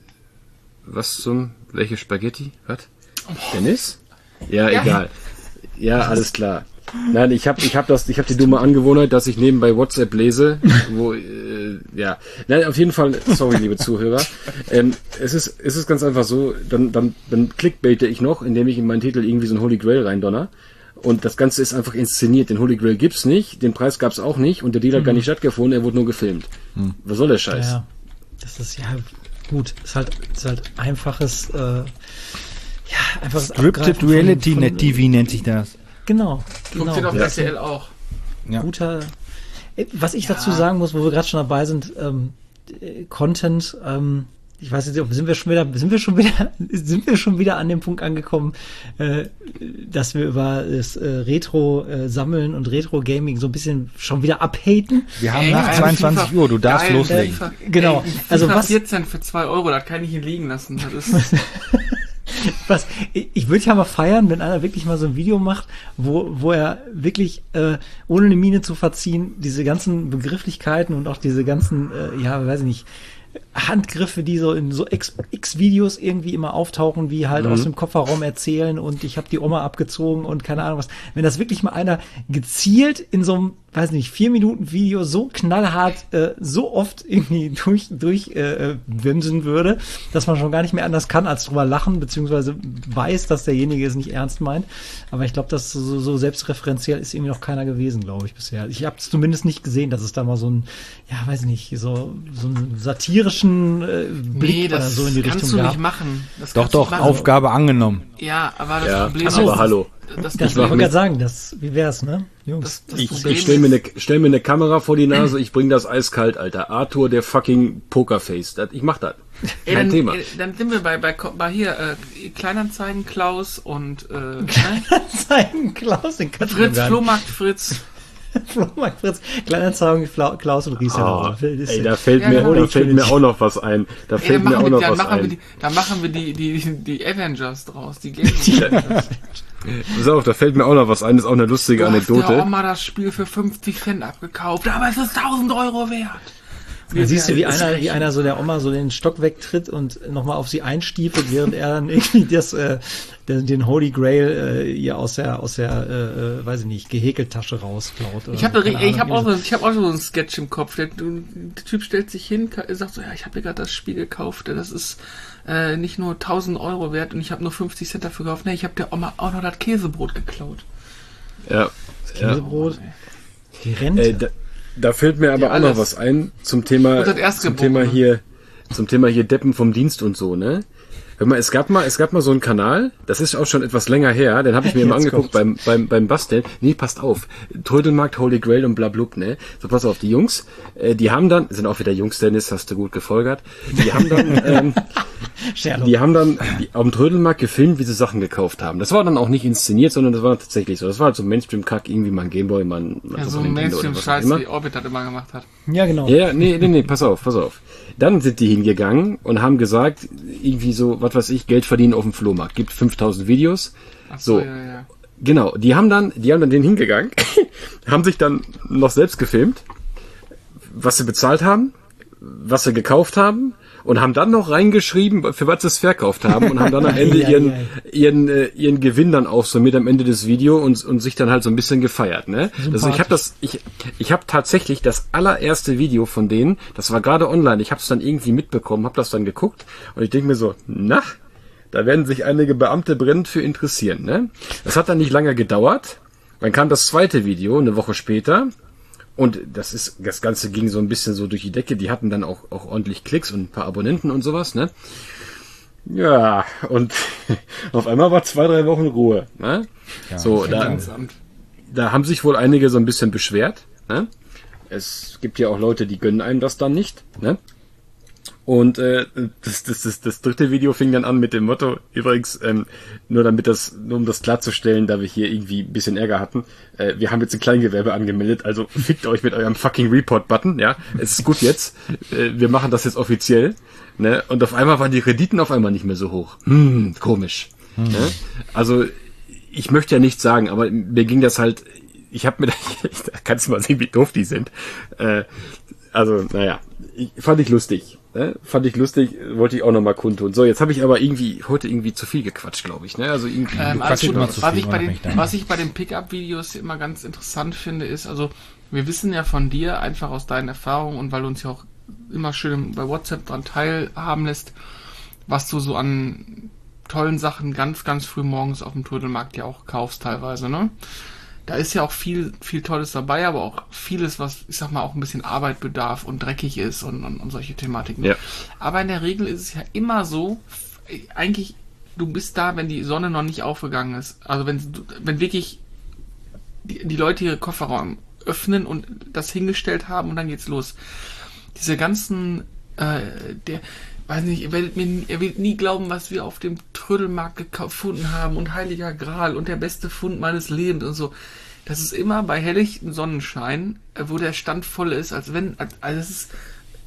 Speaker 2: was zum, welche Spaghetti? Was? Dennis? Ja,
Speaker 1: Ja.
Speaker 2: egal. Ja, alles klar. Nein, ich habe ich hab das, ich habe die dumme Angewohnheit, dass ich nebenbei WhatsApp lese, wo, äh, ja. Nein, auf jeden Fall, sorry, liebe Zuhörer. Ähm, es ist, es ist ganz einfach so, dann, dann, dann clickbaite ich noch, indem ich in meinen Titel irgendwie so ein Holy Grail reindonner. Und das Ganze ist einfach inszeniert. Den Holy Grail gibt's nicht, den Preis gab's auch nicht und der Deal hat gar nicht stattgefunden, er wurde nur gefilmt. Hm. Was soll der Scheiß?
Speaker 3: Ja, das ist ja gut. Ist halt, ist halt einfaches, äh, ja, einfaches
Speaker 4: Scripted
Speaker 3: Abgreifen
Speaker 4: Reality
Speaker 3: von- von-
Speaker 4: T V nennt sich das.
Speaker 3: Genau, genau.
Speaker 1: Funktioniert auf
Speaker 2: Ja.
Speaker 1: R T L auch.
Speaker 4: Ja.
Speaker 3: Guter. Äh, Was ich
Speaker 1: Ja.
Speaker 3: dazu sagen muss, wo wir gerade schon dabei sind, ähm, äh, Content. Ähm, ich weiß nicht, ob- sind wir schon wieder, sind wir schon wieder, sind wir schon wieder an dem Punkt angekommen, äh, dass wir über das äh, Retro-Sammeln und Retro-Gaming so ein bisschen schon wieder abhaten.
Speaker 4: Wir haben
Speaker 1: Ey,
Speaker 4: nach
Speaker 1: geil,
Speaker 4: zweiundzwanzig
Speaker 1: FIFA
Speaker 4: Uhr, du darfst
Speaker 1: geil,
Speaker 4: loslegen.
Speaker 1: FIFA.
Speaker 3: Genau.
Speaker 1: Ey,
Speaker 3: Also
Speaker 1: FIFA
Speaker 3: was-
Speaker 1: vierzehn für zwei Euro, das kann ich ihn liegen lassen. Das ist,
Speaker 3: Was, ich ich würde ja mal feiern, wenn einer wirklich mal so ein Video macht, wo, wo er wirklich, äh, ohne eine Miene zu verziehen, diese ganzen Begrifflichkeiten und auch diese ganzen, äh, ja, weiß ich nicht, Handgriffe, die so in so X- X-Videos irgendwie immer auftauchen, wie halt aus dem Kofferraum erzählen und ich habe die Oma abgezogen und keine Ahnung was. Wenn das wirklich mal einer gezielt in so einem, weiß nicht, vier Minuten Video so knallhart, äh, so oft irgendwie durch, durch äh, wimsen würde, dass man schon gar nicht mehr anders kann, als drüber lachen, beziehungsweise weiß, dass derjenige es nicht ernst meint. Aber ich glaube, dass so, so selbstreferenziell ist irgendwie noch keiner gewesen, glaube ich, bisher. Ich habe es zumindest nicht gesehen, dass es da mal so ein, ja, weiß nicht, so, so einen satirischen äh, Blick
Speaker 1: nee,
Speaker 3: oder
Speaker 1: das
Speaker 3: so in die
Speaker 1: kannst
Speaker 3: Richtung
Speaker 1: du
Speaker 3: gab.
Speaker 1: nicht machen. Das
Speaker 4: Doch,
Speaker 1: kannst du
Speaker 4: doch,
Speaker 1: nicht machen.
Speaker 4: Aufgabe angenommen.
Speaker 1: Ja, aber das
Speaker 2: Ja,
Speaker 1: Problem
Speaker 2: aber
Speaker 1: ist,
Speaker 2: hallo.
Speaker 1: Das,
Speaker 3: Das
Speaker 1: das,
Speaker 3: wollte ich
Speaker 2: mit-
Speaker 3: gerade sagen, das, wie wär's, ne, Jungs?
Speaker 1: das, das
Speaker 2: Ich,
Speaker 1: Problem
Speaker 2: ich stell mir,
Speaker 1: ist,
Speaker 2: eine, stell mir eine Kamera vor die Nase, ich bring das eiskalt, Alter. Arthur, der fucking Pokerface. Das, ich mach das.
Speaker 1: ey,
Speaker 2: Kein
Speaker 1: dann,
Speaker 2: Thema.
Speaker 1: ey, dann sind wir bei, bei, bei hier, äh, Kleinanzeigen Klaus und, äh, ne?
Speaker 3: Kleinanzeigen Klaus, den kannst du
Speaker 1: Fritz,
Speaker 3: gar nicht.
Speaker 1: Flohmarkt Fritz.
Speaker 3: Flohmarkt Fritz, Kleinanzeigen Fla- Klaus und
Speaker 2: Oh,
Speaker 3: Rieser.
Speaker 2: ey, da fällt,
Speaker 1: Ja,
Speaker 2: mir,
Speaker 1: genau.
Speaker 2: da fällt mir auch noch was ein. Da
Speaker 1: Ey,
Speaker 2: fällt
Speaker 1: dann
Speaker 2: mir
Speaker 1: machen
Speaker 2: auch
Speaker 1: wir,
Speaker 2: noch
Speaker 1: dann
Speaker 2: was
Speaker 1: machen wir
Speaker 2: ein.
Speaker 1: die, dann machen wir die, die, die Avengers draus, die Game Avengers.
Speaker 2: Pass auf, da fällt mir auch noch was ein, das ist auch eine lustige
Speaker 1: Du hast der
Speaker 2: Anekdote.
Speaker 1: Oma das Spiel für fünfzig Cent abgekauft, aber es ist tausend Euro wert.
Speaker 3: Da siehst du, wie
Speaker 1: Das ist
Speaker 3: einer, wie einer so der Oma so den Stock wegtritt und nochmal auf sie einstiefelt, während er dann irgendwie das, äh, den, den Holy Grail äh, ihr aus der, aus der, äh, äh, weiß ich nicht, Gehäkeltasche rausklaut.
Speaker 1: Ich habe
Speaker 3: Keine
Speaker 1: ich hab
Speaker 3: Ahnung,
Speaker 1: auch, so, ich hab auch so einen Sketch im Kopf. Der, der Typ stellt sich hin, ka- sagt so, ja, ich habe mir gerade das Spiel gekauft, das ist äh, nicht nur tausend Euro wert und ich habe nur fünfzig Cent dafür gekauft. Nee, ich habe der Oma auch noch das Käsebrot geklaut.
Speaker 2: Ja, ja.
Speaker 3: Käsebrot. Die Rente.
Speaker 2: Äh, da, da fällt mir aber
Speaker 1: Ja,
Speaker 2: auch noch
Speaker 1: alles.
Speaker 2: was ein zum Thema,
Speaker 1: Und das
Speaker 2: zum
Speaker 1: Erstgeborene.
Speaker 2: Thema hier, zum Thema hier Deppen vom Dienst und so, ne? Hör mal, es gab mal, es gab mal so einen Kanal, das ist auch schon etwas länger her, den habe ich mir mal
Speaker 3: Jetzt
Speaker 2: angeguckt beim, beim, beim Basteln. Nee, passt auf. Trödelmarkt, Holy Grail und blablub, ne? So, pass auf, die Jungs, äh, die haben dann, sind auch wieder Jungs, Dennis, hast du gut gefolgert, die haben dann, ähm,
Speaker 3: Sherlock.
Speaker 2: die haben dann die, auf dem Trödelmarkt gefilmt, wie sie Sachen gekauft haben. Das war dann auch nicht inszeniert, sondern das war tatsächlich so. Das war halt so ein Mainstream-Kack, irgendwie mal ein Gameboy, mal ein mal
Speaker 1: Ja, so
Speaker 2: Super
Speaker 1: ein
Speaker 2: Nintendo oder was auch
Speaker 1: Mainstream-Scheiß,
Speaker 2: immer.
Speaker 1: wie Orbit das immer gemacht hat.
Speaker 3: Ja, genau.
Speaker 2: Ja, nee, nee, nee, pass auf, pass auf. Dann sind die hingegangen und haben gesagt, irgendwie so, was weiß ich, Geld verdienen auf dem Flohmarkt. Gibt fünftausend Videos.
Speaker 1: Ach so,
Speaker 2: So.
Speaker 1: ja, ja.
Speaker 2: Genau, die haben dann, die haben dann den hingegangen, haben sich dann noch selbst gefilmt, was sie bezahlt haben, was sie gekauft haben und haben dann noch reingeschrieben, für was sie es verkauft haben und haben dann am Ende
Speaker 3: Ja,
Speaker 2: ihren,
Speaker 3: ja.
Speaker 2: ihren, äh, ihren Gewinn dann auch so mit am Ende des Videos und, und sich dann halt so ein bisschen gefeiert, ne? Also ich habe das, ich, ich habe tatsächlich das allererste Video von denen, das war gerade online, ich habe es dann irgendwie mitbekommen, habe das dann geguckt und ich denke mir so, na, da werden sich einige Beamte brennend für interessieren, ne? Das hat dann nicht lange gedauert, dann kam das zweite Video, eine Woche später. Und das ist, das Ganze ging so ein bisschen so durch die Decke. Die hatten dann auch, auch ordentlich Klicks und ein paar Abonnenten und sowas, ne? Ja, und auf einmal war zwei, drei Wochen Ruhe, ne?
Speaker 4: Ja,
Speaker 2: so, da,
Speaker 1: Finanzamt.
Speaker 2: da haben sich wohl einige so ein bisschen beschwert, ne? Es gibt ja auch Leute, die gönnen einem das dann nicht, ne? Und äh, das, das, das, das dritte Video fing dann an mit dem Motto, übrigens, ähm, nur damit das, nur um das klarzustellen, da wir hier irgendwie ein bisschen Ärger hatten, äh, wir haben jetzt ein Kleingewerbe angemeldet, also fickt euch mit eurem fucking Report-Button, ja, es ist gut jetzt, äh, wir machen das jetzt offiziell, ne, und auf einmal waren die Renditen auf einmal nicht mehr so hoch. Hm, komisch. Hm. Ne? Also, ich möchte ja nichts sagen, aber mir ging das halt, ich habe mir, da kannst du mal sehen, wie doof die sind, äh, also, naja, ich, fand ich lustig. Ne? Fand ich lustig, wollte ich auch nochmal kundtun. So, jetzt habe ich aber irgendwie heute irgendwie zu viel gequatscht, glaube ich. Ne? Also irgendwie
Speaker 1: ähm,
Speaker 2: quatscht
Speaker 1: also,
Speaker 2: immer
Speaker 1: was,
Speaker 2: zu
Speaker 1: was,
Speaker 2: viel.
Speaker 1: ich bei den, was ich bei den Pickup-Videos immer ganz interessant finde, ist, also wir wissen ja von dir, einfach aus deinen Erfahrungen und weil du uns ja auch immer schön bei WhatsApp dran teilhaben lässt, was du so an tollen Sachen ganz, ganz früh morgens auf dem Trödelmarkt ja auch kaufst teilweise, ne? Da ist ja auch viel, viel Tolles dabei, aber auch vieles, was, ich sag mal, auch ein bisschen Arbeit bedarf und dreckig ist und, und, und solche Thematiken.
Speaker 2: Ja.
Speaker 1: Aber in der Regel ist es ja immer so, eigentlich, du bist da, wenn die Sonne noch nicht aufgegangen ist. Also wenn, wenn wirklich die, die Leute ihre Kofferraum öffnen und das hingestellt haben und dann geht's los. Diese ganzen, äh, der, weiß nicht, ihr werdet mir, ihr werdet nie glauben, was wir auf dem Trödelmarkt gefunden haben und Heiliger Gral und der beste Fund meines Lebens und so. Das ist immer bei helllichtem Sonnenschein, wo der Stand voll ist, als wenn, also es ist,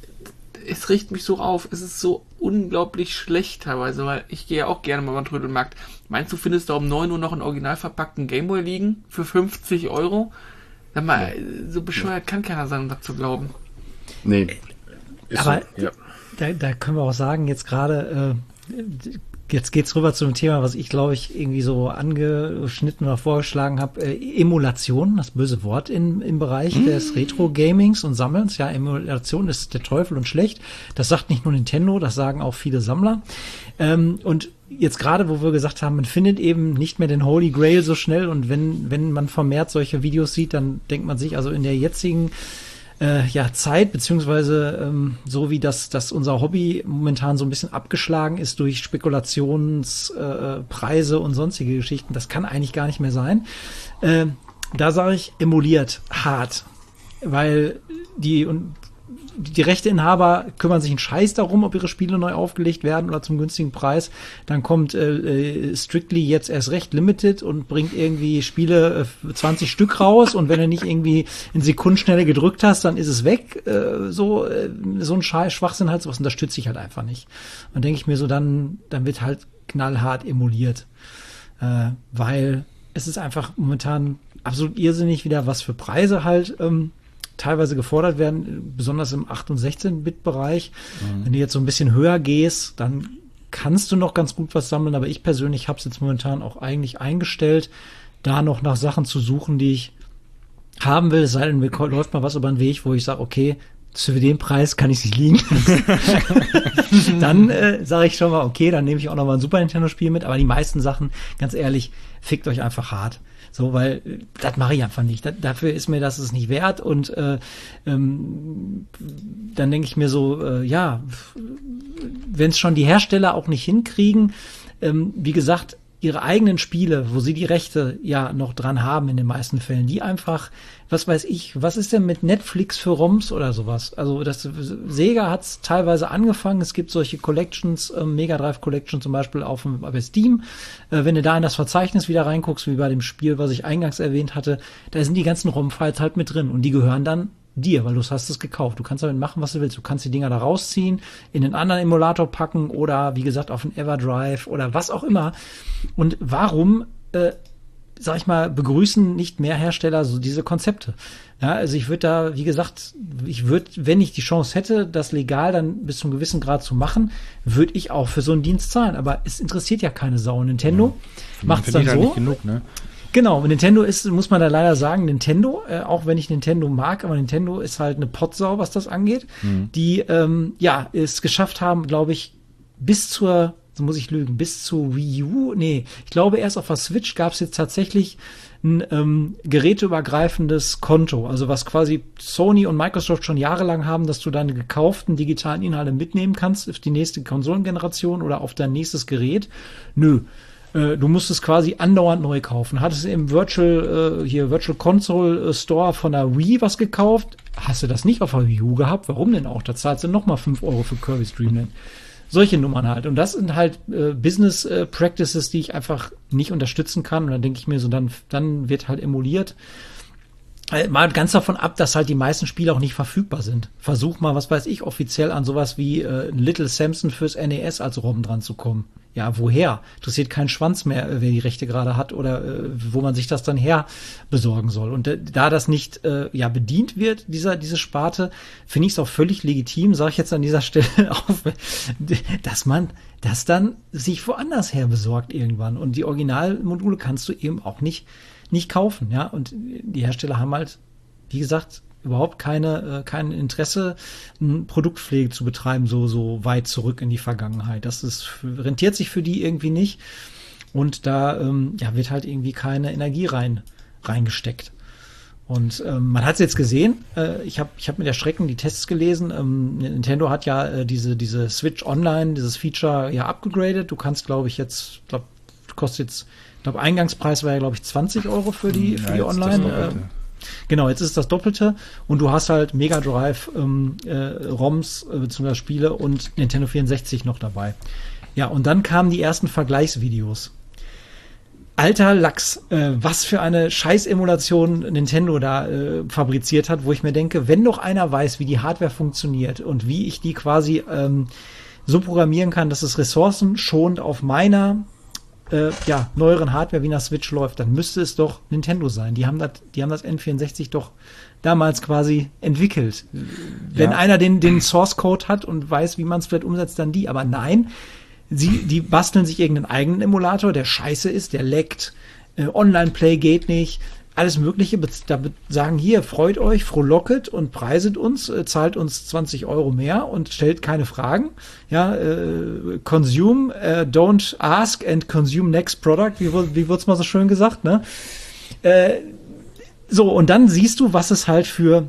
Speaker 1: es riecht mich so auf, es ist so unglaublich schlecht teilweise, weil ich gehe ja auch gerne mal beim Trödelmarkt. Meinst du, findest du um neun Uhr noch einen original verpackten Gameboy liegen für fünfzig Euro? Sag mal, so bescheuert kann keiner sein, um das zu glauben.
Speaker 2: Nee. Ist
Speaker 3: Aber
Speaker 2: so, ja.
Speaker 3: da, da können wir auch sagen, jetzt gerade, äh, jetzt geht's rüber zu einem Thema, was ich, glaube ich, irgendwie so angeschnitten oder vorgeschlagen habe. Äh, Emulation, das böse Wort in, im Bereich hm. des Retro-Gamings und Sammelns. Ja, Emulation ist der Teufel und schlecht. Das sagt nicht nur Nintendo, das sagen auch viele Sammler. Ähm, und jetzt gerade, wo wir gesagt haben, man findet eben nicht mehr den Holy Grail so schnell und wenn, wenn man vermehrt solche Videos sieht, dann denkt man sich, also in der jetzigen Äh, ja, Zeit, beziehungsweise ähm, so wie das, dass unser Hobby momentan so ein bisschen abgeschlagen ist durch Spekulationspreise äh, und sonstige Geschichten, das kann eigentlich gar nicht mehr sein. Äh, da sage ich, emuliert hart, weil die und die Rechteinhaber kümmern sich einen Scheiß darum, ob ihre Spiele neu aufgelegt werden oder zum günstigen Preis. Dann kommt äh, Strictly jetzt erst recht Limited und bringt irgendwie Spiele äh, zwanzig Stück raus und wenn du nicht irgendwie in Sekundenschnelle gedrückt hast, dann ist es weg. Äh, so äh, so ein Scheiß, Schwachsinn halt, sowas unterstütze ich halt einfach nicht. Und denke ich mir so, dann dann wird halt knallhart emuliert. Äh, weil es ist einfach momentan absolut irrsinnig wieder, was für Preise halt ähm, teilweise gefordert werden, besonders im acht- und sechzehn-Bit-Bereich. Mhm. Wenn du jetzt so ein bisschen höher gehst, dann kannst du noch ganz gut was sammeln, aber ich persönlich habe es jetzt momentan auch eigentlich eingestellt, da noch nach Sachen zu suchen, die ich haben will, es sei denn, mir läuft mal was über den Weg, wo ich sage, okay, für den Preis kann ich es nicht liegen. Dann äh, sage ich schon mal, okay, dann nehme ich auch noch mal ein Super Nintendo-Spiel mit, aber die meisten Sachen, ganz ehrlich, fickt euch einfach hart. So, weil das mache ich einfach nicht. Das, dafür ist mir das es nicht wert und äh, ähm, dann denke ich mir so, äh, ja, wenn es schon die Hersteller auch nicht hinkriegen, ähm, wie gesagt, ihre eigenen Spiele, wo sie die Rechte ja noch dran haben in den meisten Fällen, die einfach, was weiß ich, was ist denn mit Netflix für ROMs oder sowas? Also das Sega hat es teilweise angefangen, es gibt solche Collections, äh, Mega Drive Collection zum Beispiel auf dem bei Steam. Äh, wenn du da in das Verzeichnis wieder reinguckst, wie bei dem Spiel, was ich eingangs erwähnt hatte, da sind die ganzen ROM-Files halt mit drin und die gehören dann dir, weil du hast es gekauft. Du kannst damit machen, was du willst. Du kannst die Dinger da rausziehen, in den anderen Emulator packen oder, wie gesagt, auf den Everdrive oder was auch immer. Und warum, äh, sag ich mal, begrüßen nicht mehr Hersteller so diese Konzepte? Ja, also ich würde da, wie gesagt, ich würde, wenn ich die Chance hätte, das legal dann bis zu einem gewissen Grad zu machen, würde ich auch für so einen Dienst zahlen. Aber es interessiert ja keine Sau. Nintendo ja, macht es dann so.
Speaker 4: Nicht genug, ne?
Speaker 3: Genau, Nintendo ist, muss man da leider sagen, Nintendo, äh, auch wenn ich Nintendo mag, aber Nintendo ist halt eine Pottsau, was das angeht, mhm. die ähm, ja es geschafft haben, glaube ich, bis zur, so muss ich lügen, bis zu Wii U, nee, ich glaube erst auf der Switch gab es jetzt tatsächlich ein ähm, geräteübergreifendes Konto, also was quasi Sony und Microsoft schon jahrelang haben, dass du deine gekauften digitalen Inhalte mitnehmen kannst auf die nächste Konsolengeneration oder auf dein nächstes Gerät. Nö. Du musst es quasi andauernd neu kaufen. Hattest du im Virtual, äh, hier Virtual Console Store von der Wii was gekauft? Hast du das nicht auf der Wii U gehabt? Warum denn auch? Da zahlst du nochmal fünf Euro für Kirby's Dream Land. Solche Nummern halt. Und das sind halt äh, Business äh, Practices, die ich einfach nicht unterstützen kann. Und dann denke ich mir so, dann, dann wird halt emuliert. Äh, mal ganz davon ab, dass halt die meisten Spiele auch nicht verfügbar sind. Versuch mal, was weiß ich, offiziell an sowas wie äh, Little Samson fürs N E S als ROM dran zu kommen. Ja, woher? Interessiert keinen Schwanz mehr, wer die Rechte gerade hat oder äh, wo man sich das dann her besorgen soll. Und äh, da das nicht äh, ja bedient wird, dieser diese Sparte, finde ich es auch völlig legitim, sage ich jetzt an dieser Stelle auf, dass man das dann sich woanders her besorgt irgendwann. Und die Originalmodule kannst du eben auch nicht nicht kaufen, ja. Und die Hersteller haben halt, wie gesagt, überhaupt keine, äh, kein Interesse, eine Produktpflege zu betreiben, so, so weit zurück in die Vergangenheit. Das ist, rentiert sich für die irgendwie nicht. Und da, ähm, ja, wird halt irgendwie keine Energie rein, reingesteckt. Und ähm, man hat es jetzt gesehen, äh, ich habe ich hab mit Erschrecken die Tests gelesen. Ähm, Nintendo hat ja äh, diese, diese Switch Online, dieses Feature ja abgegradet. Du kannst, glaube ich, jetzt, glaube, kostet jetzt, ich glaube, Eingangspreis war ja, glaube ich, zwanzig Euro für die, für die Online. Genau, jetzt ist es das Doppelte und du hast halt Mega Drive ähm, äh, ROMs äh, bzw. Spiele und Nintendo vierundsechzig noch dabei. Ja, und dann kamen die ersten Vergleichsvideos. Alter Lachs, äh, was für eine Scheiß-Emulation Nintendo da äh, fabriziert hat, wo ich mir denke, wenn doch einer weiß, wie die Hardware funktioniert und wie ich die quasi ähm, so programmieren kann, dass es ressourcenschonend auf meiner Äh, ja, neueren Hardware wie einer Switch läuft, dann müsste es doch Nintendo sein. Die haben das, die haben das N vierundsechzig doch damals quasi entwickelt. Wenn ja. einer den, den Source Code hat und weiß, wie man es vielleicht umsetzt, dann die. Aber nein, sie, die basteln sich irgendeinen eigenen Emulator, der scheiße ist, der leckt, äh, Online-Play geht nicht, alles Mögliche. Da sagen hier, freut euch, frohlocket und preiset uns, äh, zahlt uns zwanzig Euro mehr und stellt keine Fragen. Ja, äh, consume, äh, don't ask and consume next product, wie, wie wird's mal so schön gesagt, ne? Äh, so, und dann siehst du, was es halt für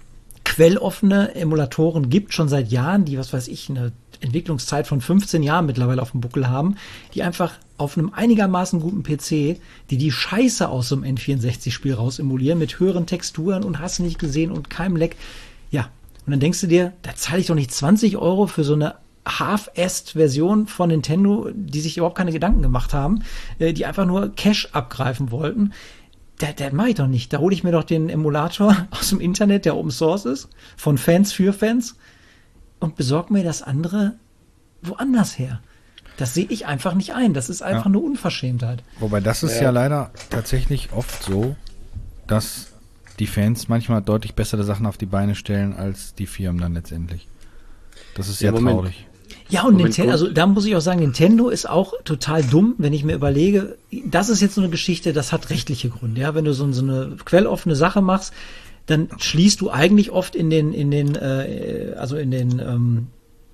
Speaker 3: quelloffene Emulatoren gibt, schon seit Jahren, die, was weiß ich, eine Entwicklungszeit von fünfzehn Jahren mittlerweile auf dem Buckel haben, die einfach auf einem einigermaßen guten P C, die die Scheiße aus so einem N vierundsechzig-Spiel raus emulieren, mit höheren Texturen und hast nicht gesehen und keinem Leck. Ja, und dann denkst du dir, da zahle ich doch nicht zwanzig Euro für so eine Half-Assed-Version von Nintendo, die sich überhaupt keine Gedanken gemacht haben, äh, die einfach nur Cash abgreifen wollten. Da, da mache ich doch nicht. Da hole ich mir doch den Emulator aus dem Internet, der Open Source ist, von Fans für Fans und besorge mir das andere woanders her. Das sehe ich einfach nicht ein. Das ist einfach ja. eine Unverschämtheit.
Speaker 4: Wobei das ist ja. ja leider tatsächlich oft so, dass die Fans manchmal deutlich bessere Sachen auf die Beine stellen als die Firmen dann letztendlich. Das ist sehr ja, traurig.
Speaker 3: Ja, und Nintendo, also da muss ich auch sagen, Nintendo ist auch total dumm, wenn ich mir überlege, das ist jetzt so eine Geschichte, das hat rechtliche Gründe. Ja, wenn du so, so eine quelloffene Sache machst, dann schließt du eigentlich oft in den, in den, äh, also in den, ähm,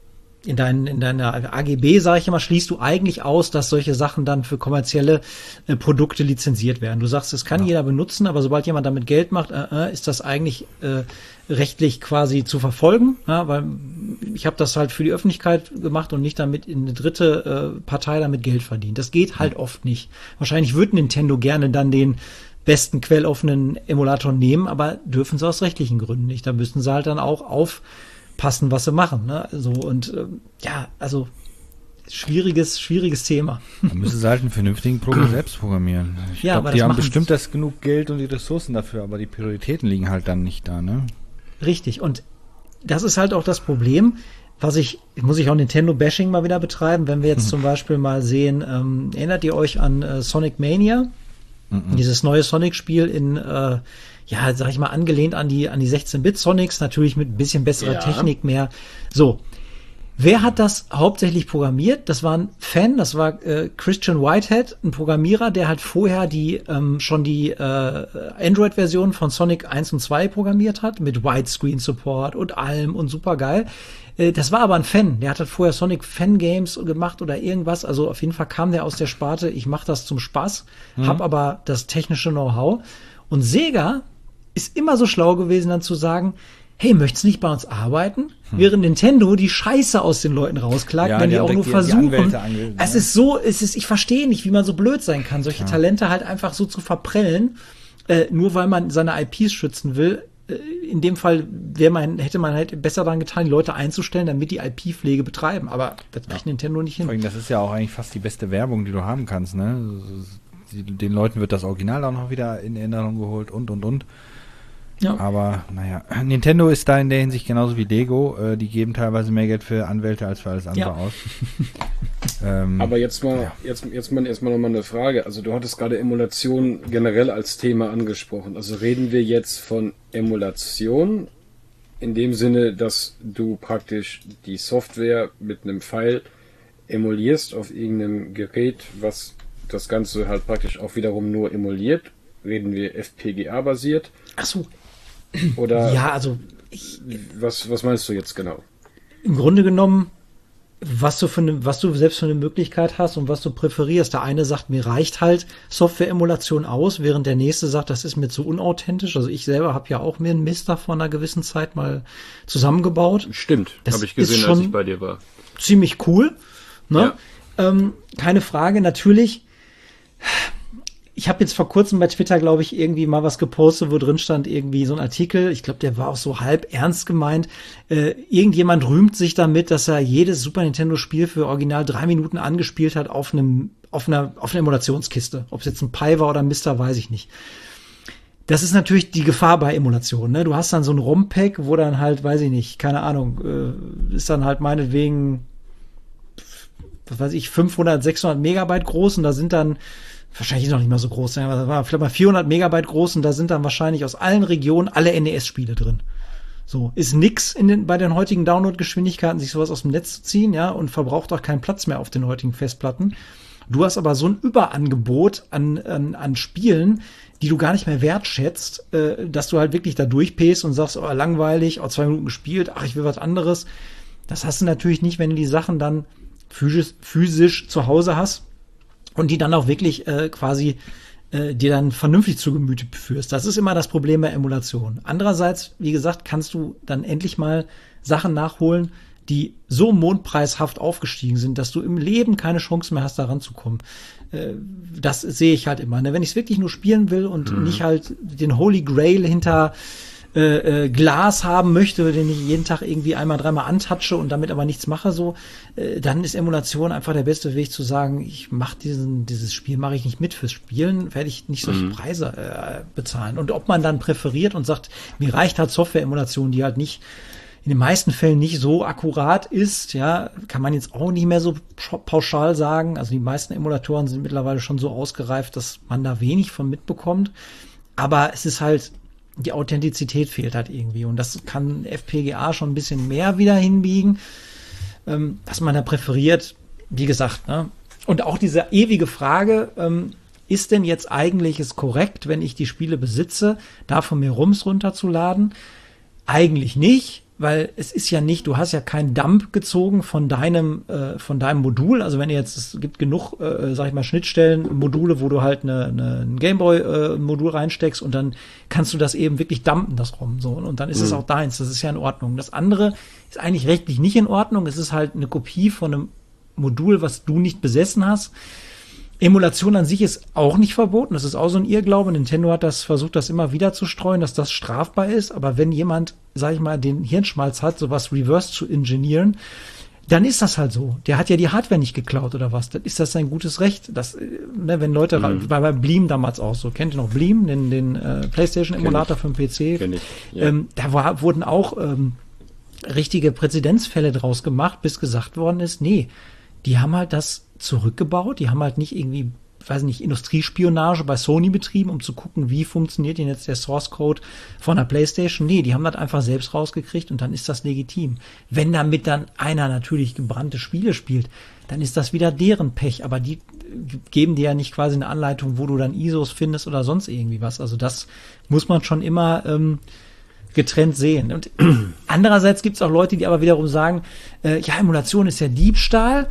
Speaker 3: in deinen, in deiner A G B, sage ich immer, schließt du eigentlich aus, dass solche Sachen dann für kommerzielle äh, Produkte lizenziert werden. Du sagst, das kann ja. jeder benutzen, aber sobald jemand damit Geld macht, äh, äh, ist das eigentlich äh, rechtlich quasi zu verfolgen, ja, weil ich habe das halt für die Öffentlichkeit gemacht und nicht damit in eine dritte äh, Partei damit Geld verdient. Das geht halt oft nicht. Wahrscheinlich würde Nintendo gerne dann den besten quelloffenen Emulator nehmen, aber dürfen sie aus rechtlichen Gründen nicht. Da müssen sie halt dann auch aufpassen, was sie machen. Ne? So und ähm, ja, also schwieriges, schwieriges Thema.
Speaker 4: Da müssen sie halt einen vernünftigen Programm selbst programmieren. Ich
Speaker 3: ja,
Speaker 4: glaube, die haben bestimmt das genug Geld und die Ressourcen dafür, aber die Prioritäten liegen halt dann nicht da, ne?
Speaker 3: Richtig. Und das ist halt auch das Problem, was ich, muss ich auch Nintendo-Bashing mal wieder betreiben, wenn wir jetzt mhm. zum Beispiel mal sehen, ähm, erinnert ihr euch an äh, Sonic Mania? Mhm. Dieses neue Sonic-Spiel in, äh, ja, sag ich mal, angelehnt an die, an die sechzehn-Bit Sonics, natürlich mit ein bisschen besserer ja. Technik mehr. So. Wer hat das hauptsächlich programmiert? Das war ein Fan, das war äh, Christian Whitehead, ein Programmierer, der halt vorher die ähm, schon die äh, Android-Version von Sonic eins und zwei programmiert hat, mit Widescreen-Support und allem und super geil. Äh, das war aber ein Fan, der hat halt vorher Sonic Fan-Games gemacht oder irgendwas, also auf jeden Fall kam der aus der Sparte, ich mache das zum Spaß, mhm. hab aber das technische Know-how. Und Sega ist immer so schlau gewesen, dann zu sagen, hey, möchtest du nicht bei uns arbeiten? Hm. Während Nintendo die Scheiße aus den Leuten rausklagt, ja, wenn die, die auch nur versuchen. Angeht, es ne? ist so, es ist, ich verstehe nicht, wie man so blöd sein kann, solche ja. Talente halt einfach so zu verprellen, äh, nur weil man seine I Ps schützen will. Äh, in dem Fall wäre man, hätte man halt besser daran getan, die Leute einzustellen, damit die I P-Pflege betreiben. Aber das kriegt ja. Nintendo nicht hin.
Speaker 4: Vor allem, das ist ja auch eigentlich fast die beste Werbung, die du haben kannst, ne? Den Leuten wird das Original auch noch wieder in Erinnerung geholt und, und, und. Ja. Aber naja, Nintendo ist da in der Hinsicht genauso wie Lego. Äh, die geben teilweise mehr Geld für Anwälte als für alles andere ja. aus. Ähm,
Speaker 2: Aber jetzt mal, ja. jetzt, jetzt mal erstmal nochmal eine Frage. Also du hattest gerade Emulation generell als Thema angesprochen. Also reden wir jetzt von Emulation in dem Sinne, dass du praktisch die Software mit einem File emulierst auf irgendeinem Gerät, was das Ganze halt praktisch auch wiederum nur emuliert. Reden wir F P G A-basiert?
Speaker 3: Ach so.
Speaker 2: Oder
Speaker 3: ja, also ich,
Speaker 2: was, was meinst du jetzt genau?
Speaker 3: Im Grunde genommen, was du für eine, was du selbst für eine Möglichkeit hast und was du präferierst. Der eine sagt, mir reicht halt Software-Emulation aus, während der nächste sagt, das ist mir zu unauthentisch. Also ich selber habe ja auch mir einen Mister vor einer gewissen Zeit mal zusammengebaut.
Speaker 2: Stimmt, habe ich gesehen, als ich bei dir war.
Speaker 3: Ziemlich cool. Ne? Ja. Ähm, keine Frage, natürlich. Ich habe jetzt vor kurzem bei Twitter, glaube ich, irgendwie mal was gepostet, wo drin stand irgendwie so ein Artikel. Ich glaube, der war auch so halb ernst gemeint. Äh, irgendjemand rühmt sich damit, dass er jedes Super Nintendo-Spiel für original drei Minuten angespielt hat auf einem, auf einer, auf einer Emulationskiste. Ob es jetzt ein Pi war oder ein Mister, weiß ich nicht. Das ist natürlich die Gefahr bei Emulation. Ne? Du hast dann so ein ROM-Pack, wo dann halt, weiß ich nicht, keine Ahnung, äh, ist dann halt meinetwegen, was weiß ich, fünfhundert, sechshundert Megabyte groß und da sind dann wahrscheinlich noch nicht mal so groß, das war vielleicht mal vierhundert Megabyte groß und da sind dann wahrscheinlich aus allen Regionen alle N E S-Spiele drin. So, ist nix in den, bei den heutigen Download-Geschwindigkeiten, sich sowas aus dem Netz zu ziehen, ja, und verbraucht auch keinen Platz mehr auf den heutigen Festplatten. Du hast aber so ein Überangebot an, an, an Spielen, die du gar nicht mehr wertschätzt, äh, dass du halt wirklich da durchpäst und sagst, oh, langweilig, oh, zwei Minuten gespielt, ach, ich will was anderes. Das hast du natürlich nicht, wenn du die Sachen dann physisch, physisch zu Hause hast. Und die dann auch wirklich äh, quasi äh, dir dann vernünftig zu Gemüte führst. Das ist immer das Problem bei Emulation. Andererseits, wie gesagt, kannst du dann endlich mal Sachen nachholen, die so mondpreishaft aufgestiegen sind, dass du im Leben keine Chance mehr hast, da ranzukommen. Äh, das sehe ich halt immer. Ne? Wenn ich es wirklich nur spielen will und mhm. nicht halt den Holy Grail hinter Äh, äh, Glas haben möchte, den ich jeden Tag irgendwie einmal, dreimal antatsche und damit aber nichts mache, so, äh, dann ist Emulation einfach der beste Weg zu sagen, ich mache diesen, dieses Spiel mache ich nicht mit, fürs Spielen werde ich nicht solche mhm. Preise äh, bezahlen. Und ob man dann präferiert und sagt, mir reicht halt Software-Emulation, die halt nicht, in den meisten Fällen nicht so akkurat ist, ja, kann man jetzt auch nicht mehr so pauschal sagen. Also die meisten Emulatoren sind mittlerweile schon so ausgereift, dass man da wenig von mitbekommt. Aber es ist halt, die Authentizität fehlt halt irgendwie. Und das kann F P G A schon ein bisschen mehr wieder hinbiegen, ähm, dass man da präferiert, wie gesagt, ne? Und auch diese ewige Frage, ähm, ist denn jetzt eigentlich es korrekt, wenn ich die Spiele besitze, da von mir ROMs runterzuladen? Eigentlich nicht, weil es ist ja nicht, du hast ja keinen Dump gezogen von deinem äh, von deinem Modul. Also wenn ihr jetzt, es gibt genug, äh, sag ich mal, Schnittstellen, Module, wo du halt eine, eine, ein Gameboy-Modul äh, reinsteckst und dann kannst du das eben wirklich dumpen, das ROM. So. Und dann ist mhm. es auch deins, das ist ja in Ordnung. Das andere ist eigentlich rechtlich nicht in Ordnung. Es ist halt eine Kopie von einem Modul, was du nicht besessen hast. Emulation an sich ist auch nicht verboten. Das ist auch so ein Irrglaube. Nintendo hat das versucht, das immer wieder zu streuen, dass das strafbar ist. Aber wenn jemand, sag ich mal, den Hirnschmalz hat, sowas reverse zu engineeren, dann ist das halt so. Der hat ja die Hardware nicht geklaut oder was. Dann ist das sein gutes Recht. Das, ne, wenn Leute, mhm. war bei Bleem damals auch so. Kennt ihr noch Bleem, den, den äh, PlayStation-Emulator für den P C? Kenn ich. Ja. Ähm, da war, wurden auch ähm, richtige Präzedenzfälle draus gemacht, bis gesagt worden ist, nee, die haben halt das zurückgebaut. Die haben halt nicht irgendwie, weiß nicht, Industriespionage bei Sony betrieben, um zu gucken, wie funktioniert denn jetzt der Source Code von der PlayStation. Nee, die haben das einfach selbst rausgekriegt und dann ist das legitim. Wenn damit dann einer natürlich gebrannte Spiele spielt, dann ist das wieder deren Pech. Aber die geben dir ja nicht quasi eine Anleitung, wo du dann I S Os findest oder sonst irgendwie was. Also das muss man schon immer ähm, getrennt sehen. Und andererseits gibt es auch Leute, die aber wiederum sagen, äh, ja, Emulation ist ja Diebstahl.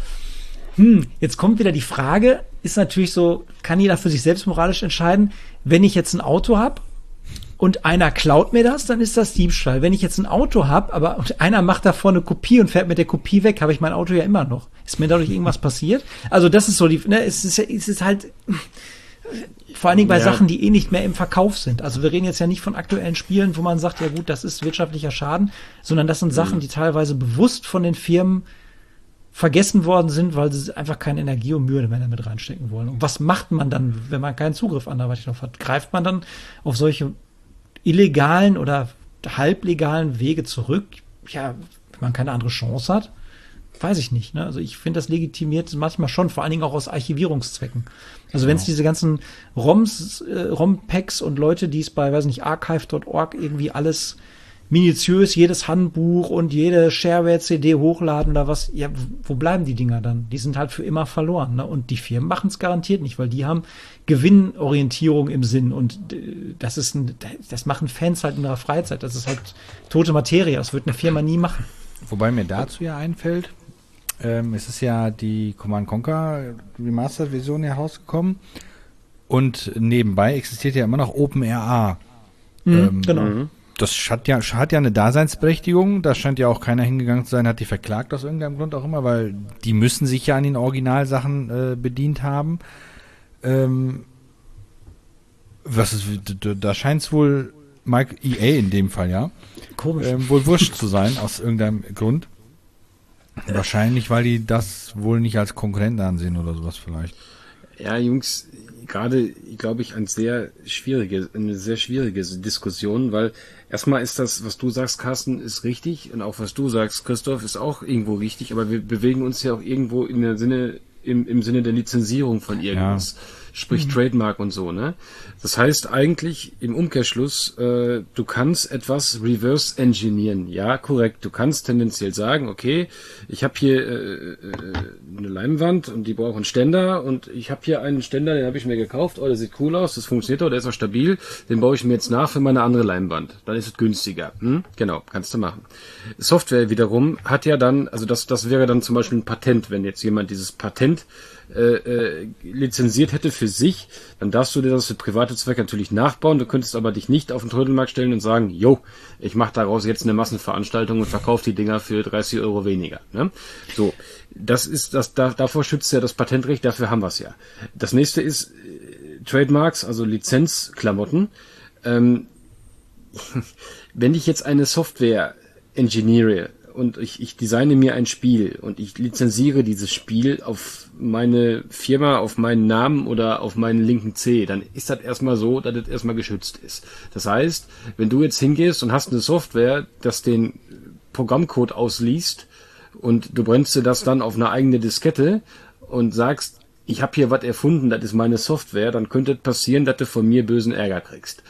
Speaker 3: Hm, jetzt kommt wieder die Frage, ist natürlich so, kann jeder für sich selbst moralisch entscheiden, wenn ich jetzt ein Auto habe und einer klaut mir das, dann ist das Diebstahl. Wenn ich jetzt ein Auto habe, aber einer macht davor eine Kopie und fährt mit der Kopie weg, habe ich mein Auto ja immer noch. Ist mir dadurch irgendwas passiert? Also das ist so die, ne, es ist, es ist halt vor allen Dingen bei ja. Sachen, die eh nicht mehr im Verkauf sind. Also wir reden jetzt ja nicht von aktuellen Spielen, wo man sagt, ja gut, das ist wirtschaftlicher Schaden, sondern das sind Sachen, die teilweise bewusst von den Firmen vergessen worden sind, weil sie einfach keine Energie und Mühe mehr damit reinstecken wollen. Und was macht man dann, wenn man keinen Zugriff anderweitig drauf hat? Greift man dann auf solche illegalen oder halblegalen Wege zurück? Ja, wenn man keine andere Chance hat. weiß ich nicht. Ne? Also ich finde, das legitimiert manchmal schon, vor allen Dingen auch aus Archivierungszwecken. Also wenn es diese ganzen ROMs, äh, ROM-Packs und Leute, die es bei, weiß nicht, archive Punkt org irgendwie alles minutiös, jedes Handbuch und jede Shareware-C D hochladen oder was, ja, wo bleiben die Dinger dann? Die sind halt für immer verloren. Ne? Und die Firmen machen es garantiert nicht, weil die haben Gewinnorientierung im Sinn und das ist ein, das machen Fans halt in ihrer Freizeit. Das ist halt tote Materie. Das wird eine Firma nie machen.
Speaker 4: Wobei mir dazu ja einfällt, ähm, es ist ja die Command and Conquer Remastered-Version herausgekommen und nebenbei existiert ja immer noch OpenRA.
Speaker 3: Mhm,
Speaker 4: ähm,
Speaker 3: genau.
Speaker 2: Mhm.
Speaker 4: Das hat ja, hat ja eine Daseinsberechtigung. Da scheint ja auch keiner hingegangen zu sein, hat die verklagt aus irgendeinem Grund auch immer, weil die müssen sich ja an den Originalsachen äh, bedient haben. Ähm, was ist, da scheint es wohl Mike E A in dem Fall, ja,
Speaker 3: Komisch.
Speaker 4: ähm, wohl wurscht zu sein, aus irgendeinem Grund. Wahrscheinlich, weil die das wohl nicht als Konkurrent ansehen oder sowas vielleicht.
Speaker 2: Ja, Jungs, gerade, glaube ich, ein sehr schwierige, eine sehr schwierige Diskussion, weil erstmal ist das, was du sagst, Carsten, ist richtig und auch was du sagst, Christoph, ist auch irgendwo richtig, aber wir bewegen uns ja auch irgendwo in der Sinne, im, im Sinne der Lizenzierung von irgendwas. Ja. Sprich mhm. Trademark und so, ne? Das heißt eigentlich im Umkehrschluss, äh, du kannst etwas reverse engineeren. Ja, korrekt. Du kannst tendenziell sagen, okay, ich habe hier äh, äh, eine Leinwand und die braucht einen Ständer und ich habe hier einen Ständer, den habe ich mir gekauft, oh, der sieht cool aus, das funktioniert auch, der ist auch stabil, den baue ich mir jetzt nach für meine andere Leinwand. Dann ist es günstiger. Hm? Genau, kannst du machen. Software wiederum hat ja dann, also das, das wäre dann zum Beispiel ein Patent, wenn jetzt jemand dieses Patent Äh, äh, lizenziert hätte für sich, dann darfst du dir das für private Zwecke natürlich nachbauen. Du könntest aber dich nicht auf den Trödelmarkt stellen und sagen, jo, ich mache daraus jetzt eine Massenveranstaltung und verkaufe die Dinger für dreißig Euro weniger. Ne? So, das ist das, da, davor schützt ja das Patentrecht, dafür haben wir es ja. Das nächste ist äh, Trademarks, also Lizenzklamotten. Ähm, wenn ich jetzt eine Software engineere und ich, ich designe mir ein Spiel und ich lizenziere dieses Spiel auf meine Firma, auf meinen Namen oder auf meinen linken C, dann ist das erstmal so, dass das erstmal geschützt ist. Das heißt, wenn du jetzt hingehst und hast eine Software, das den Programmcode ausliest und du brennst dir das dann auf eine eigene Diskette und sagst, ich habe hier was erfunden, das ist meine Software, dann könnte es passieren, dass du von mir bösen Ärger kriegst.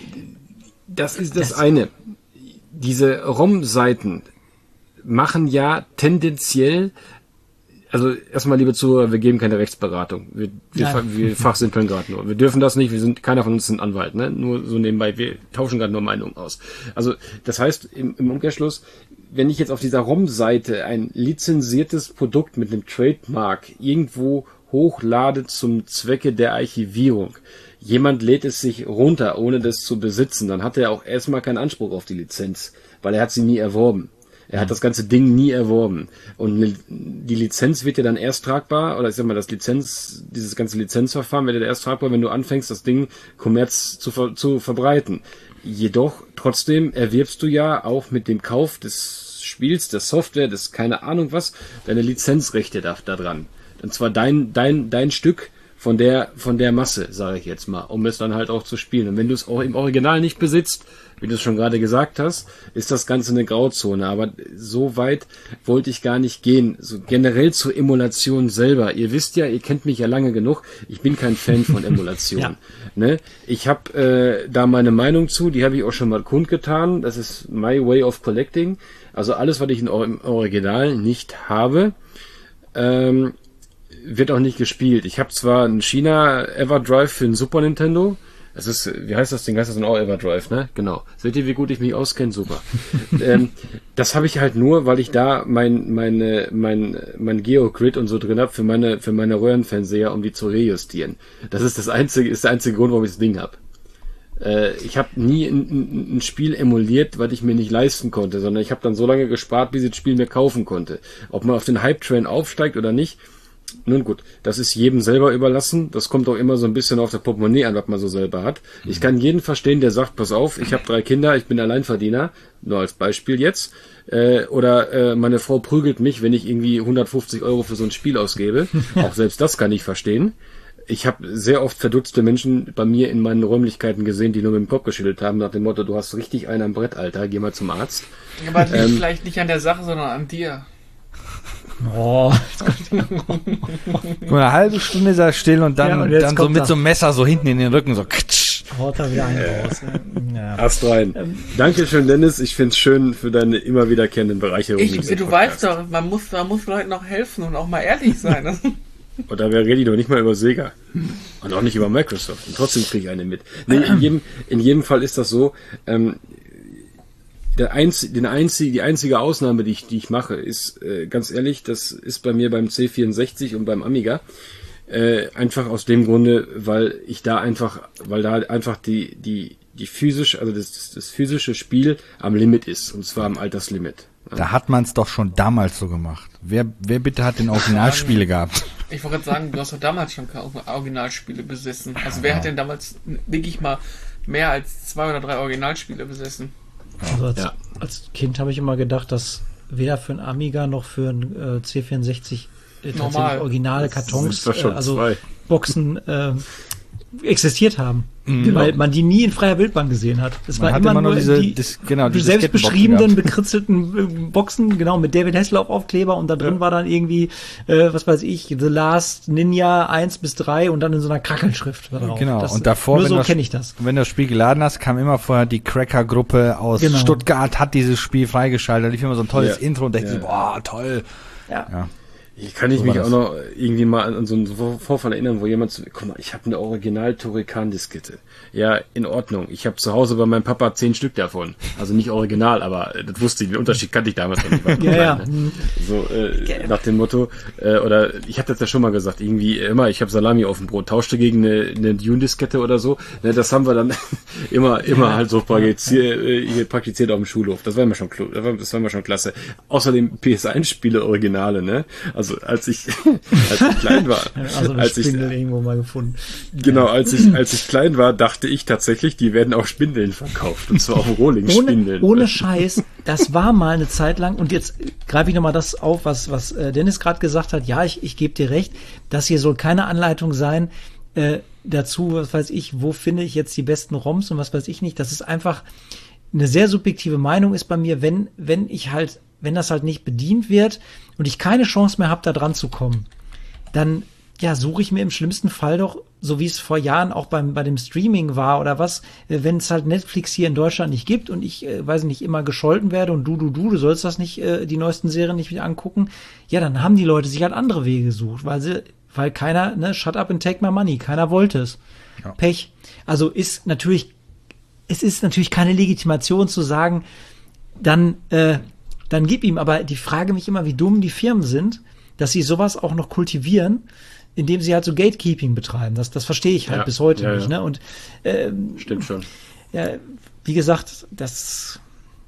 Speaker 2: Das ist das, das eine. Diese ROM-Seiten machen ja tendenziell, also erstmal, liebe Zuhörer, wir geben keine Rechtsberatung. Wir, wir, wir fachsimpeln gerade nur. Wir dürfen das nicht, wir sind, keiner von uns ist ein Anwalt, ne? Nur so nebenbei, wir tauschen gerade nur Meinungen aus. Also, das heißt, im, im Umkehrschluss, wenn ich jetzt auf dieser ROM-Seite ein lizenziertes Produkt mit einem Trademark irgendwo hochlade zum Zwecke der Archivierung, jemand lädt es sich runter, ohne das zu besitzen, dann hat er auch erstmal keinen Anspruch auf die Lizenz, weil er hat sie nie erworben. Er hat das ganze Ding nie erworben. Und die Lizenz wird ja dann erst tragbar, oder ich sag mal, das Lizenz, dieses ganze Lizenzverfahren wird ja erst tragbar, wenn du anfängst, das Ding kommerz zu, ver, zu verbreiten. Jedoch, trotzdem erwirbst du ja auch mit dem Kauf des Spiels, der Software, des keine Ahnung was, deine Lizenzrechte da, da dran. Und zwar dein, dein, dein Stück von der, von der Masse, sage ich jetzt mal, um es dann halt auch zu spielen. Und wenn du es auch im Original nicht besitzt, wie du es schon gerade gesagt hast, ist das Ganze eine Grauzone. Aber so weit wollte ich gar nicht gehen. So generell zur Emulation selber. Ihr wisst ja, ihr kennt mich ja lange genug. Ich bin kein Fan von Emulation. Ja. Ne? Ich habe äh, da meine Meinung zu. Die habe ich auch schon mal kundgetan. Das ist my way of collecting. Also alles, was ich im Original nicht habe, ähm, wird auch nicht gespielt. Ich habe zwar einen China Everdrive für den Super Nintendo. Das ist, wie heißt das Ding? Heißt das ein All Everdrive, ne? Genau. Seht ihr, wie gut ich mich auskenne? Super. ähm, das habe ich halt nur, weil ich da mein meine mein mein Geogrid und so drin habe für meine für meine Röhrenfernseher, um die zu rejustieren. Das ist das einzige ist der einzige Grund, warum ich das Ding habe. Äh, ich habe nie ein, ein, ein Spiel emuliert, was ich mir nicht leisten konnte, sondern ich habe dann so lange gespart, bis ich das Spiel mir kaufen konnte. Ob man auf den Hype-Train aufsteigt oder nicht. Nun gut, das ist jedem selber überlassen. Das kommt auch immer so ein bisschen auf der Portemonnaie an, was man so selber hat. Mhm. Ich kann jeden verstehen, der sagt, pass auf, ich habe drei Kinder, ich bin Alleinverdiener, nur als Beispiel jetzt. Äh, oder äh, meine Frau prügelt mich, wenn ich irgendwie hundertfünfzig Euro für so ein Spiel ausgebe. Auch selbst das kann ich verstehen. Ich habe sehr oft verdutzte Menschen bei mir in meinen Räumlichkeiten gesehen, die nur mit dem Kopf geschüttelt haben, nach dem Motto, du hast richtig einen am Brett, Alter, geh mal zum Arzt.
Speaker 1: Aber das liegt ähm, vielleicht nicht an der Sache, sondern an dir.
Speaker 3: Oh,
Speaker 4: Eine halbe Stunde ist er still und dann,
Speaker 3: Ja, und
Speaker 4: dann
Speaker 3: jetzt
Speaker 4: so
Speaker 3: kommt
Speaker 4: mit
Speaker 3: er.
Speaker 4: so einem Messer so hinten in den Rücken, so ktsch.
Speaker 3: haut da wieder einen raus. Ja.
Speaker 2: Ast rein.
Speaker 3: Ähm.
Speaker 2: Dankeschön, Dennis. Ich finde es schön für deine immer wiederkehrenden Bereicherungen.
Speaker 1: Ich,
Speaker 2: in diesem
Speaker 1: du
Speaker 2: Podcast.
Speaker 1: weißt doch, man muss, man muss Leuten auch helfen und auch mal ehrlich sein.
Speaker 2: Und da rede ich doch nicht mal über Sega. Und auch nicht über Microsoft. Und trotzdem kriege ich eine mit. Nee, in jedem, in jedem Fall ist das so, ähm, der einz, den einzig, die einzige Ausnahme, die ich, die ich mache, ist, äh, ganz ehrlich, das ist bei mir beim C vierundsechzig und beim Amiga, äh, einfach aus dem Grunde, weil ich da einfach, weil da einfach die, die, die physisch, also das, das, das physische Spiel am Limit ist. Und zwar am Alterslimit.
Speaker 4: Da hat man es doch schon damals so gemacht. Wer, wer bitte hat denn Originalspiele gehabt?
Speaker 1: Ich wollte gerade sagen, du hast doch damals schon keine Originalspiele besessen. Also wer hat denn damals wirklich mal mehr als zwei oder drei Originalspiele besessen?
Speaker 3: Also als,
Speaker 2: Ja.
Speaker 3: als Kind habe ich immer gedacht, dass weder für ein Amiga noch für ein äh, C vierundsechzig äh, tatsächlich
Speaker 1: Normal.
Speaker 3: originale
Speaker 2: Das
Speaker 3: Kartons,
Speaker 2: sind doch schon
Speaker 3: äh, also
Speaker 2: zwei.
Speaker 3: Boxen äh, existiert haben.
Speaker 4: Mhm.
Speaker 3: Weil man die nie in freier Wildbahn gesehen hat. Es
Speaker 4: Man
Speaker 3: war
Speaker 4: hatte
Speaker 3: immer
Speaker 4: immer nur
Speaker 3: nur
Speaker 4: diese-
Speaker 3: die
Speaker 4: dis- genau, die
Speaker 3: selbst
Speaker 4: Diskettenboxen
Speaker 3: beschriebenen,
Speaker 4: gehabt.
Speaker 3: bekritzelten äh, Boxen, genau, mit David Hasselhoff Aufkleber und da drin war dann irgendwie, äh, was weiß ich, The Last Ninja eins bis drei und dann in so einer Krackelschrift da drauf.
Speaker 4: Genau,
Speaker 3: Das,
Speaker 4: und davor,
Speaker 3: nur
Speaker 4: wenn
Speaker 3: so
Speaker 4: das-
Speaker 3: kenne ich das.
Speaker 4: Wenn du das Spiel geladen hast, kam immer vorher die Cracker-Gruppe aus
Speaker 3: Genau.
Speaker 4: Stuttgart, hat dieses Spiel freigeschaltet. Da lief immer so ein tolles
Speaker 2: Ja.
Speaker 4: Intro und dachte
Speaker 2: Ja.
Speaker 4: so, boah, toll.
Speaker 3: Ja.
Speaker 4: Ja.
Speaker 2: Hier kann ich
Speaker 4: So war
Speaker 2: mich
Speaker 4: das.
Speaker 2: auch noch irgendwie mal an, an so einen Vor- Vorfall erinnern, wo jemand zu mir, guck mal, ich habe eine Original-Turrican-Diskette. Ja, in Ordnung. Ich habe zu Hause bei meinem Papa zehn Stück davon. Also nicht original, aber äh, das wusste ich, den Unterschied kannte ich damals noch nicht. War
Speaker 3: Ja,
Speaker 2: klein,
Speaker 3: ja.
Speaker 2: ne? So, äh, nach dem Motto, äh, oder ich habe das ja schon mal gesagt, irgendwie, äh, immer, ich habe Salami auf dem Brot, tauschte gegen eine, eine Dune-Diskette oder so. Ne, das haben wir dann immer, immer halt so praktiziert, äh, hier praktiziert auf dem Schulhof. Das war immer schon, klo- das war, das war immer schon klasse. Außerdem P S eins Spiele Originale, ne? Also als ich, als ich klein war,
Speaker 3: Also eine
Speaker 2: als ich,
Speaker 3: Spindel irgendwo mal gefunden.
Speaker 2: genau, als ich, als ich klein war, dachte ich tatsächlich, die werden auch Spindeln verkauft. Und zwar auch Rohling-Spindeln.
Speaker 3: Ohne, ohne Scheiß, das war mal eine Zeit lang, und jetzt greife ich nochmal das auf, was, was äh, Dennis gerade gesagt hat. Ja, ich, ich gebe dir recht, das hier soll keine Anleitung sein äh, dazu, was weiß ich, wo finde ich jetzt die besten ROMs und was weiß ich nicht. Das ist einfach eine sehr subjektive Meinung ist bei mir, wenn, wenn ich halt, wenn das halt nicht bedient wird und ich keine Chance mehr habe, da dran zu kommen, dann ja, suche ich mir im schlimmsten Fall doch, so wie es vor Jahren auch beim, bei dem Streaming war oder was, äh, wenn es halt Netflix hier in Deutschland nicht gibt und ich, äh, weiß nicht, immer gescholten werde und du, du, du, du sollst das nicht, äh, die neuesten Serien nicht wieder angucken, ja, dann haben die Leute sich halt andere Wege gesucht, weil sie, weil keiner, ne, shut up and take my money, keiner wollte es.
Speaker 4: Ja.
Speaker 3: Pech. Also ist natürlich, es ist natürlich keine Legitimation zu sagen, dann, äh, dann gib ihm, aber die Frage mich immer, wie dumm die Firmen sind, dass sie sowas auch noch kultivieren, indem sie halt so Gatekeeping betreiben. Das, das verstehe ich halt
Speaker 2: Ja,
Speaker 3: bis heute
Speaker 2: ja,
Speaker 3: nicht.
Speaker 2: ja.
Speaker 3: Ne? Und ähm,
Speaker 2: Stimmt schon.
Speaker 3: ja, wie gesagt, das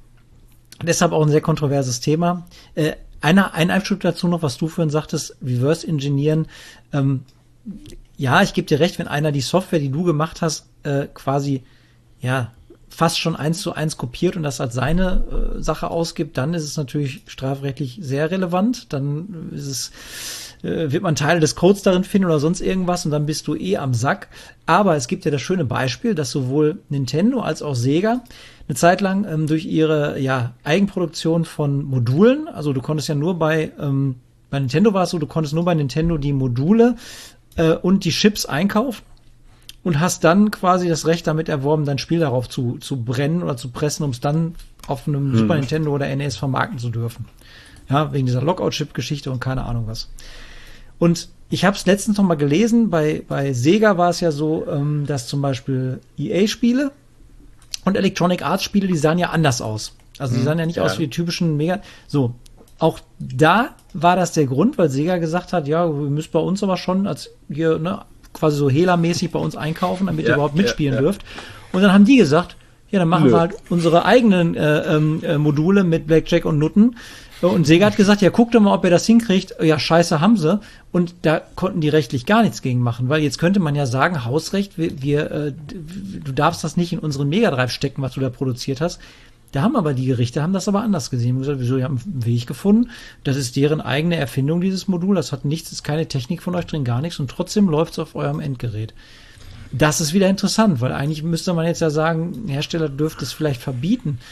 Speaker 3: deshalb auch ein sehr kontroverses Thema. Äh, einer, ein Einschub dazu noch, was du vorhin sagtest, Reverse Engineeren. Ähm, ja, ich gebe dir recht, wenn einer die Software, die du gemacht hast, äh, quasi ja fast schon eins zu eins kopiert und das als seine äh, Sache ausgibt, dann ist es natürlich strafrechtlich sehr relevant. Dann ist es äh, wird man Teile des Codes darin finden oder sonst irgendwas und dann bist du eh am Sack. Aber es gibt ja das schöne Beispiel, dass sowohl Nintendo als auch Sega eine Zeit lang ähm, durch ihre ja Eigenproduktion von Modulen, also du konntest ja nur bei ähm, bei Nintendo war es so, du konntest nur bei Nintendo die Module äh, und die Chips einkaufen und hast dann quasi das Recht damit erworben, dein Spiel darauf zu, zu brennen oder zu pressen, um es dann auf einem hm. Super Nintendo oder N E S vermarkten zu dürfen. Ja, wegen dieser Lockout-Chip-Geschichte und keine Ahnung was. Und ich habe es letztens noch mal gelesen, bei, bei Sega war es ja so, ähm, dass zum Beispiel E A-Spiele und Electronic Arts-Spiele, die sahen ja anders aus. Also die sahen ja nicht ja. aus wie die typischen Mega... So, auch da war das der Grund, weil Sega gesagt hat, ja, wir müssen bei uns aber schon als hier, ne, quasi so Hela-mäßig bei uns einkaufen, damit ja, ihr überhaupt mitspielen ja, ja. dürft. Und dann haben die gesagt, ja, dann machen Nö. wir halt unsere eigenen äh, äh, Module mit Blackjack und Nutten. Und Sega hat gesagt, ja, guckt doch mal, ob ihr das hinkriegt. Ja, scheiße, haben sie. Und da konnten die rechtlich gar nichts gegen machen, weil jetzt könnte man ja sagen, Hausrecht, wir, wir äh, du darfst das nicht in unseren Mega Drive stecken, was du da produziert hast. Da haben aber die Gerichte, haben das aber anders gesehen. Und gesagt, wieso, die haben einen Weg gefunden. Das ist deren eigene Erfindung, dieses Modul. Das hat nichts, ist keine Technik von euch drin, gar nichts. Und trotzdem läuft es auf eurem Endgerät. Das ist wieder interessant, weil eigentlich müsste man jetzt ja sagen, Hersteller dürfte es vielleicht verbieten.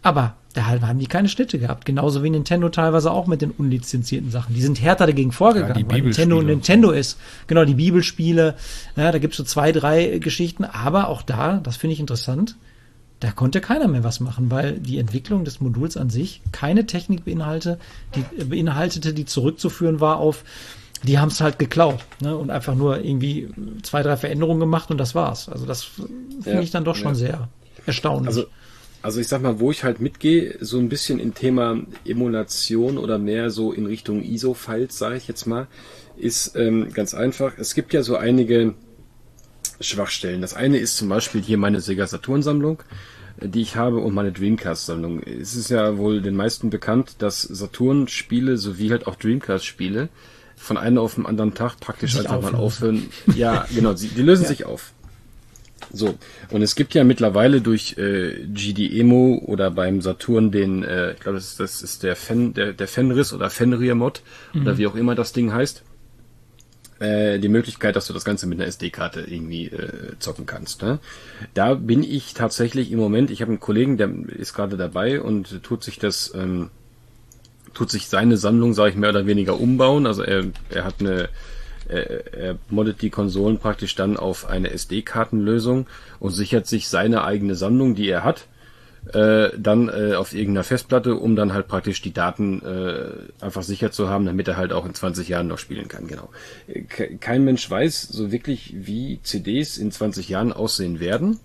Speaker 3: Aber da haben die keine Schnitte gehabt. Genauso wie Nintendo teilweise auch mit den unlizenzierten Sachen. Die sind härter dagegen vorgegangen,
Speaker 4: ja,
Speaker 3: weil Nintendo Nintendo ist. Genau, die Bibelspiele. Ja, da gibt's so zwei, drei Geschichten. Aber auch da, das finde ich interessant, da konnte keiner mehr was machen, weil die Entwicklung des Moduls an sich keine Technik beinhalte, die, beinhaltete, die zurückzuführen war auf, die haben es halt geklaut, ne, und einfach nur irgendwie zwei, drei Veränderungen gemacht und das war's. Also das finde
Speaker 2: ja,
Speaker 3: ich dann doch schon
Speaker 2: ja.
Speaker 3: sehr erstaunlich.
Speaker 2: Also, also ich sag mal, wo ich halt mitgehe, so ein bisschen im Thema Emulation oder mehr so in Richtung I S O-Files, sage ich jetzt mal, ist ähm, ganz einfach. Es gibt ja so einige Schwachstellen. Das eine ist zum Beispiel hier meine Sega Saturn-Sammlung, die ich habe, und meine Dreamcast-Sammlung. Es ist ja wohl den meisten bekannt, dass Saturn-Spiele sowie halt auch Dreamcast-Spiele von einem auf den anderen Tag praktisch einfach mal aufhören. Ja, genau, die, die lösen ja. sich auf. So, und es gibt ja mittlerweile durch äh, G D Emo oder beim Saturn den, äh, ich glaube, das ist, das ist der Fen, der, der Fenris oder Fenrir-Mod, mhm. oder wie auch immer das Ding heißt, äh, die Möglichkeit, dass du das Ganze mit einer S D-Karte irgendwie äh, zocken kannst. Ne? Da bin ich tatsächlich im Moment, ich habe einen Kollegen, der ist gerade dabei und tut sich das, ähm, tut sich seine Sammlung, sage ich, mehr oder weniger umbauen. Also er, er hat eine Er, er moddet die Konsolen praktisch dann auf eine S D-Kartenlösung und sichert sich seine eigene Sammlung, die er hat, äh, dann äh, auf irgendeiner Festplatte, um dann halt praktisch die Daten äh, einfach sicher zu haben, damit er halt auch in zwanzig Jahren noch spielen kann. Genau. Kein Mensch weiß so wirklich, wie C Ds in zwanzig Jahren aussehen werden,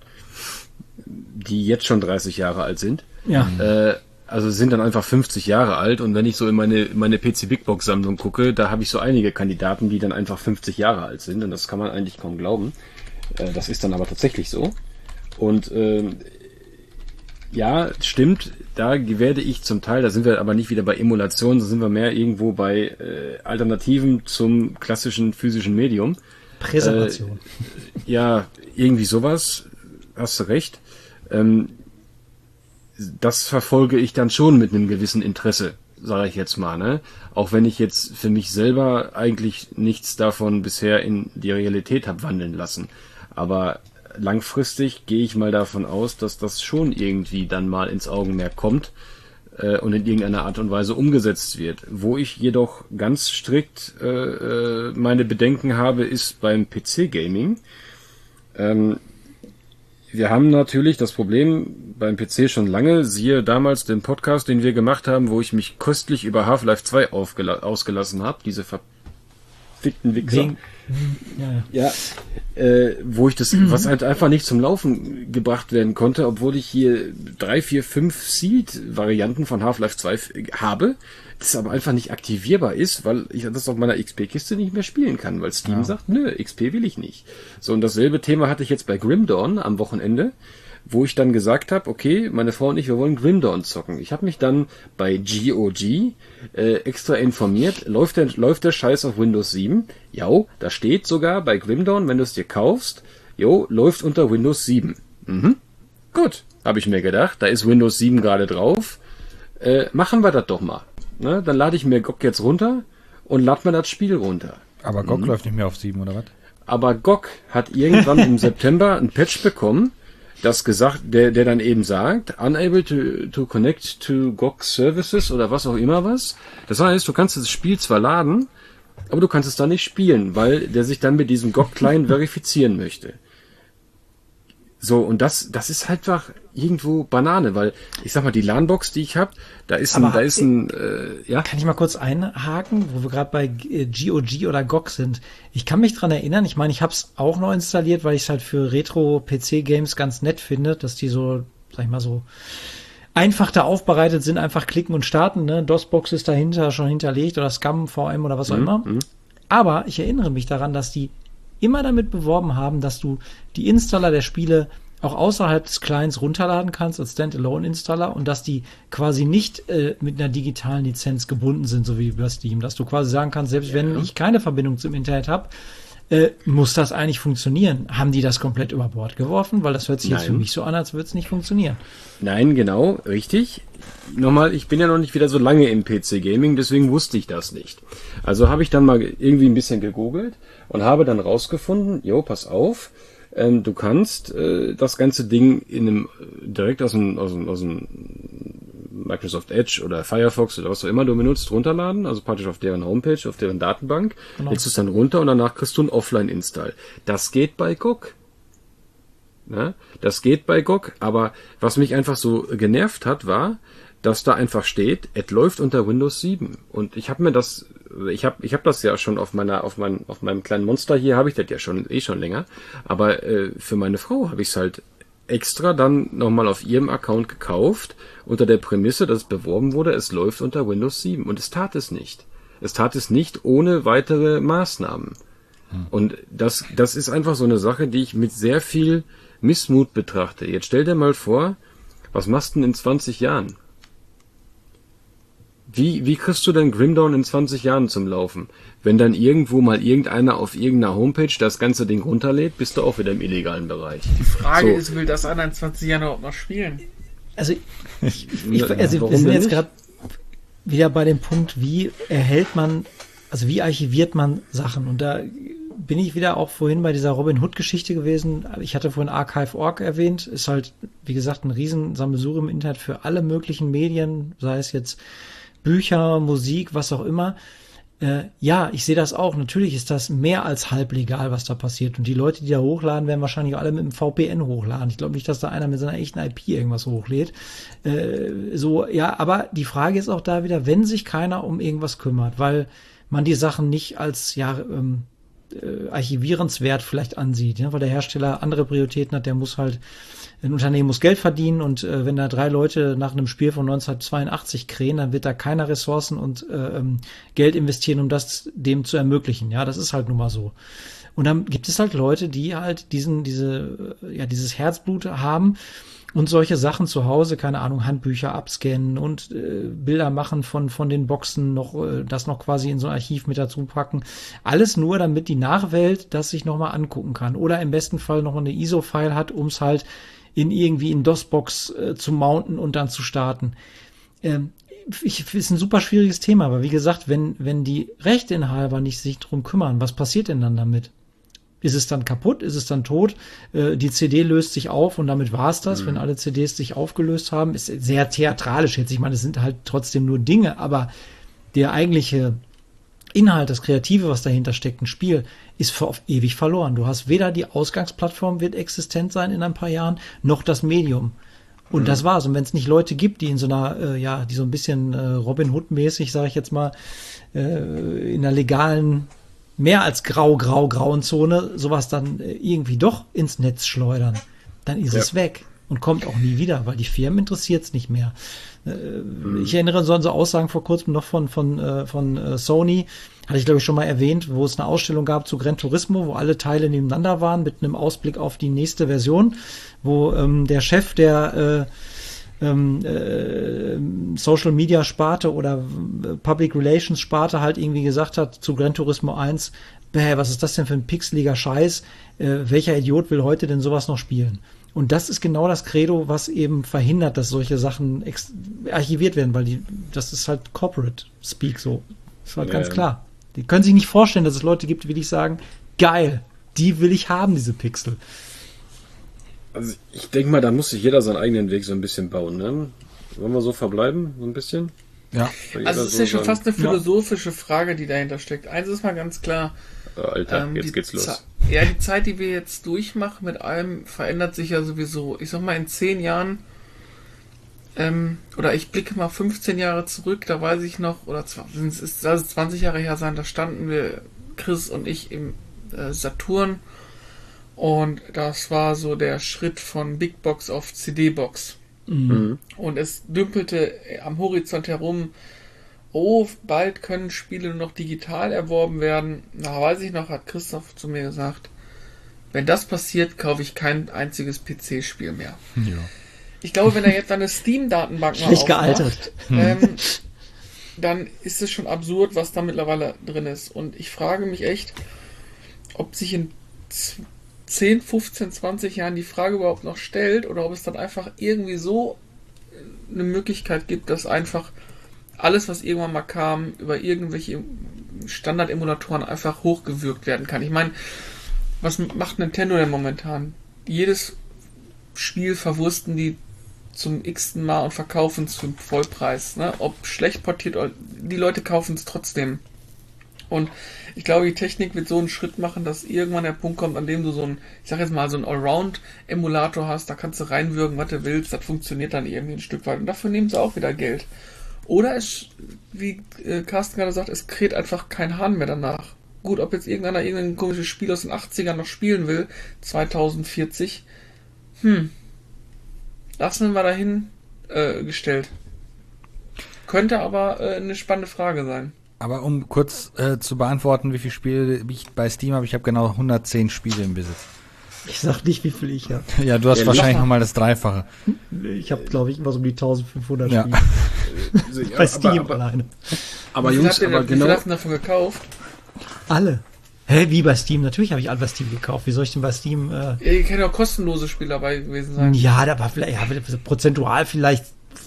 Speaker 2: die jetzt schon dreißig Jahre alt sind.
Speaker 3: Ja.
Speaker 2: Äh, Also sind dann einfach fünfzig Jahre alt, und wenn ich so in meine meine P C Big Box Sammlung gucke, da habe ich so einige Kandidaten, die dann einfach fünfzig Jahre alt sind, und das kann man eigentlich kaum glauben. Äh, das ist dann aber tatsächlich so. Und äh, ja, stimmt, da werde ich zum Teil, da sind wir aber nicht wieder bei Emulation, da sind wir mehr irgendwo bei äh, Alternativen zum klassischen physischen Medium.
Speaker 3: Präservation.
Speaker 2: Äh, ja, irgendwie sowas, hast du recht. Ähm, Das verfolge ich dann schon mit einem gewissen Interesse, sage ich jetzt mal, ne? Auch wenn ich jetzt für mich selber eigentlich nichts davon bisher in die Realität habe wandeln lassen. Aber langfristig gehe ich mal davon aus, dass das schon irgendwie dann mal ins Augenmerk kommt äh, und in irgendeiner Art und Weise umgesetzt wird. Wo ich jedoch ganz strikt äh, meine Bedenken habe, ist beim P C-Gaming. Ähm, Wir haben natürlich das Problem beim P C schon lange, siehe damals den Podcast, den wir gemacht haben, wo ich mich köstlich über Half-Life zwei aufgela- ausgelassen habe, diese verfickten Wichser.
Speaker 3: Wegen, ja, ja.
Speaker 2: Ja, äh, wo ich das, mhm. was halt einfach nicht zum Laufen gebracht werden konnte, obwohl ich hier drei, vier, fünf Seed-Varianten von Half-Life zwei habe, das aber einfach nicht aktivierbar ist, weil ich das auf meiner X P-Kiste nicht mehr spielen kann, weil Steam ja. sagt, nö, X P will ich nicht. So, und dasselbe Thema hatte ich jetzt bei Grim Dawn am Wochenende, wo ich dann gesagt habe, okay, meine Frau und ich, wir wollen Grim Dawn zocken. Ich habe mich dann bei G O G äh, extra informiert, läuft der, läuft der Scheiß auf Windows sieben? Ja, da steht sogar bei Grim Dawn, wenn du es dir kaufst, jo, läuft unter Windows sieben. Mhm. Gut, habe ich mir gedacht, da ist Windows sieben gerade drauf, äh, machen wir das doch mal. Ne, dann lade ich mir G O G jetzt runter und lade mir das Spiel runter.
Speaker 4: Aber G O G mhm. läuft nicht mehr auf sieben, oder was?
Speaker 2: Aber G O G hat irgendwann im September ein Patch bekommen, das gesagt, der, der dann eben sagt, unable to, to connect to G O G Services oder was auch immer was. Das heißt, du kannst das Spiel zwar laden, aber du kannst es dann nicht spielen, weil der sich dann mit diesem G O G-Client verifizieren möchte. So, und das, das ist halt einfach irgendwo Banane, weil, ich sag mal, die LAN-Box, die ich habe, da ist ein, da ist ein, äh, ja.
Speaker 3: Kann ich mal kurz einhaken, wo wir gerade bei G O G oder G O G sind? Ich kann mich dran erinnern, ich meine, ich habe es auch neu installiert, weil ich es halt für Retro-P C-Games ganz nett finde, dass die so, sag ich mal so, einfach da aufbereitet sind, einfach klicken und starten, ne? DOS-Box ist dahinter schon hinterlegt oder Scum, V M oder was auch
Speaker 2: mhm,
Speaker 3: immer.
Speaker 2: Mhm.
Speaker 3: Aber ich erinnere mich daran, dass die immer damit beworben haben, dass du die Installer der Spiele auch außerhalb des Clients runterladen kannst als Standalone-Installer und dass die quasi nicht äh, mit einer digitalen Lizenz gebunden sind, so wie bei Steam. Dass du quasi sagen kannst, selbst ja. wenn ich keine Verbindung zum Internet habe, äh, muss das eigentlich funktionieren. Haben die das komplett über Bord geworfen? Weil das hört sich Nein. jetzt für mich so an, als würde es nicht funktionieren.
Speaker 2: Nein, genau, richtig. Nochmal, ich bin ja noch nicht wieder so lange im P C-Gaming, deswegen wusste ich das nicht. Also habe ich dann mal irgendwie ein bisschen gegoogelt und habe dann rausgefunden, jo, pass auf, ähm, du kannst äh, das ganze Ding in einem direkt aus dem, aus dem, aus dem Microsoft Edge oder Firefox oder was auch immer du benutzt, runterladen, also praktisch auf deren Homepage, auf deren Datenbank, genau. Lädst du es dann runter und danach kriegst du einen Offline-Install. Das geht bei G O G. Ja, das geht bei G O G, aber was mich einfach so genervt hat, war, dass da einfach steht, es läuft unter Windows sieben. Und ich habe mir das, ich habe ich hab das ja schon auf meiner, auf meinem, auf meinem kleinen Monster hier, habe ich das ja schon eh schon länger. Aber äh, für meine Frau habe ich es halt extra dann nochmal auf ihrem Account gekauft, unter der Prämisse, dass es beworben wurde, es läuft unter Windows sieben. Und es tat es nicht. Es tat es nicht ohne weitere Maßnahmen. Hm. Und das, das ist einfach so eine Sache, die ich mit sehr viel Missmut betrachte. Jetzt stell dir mal vor, was machst du denn in zwanzig Jahren? Wie, wie kriegst du denn Grim Dawn in zwanzig Jahren zum Laufen? Wenn dann irgendwo mal irgendeiner auf irgendeiner Homepage das ganze Ding runterlädt, bist du auch wieder im illegalen Bereich.
Speaker 1: Die Frage so. ist, will das einer in zwanzig Jahren überhaupt noch spielen?
Speaker 3: Also, ich, ich, also wir sind jetzt gerade wieder bei dem Punkt, wie erhält man, also wie archiviert man Sachen? Und da bin ich wieder auch vorhin bei dieser Robin Hood-Geschichte gewesen. Ich hatte vorhin archive punkt org erwähnt. Ist halt, wie gesagt, ein riesen Sammelsurium im Internet für alle möglichen Medien, sei es jetzt Bücher, Musik, was auch immer. Äh, ja, ich sehe das auch. Natürlich ist das mehr als halblegal, was da passiert. Und die Leute, die da hochladen, werden wahrscheinlich alle mit dem V P N hochladen. Ich glaube nicht, dass da einer mit seiner echten I P irgendwas hochlädt. Äh, so, ja, aber die Frage ist auch da wieder, wenn sich keiner um irgendwas kümmert, weil man die Sachen nicht als, ja, ähm, äh, archivierenswert vielleicht ansieht, ja, weil der Hersteller andere Prioritäten hat, der muss halt, ein Unternehmen muss Geld verdienen und äh, wenn da drei Leute nach einem Spiel von neunzehnhundertzweiundachtzig krähen, dann wird da keiner Ressourcen und äh, ähm, Geld investieren, um das dem zu ermöglichen. Ja, das ist halt nun mal so. Und dann gibt es halt Leute, die halt diesen, diese, ja, dieses Herzblut haben und solche Sachen zu Hause, keine Ahnung, Handbücher abscannen und äh, Bilder machen von von den Boxen, noch äh, das noch quasi in so ein Archiv mit dazu packen. Alles nur, damit die Nachwelt das sich nochmal angucken kann. Oder im besten Fall nochmal eine I S O-File hat, um es halt in irgendwie in DOS-Box äh, zu mounten und dann zu starten. Ähm, ich, ist ein super schwieriges Thema, aber wie gesagt, wenn wenn die Rechteinhaber nicht sich drum kümmern, was passiert denn dann damit? Ist es dann kaputt? Ist es dann tot? Äh, die C D löst sich auf und damit war es das, mhm. wenn alle C Ds sich aufgelöst haben. Ist sehr theatralisch jetzt. Ich meine, es sind halt trotzdem nur Dinge, aber der eigentliche Inhalt, das Kreative, was dahinter steckt, ein Spiel, ist für auf ewig verloren. Du hast weder die Ausgangsplattform wird existent sein in ein paar Jahren, noch das Medium. Und mhm. das war's. Und wenn es nicht Leute gibt, die in so einer, äh, ja, die so ein bisschen äh, Robin Hood-mäßig, sage ich jetzt mal, äh, in einer legalen, mehr als grau-grau-grauen Zone, sowas dann äh, irgendwie doch ins Netz schleudern, dann ist ja. es weg und kommt auch nie wieder, weil die Firmen interessiert es nicht mehr. Mhm. Ich erinnere so an so Aussagen vor kurzem noch von von äh, von äh, Sony, hatte ich glaube ich schon mal erwähnt, wo es eine Ausstellung gab zu Gran Turismo, wo alle Teile nebeneinander waren mit einem Ausblick auf die nächste Version, wo ähm, der Chef der äh, ähm, äh, Social Media Sparte oder äh, Public Relations Sparte halt irgendwie gesagt hat zu Gran Turismo eins, bäh, was ist das denn für ein pixeliger Scheiß? Äh, welcher Idiot will heute denn sowas noch spielen? Und das ist genau das Credo, was eben verhindert, dass solche Sachen ex- archiviert werden, weil die, das ist halt Corporate Speak so. Das war ja, ganz klar. Die können sich nicht vorstellen, dass es Leute gibt, die will ich sagen, geil, die will ich haben, diese Pixel.
Speaker 2: Also ich denke mal, da muss sich jeder seinen eigenen Weg so ein bisschen bauen, ne? Wollen wir so verbleiben, so ein bisschen?
Speaker 1: Ja. Also es ist so ja schon fast eine philosophische ja. Frage, die dahinter steckt. Eins ist mal ganz klar.
Speaker 2: Alter, ähm, jetzt geht's los.
Speaker 1: Ze- ja, die Zeit, die wir jetzt durchmachen mit allem, verändert sich ja sowieso. Ich sag mal, in zehn Jahren, ähm, oder ich blicke mal fünfzehn Jahre zurück, da weiß ich noch, oder es ist also zwanzig Jahre her sein, da standen wir, Chris und ich, im äh, Saturn und das war so der Schritt von Big Box auf C D-Box. Mhm. Und es dümpelte am Horizont herum, oh, bald können Spiele nur noch digital erworben werden. Da weiß ich noch, hat Christoph zu mir gesagt, wenn das passiert, kaufe ich kein einziges P C-Spiel mehr. Ja. Ich glaube, wenn er jetzt eine Steam-Datenbank mal aufmacht, ähm, dann ist es schon absurd, was da mittlerweile drin ist. Und ich frage mich echt, ob sich in zehn, fünfzehn, zwanzig Jahren die Frage überhaupt noch stellt oder ob es dann einfach irgendwie so eine Möglichkeit gibt, dass einfach alles, was irgendwann mal kam, über irgendwelche Standard-Emulatoren einfach hochgewürgt werden kann. Ich meine, was macht Nintendo denn momentan? Jedes Spiel verwursten die zum x-ten Mal und verkaufen es für einen Vollpreis. Ne? Ob schlecht portiert, die Leute kaufen es trotzdem. Und ich glaube, die Technik wird so einen Schritt machen, dass irgendwann der Punkt kommt, an dem du so ein, ich sag jetzt mal, so einen Allround-Emulator hast, da kannst du reinwirken, was du willst, das funktioniert dann irgendwie ein Stück weit. Und dafür nehmen sie auch wieder Geld. Oder es, wie äh, Carsten gerade sagt, es kräht einfach kein Hahn mehr danach. Gut, ob jetzt irgendeiner irgendein komisches Spiel aus den achtzigern noch spielen will, zweitausendvierzig, hm, lassen wir dahin äh, gestellt. Könnte aber äh, eine spannende Frage sein.
Speaker 4: Aber um kurz äh, zu beantworten, wie viele Spiele ich bei Steam habe, ich habe genau hundertzehn Spiele im Besitz.
Speaker 3: Ich sag nicht, wie viel ich habe.
Speaker 4: Ja, du hast
Speaker 2: Ja,
Speaker 4: wahrscheinlich
Speaker 2: locker.
Speaker 4: nochmal das Dreifache.
Speaker 3: Ich habe, glaube ich, was um die eintausendfünfhundert
Speaker 4: Ja.
Speaker 3: Spiele.
Speaker 2: Also, ja,
Speaker 3: Bei Steam
Speaker 2: aber, aber,
Speaker 3: alleine.
Speaker 2: aber
Speaker 1: Wie viel
Speaker 2: Jungs,
Speaker 1: habt ihr
Speaker 2: aber
Speaker 1: denn- Wie viel
Speaker 2: genau,
Speaker 1: hast du davon gekauft?
Speaker 3: Alle. Hä, wie bei Steam? Natürlich habe ich alle bei Steam gekauft. Wie soll ich denn bei Steam... Äh,
Speaker 1: Ja, hier können ja auch kostenlose Spiele dabei gewesen sein.
Speaker 3: ja, da war vielleicht, ja, prozentual vielleicht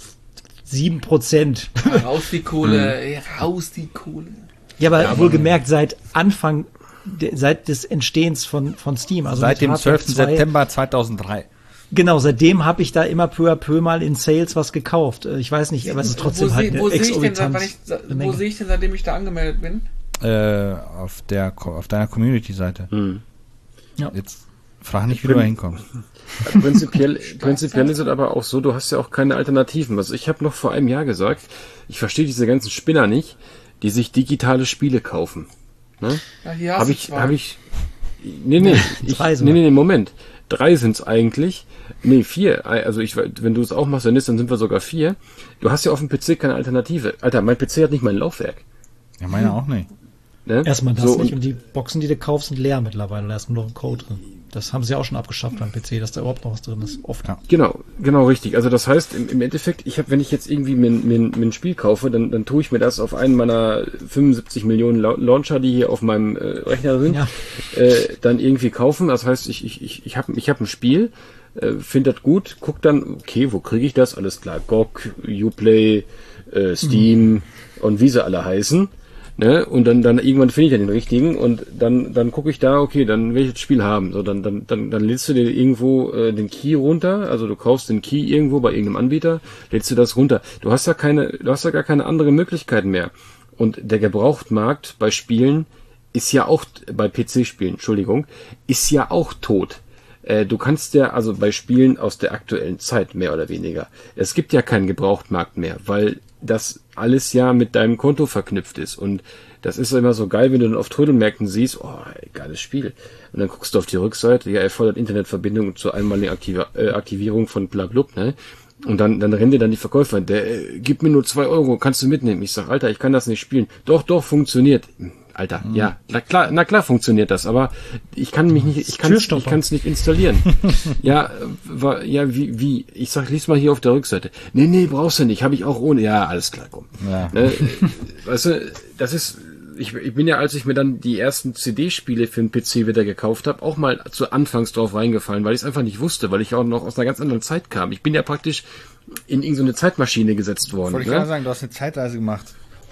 Speaker 3: sieben Prozent.
Speaker 1: Raus die Kohle, ey, raus die Kohle.
Speaker 3: Ja, aber
Speaker 2: Ja, aber-
Speaker 3: wohlgemerkt seit Anfang, de, seit des Entstehens von, von Steam. Also
Speaker 4: Seit
Speaker 3: mit
Speaker 4: dem
Speaker 3: Half-Life
Speaker 4: zwölften
Speaker 3: zwei,
Speaker 4: September zweitausenddrei.
Speaker 3: Genau, seitdem habe ich da immer peu à peu mal in Sales was gekauft. Äh, Ich weiß nicht, aber es ist trotzdem
Speaker 1: wo
Speaker 3: halt
Speaker 1: seh-
Speaker 3: eine
Speaker 1: wo sehe ich denn,
Speaker 3: exorbitant
Speaker 1: wann ich,
Speaker 3: eine
Speaker 1: wo
Speaker 3: Menge.
Speaker 1: sehe ich denn, seitdem ich da angemeldet bin?
Speaker 4: Äh, auf der auf deiner Community-Seite.
Speaker 2: hm.
Speaker 4: Jetzt frag nicht, wie du da hinkommst.
Speaker 2: Prinzipiell, prinzipiell ist es aber auch so, du hast ja auch keine Alternativen. Also ich habe noch vor einem Jahr gesagt, ich verstehe diese ganzen Spinner nicht, die sich digitale Spiele kaufen. Ne?
Speaker 1: Ja, hier hast
Speaker 2: Habe
Speaker 1: du
Speaker 2: ich,
Speaker 1: zwei.
Speaker 2: habe ich, nee, nee, ich,
Speaker 3: Drei
Speaker 2: nee,
Speaker 3: sogar.
Speaker 2: nee, nee, Moment. Drei sind's eigentlich. Nee, vier. Also ich, wenn du es auch machst, dann ist, dann sind wir sogar vier. Du hast ja auf dem P C keine Alternative. Alter, mein P C hat nicht mal ein Laufwerk.
Speaker 4: Ja, meine auch nicht.
Speaker 2: Ne?
Speaker 3: Erstmal das
Speaker 2: so,
Speaker 3: nicht
Speaker 2: und,
Speaker 3: und die Boxen, die du kaufst, sind leer mittlerweile. Da ist nur noch ein Code drin. Das haben sie auch schon abgeschafft beim P C, dass da überhaupt noch was drin ist. Oft.
Speaker 4: Ja.
Speaker 2: Genau, genau richtig. Also das heißt, im, im Endeffekt, ich habe, wenn ich jetzt irgendwie mir, mir, mir ein Spiel kaufe, dann, dann tue ich mir das auf einen meiner fünfundsiebzig Millionen La- Launcher, die hier auf meinem äh, Rechner sind,
Speaker 3: Ja.
Speaker 2: äh, dann irgendwie kaufen. Das heißt, ich, ich, ich, ich habe ich hab ein Spiel, äh, finde das gut, guck dann, okay, wo kriege ich das? Alles klar, G O G, Uplay, äh, Steam mhm. und wie sie alle heißen. Ne? Und dann, dann irgendwann finde ich dann den richtigen und dann, dann gucke ich da, okay, dann will ich das Spiel haben. So, dann, dann, dann, dann lädst du dir irgendwo äh, den Key runter, also du kaufst den Key irgendwo bei irgendeinem Anbieter, lädst du das runter. Du hast ja keine, du hast ja gar keine andere Möglichkeiten mehr. Und der Gebrauchtmarkt bei Spielen ist ja auch, bei P C-Spielen, Entschuldigung, ist ja auch tot. Äh, du kannst ja, also bei Spielen aus der aktuellen Zeit, mehr oder weniger, es gibt ja keinen Gebrauchtmarkt mehr, weil das alles ja mit deinem Konto verknüpft ist. Und das ist immer so geil, wenn du dann auf Trödelmärkten siehst, oh, ey, geiles Spiel. Und dann guckst du auf die Rückseite, ja, erfordert Internetverbindung zur einmaligen Aktiva- äh, Aktivierung von blablub, ne? Und dann, dann rennen dir dann die Verkäufer, der, äh, gib mir nur zwei Euro, kannst du mitnehmen. Ich sag, Alter, ich kann das nicht spielen. Doch, doch, funktioniert. Alter, mhm. ja, na klar, na klar funktioniert das, aber ich kann mich nicht, ich kann ich kann es nicht installieren. ja, war, ja, wie, wie, ich sag, lies mal hier auf der Rückseite. Nee, nee, brauchst du nicht, habe ich auch ohne. Ja, alles klar, komm.
Speaker 4: Ja.
Speaker 2: Ne, weißt du, das ist, ich, ich bin ja, als ich mir dann die ersten C D-Spiele für den P C wieder gekauft habe, auch mal zu Anfangs drauf reingefallen, weil ich es einfach nicht wusste, weil ich auch noch aus einer ganz anderen Zeit kam. Ich bin ja praktisch in irgendeine Zeitmaschine gesetzt worden.
Speaker 4: Wollte ich
Speaker 2: ne?
Speaker 4: gerade sagen, du hast eine Zeitreise gemacht.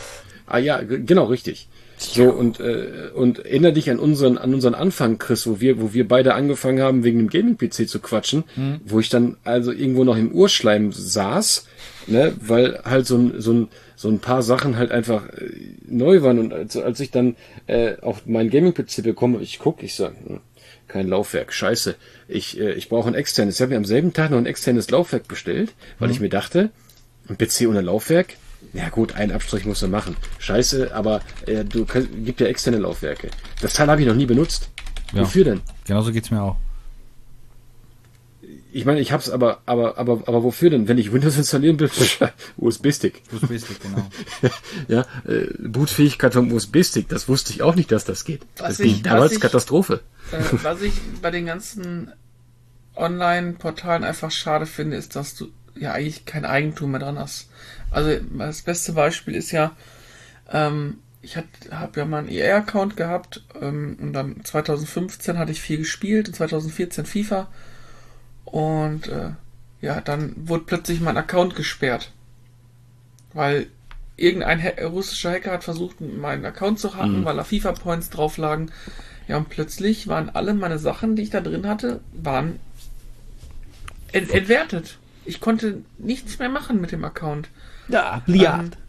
Speaker 2: Ah ja, g- genau, richtig. So, und, äh, und erinnere dich an unseren, an unseren Anfang, Chris, wo wir, wo wir beide angefangen haben, wegen dem Gaming-P C zu quatschen, mhm. wo ich dann also irgendwo noch im Urschleim saß, ne, weil halt so ein, so ein, so ein paar Sachen halt einfach äh, neu waren. Und als, als ich dann äh, auch meinen Gaming-P C bekomme, ich guck, ich sag, hm, kein Laufwerk, scheiße. Ich, äh, ich brauche ein externes. Ich habe mir am selben Tag noch ein externes Laufwerk bestellt, weil mhm. ich mir dachte, ein P C ohne Laufwerk, ja gut, einen Abstrich musst du machen. Scheiße, aber äh, du kannst, gibt ja externe Laufwerke. Das Teil habe ich noch nie benutzt.
Speaker 4: Ja.
Speaker 2: Wofür denn?
Speaker 4: Genauso geht's mir auch.
Speaker 2: Ich meine, ich hab's aber, aber, aber, aber wofür denn? Wenn ich Windows installieren will, U S B-Stick.
Speaker 4: U S B-Stick, genau.
Speaker 2: ja, äh, Bootfähigkeit vom U S B-Stick, das wusste ich auch nicht, dass das geht.
Speaker 1: Was
Speaker 2: das
Speaker 1: ich-
Speaker 2: ging damals
Speaker 1: was ich-
Speaker 2: Katastrophe.
Speaker 1: Äh, was ich bei den ganzen Online-Portalen einfach schade finde, ist, dass du ja eigentlich kein Eigentum mehr dran hast. Also das beste Beispiel ist ja, ähm, ich habe ja mal einen E A-Account gehabt ähm, und dann zweitausendfünfzehn hatte ich viel gespielt, und zweitausendvierzehn FIFA und äh, ja, dann wurde plötzlich mein Account gesperrt, weil irgendein ha- russischer Hacker hat versucht, meinen Account zu hacken,
Speaker 2: Mhm.
Speaker 1: weil da FIFA-Points drauf lagen. Ja, und plötzlich waren alle meine Sachen, die ich da drin hatte, waren ent- entwertet. ich konnte nichts mehr machen mit dem Account.
Speaker 3: Ja, Bliat.
Speaker 1: Ähm,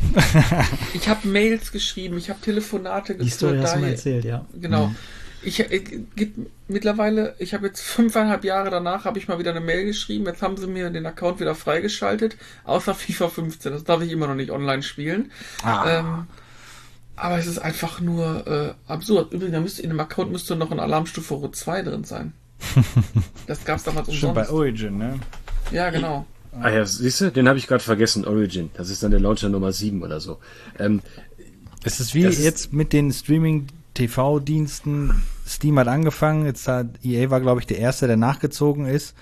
Speaker 1: ich habe Mails geschrieben, ich habe Telefonate
Speaker 3: Die Story
Speaker 1: geführt.
Speaker 3: hast du mir
Speaker 1: daher-
Speaker 3: erzählt, ja.
Speaker 1: Genau.
Speaker 3: Mhm.
Speaker 1: Ich äh, gibt mittlerweile, ich habe jetzt fünfeinhalb Jahre danach, habe ich mal wieder eine Mail geschrieben. Jetzt haben sie mir den Account wieder freigeschaltet, außer FIFA fünfzehn. Das darf ich immer noch nicht online spielen.
Speaker 4: Ah.
Speaker 1: Ähm, aber es ist einfach nur äh, absurd. Übrigens, da müsste, in dem Account müsste noch ein Alarmstufe Rot zwei drin sein. Das gab es damals
Speaker 4: Schon bei
Speaker 1: umsonst.
Speaker 4: Origin, ne?
Speaker 1: Ja, genau.
Speaker 2: Ah ja, siehst du, den habe ich gerade vergessen, Origin. Das ist dann der Launcher Nummer sieben oder so. Ähm,
Speaker 4: Es ist wie
Speaker 2: Das ist-
Speaker 4: jetzt mit den Streaming-T V-Diensten. Steam hat angefangen, jetzt hat E A war, glaube ich, der Erste, der nachgezogen ist.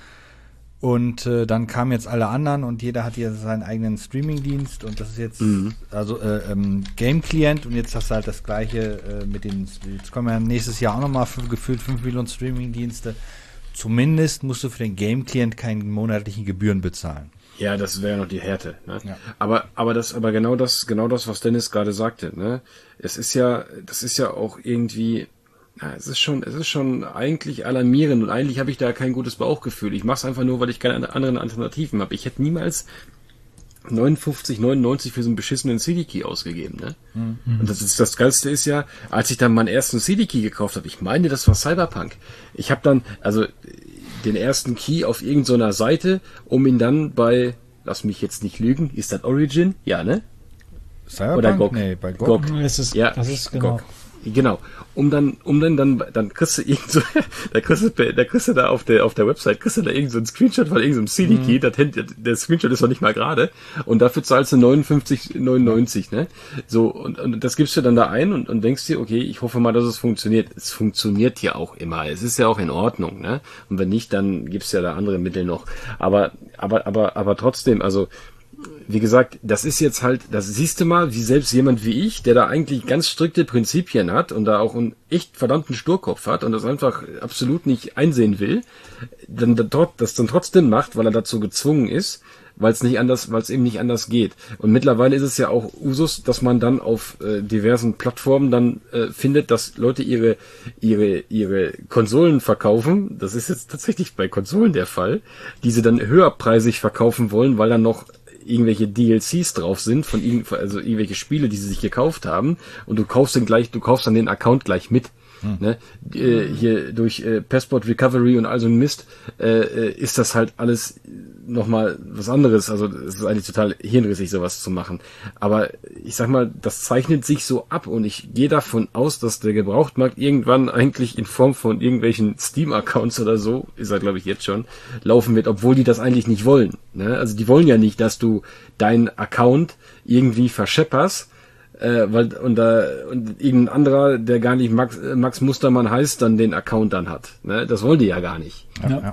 Speaker 4: Und äh, dann kamen jetzt alle anderen und jeder hat hier seinen eigenen Streaming-Dienst und das ist jetzt
Speaker 2: Mhm.
Speaker 4: also äh, ähm, Game-Client und jetzt hast du halt das gleiche äh, mit den, jetzt kommen ja nächstes Jahr auch nochmal gefühlt fünf Millionen Streaming-Dienste. Zumindest musst du für den Game-Client keine monatlichen Gebühren bezahlen.
Speaker 2: Ja, das wäre noch die Härte. Ne?
Speaker 4: Ja.
Speaker 2: Aber, aber das, aber genau das, genau das, was Dennis gerade sagte. Ne? Es ist ja, das ist ja auch irgendwie, ja, es ist schon, es ist schon eigentlich alarmierend und eigentlich habe ich da kein gutes Bauchgefühl. Ich mache es einfach nur, weil ich keine anderen Alternativen habe. Ich hätte niemals neunundfünfzig, neunundneunzig für so einen beschissenen C D-Key ausgegeben. Ne? Und das ist das Geilste ist ja, als ich dann meinen ersten C D-Key gekauft habe, ich meine, das war Cyberpunk. Ich habe dann, also den ersten Key auf irgendeiner Seite, um ihn dann bei, lass mich jetzt nicht lügen, ist das Origin? Ja, ne?
Speaker 4: Cyberpunk?
Speaker 2: Oder G O G.
Speaker 4: Nee, bei G O G.
Speaker 2: G O G.
Speaker 3: Es ist,
Speaker 2: Ja,
Speaker 3: das ist
Speaker 2: G O
Speaker 3: genau.
Speaker 2: G. Genau. Um dann, um dann, dann, dann kriegst du irgend so, da kriegst du, da kriegst du da auf der, auf der Website, kriegst du da irgend so einen Screenshot von irgendeinem C D-Key,
Speaker 3: Mhm.
Speaker 2: das Handy- der Screenshot ist noch nicht mal gerade, und dafür zahlst du neunundfünfzig neunundneunzig, ne? So, und, und das gibst du dann da ein und, und denkst dir, okay, ich hoffe mal, dass es funktioniert. Es funktioniert ja auch immer. Es ist ja auch in Ordnung, ne? Und wenn nicht, dann gibt's ja da andere Mittel noch. Aber, aber, aber, aber trotzdem, also, wie gesagt, das ist jetzt halt, das siehst du mal, wie selbst jemand wie ich, der da eigentlich ganz strikte Prinzipien hat und da auch einen echt verdammten Sturkopf hat und das einfach absolut nicht einsehen will, dann dort das dann trotzdem macht, weil er dazu gezwungen ist, weil es nicht anders, weil es eben nicht anders geht. Und mittlerweile ist es ja auch Usus, dass man dann auf äh, diversen Plattformen dann äh, findet, dass Leute ihre ihre ihre Konsolen verkaufen. Das ist jetzt tatsächlich bei Konsolen der Fall, die sie dann höherpreisig verkaufen wollen, weil dann noch irgendwelche D L Cs drauf sind von irgend, also irgendwelche Spiele, die sie sich gekauft haben, und du kaufst dann gleich, du kaufst dann den Account gleich mit. Hm. Ne? Äh, hier durch äh, Passport Recovery und all so ein Mist äh, ist das halt alles nochmal was anderes. Also es ist eigentlich total hirnrissig, sowas zu machen. Aber ich sag mal, das zeichnet sich so ab und ich gehe davon aus, dass der Gebrauchtmarkt irgendwann eigentlich in Form von irgendwelchen Steam-Accounts oder so, ist er glaube ich jetzt schon, laufen wird, obwohl die das eigentlich nicht wollen. Ne? Also die wollen ja nicht, dass du deinen Account irgendwie verschepperst, Äh, weil und da und irgendein anderer, der gar nicht Max, äh, Max Mustermann heißt, dann den Account dann hat. Ne? Das wollen die ja gar nicht.
Speaker 4: Ja,
Speaker 3: Ja.
Speaker 4: ja.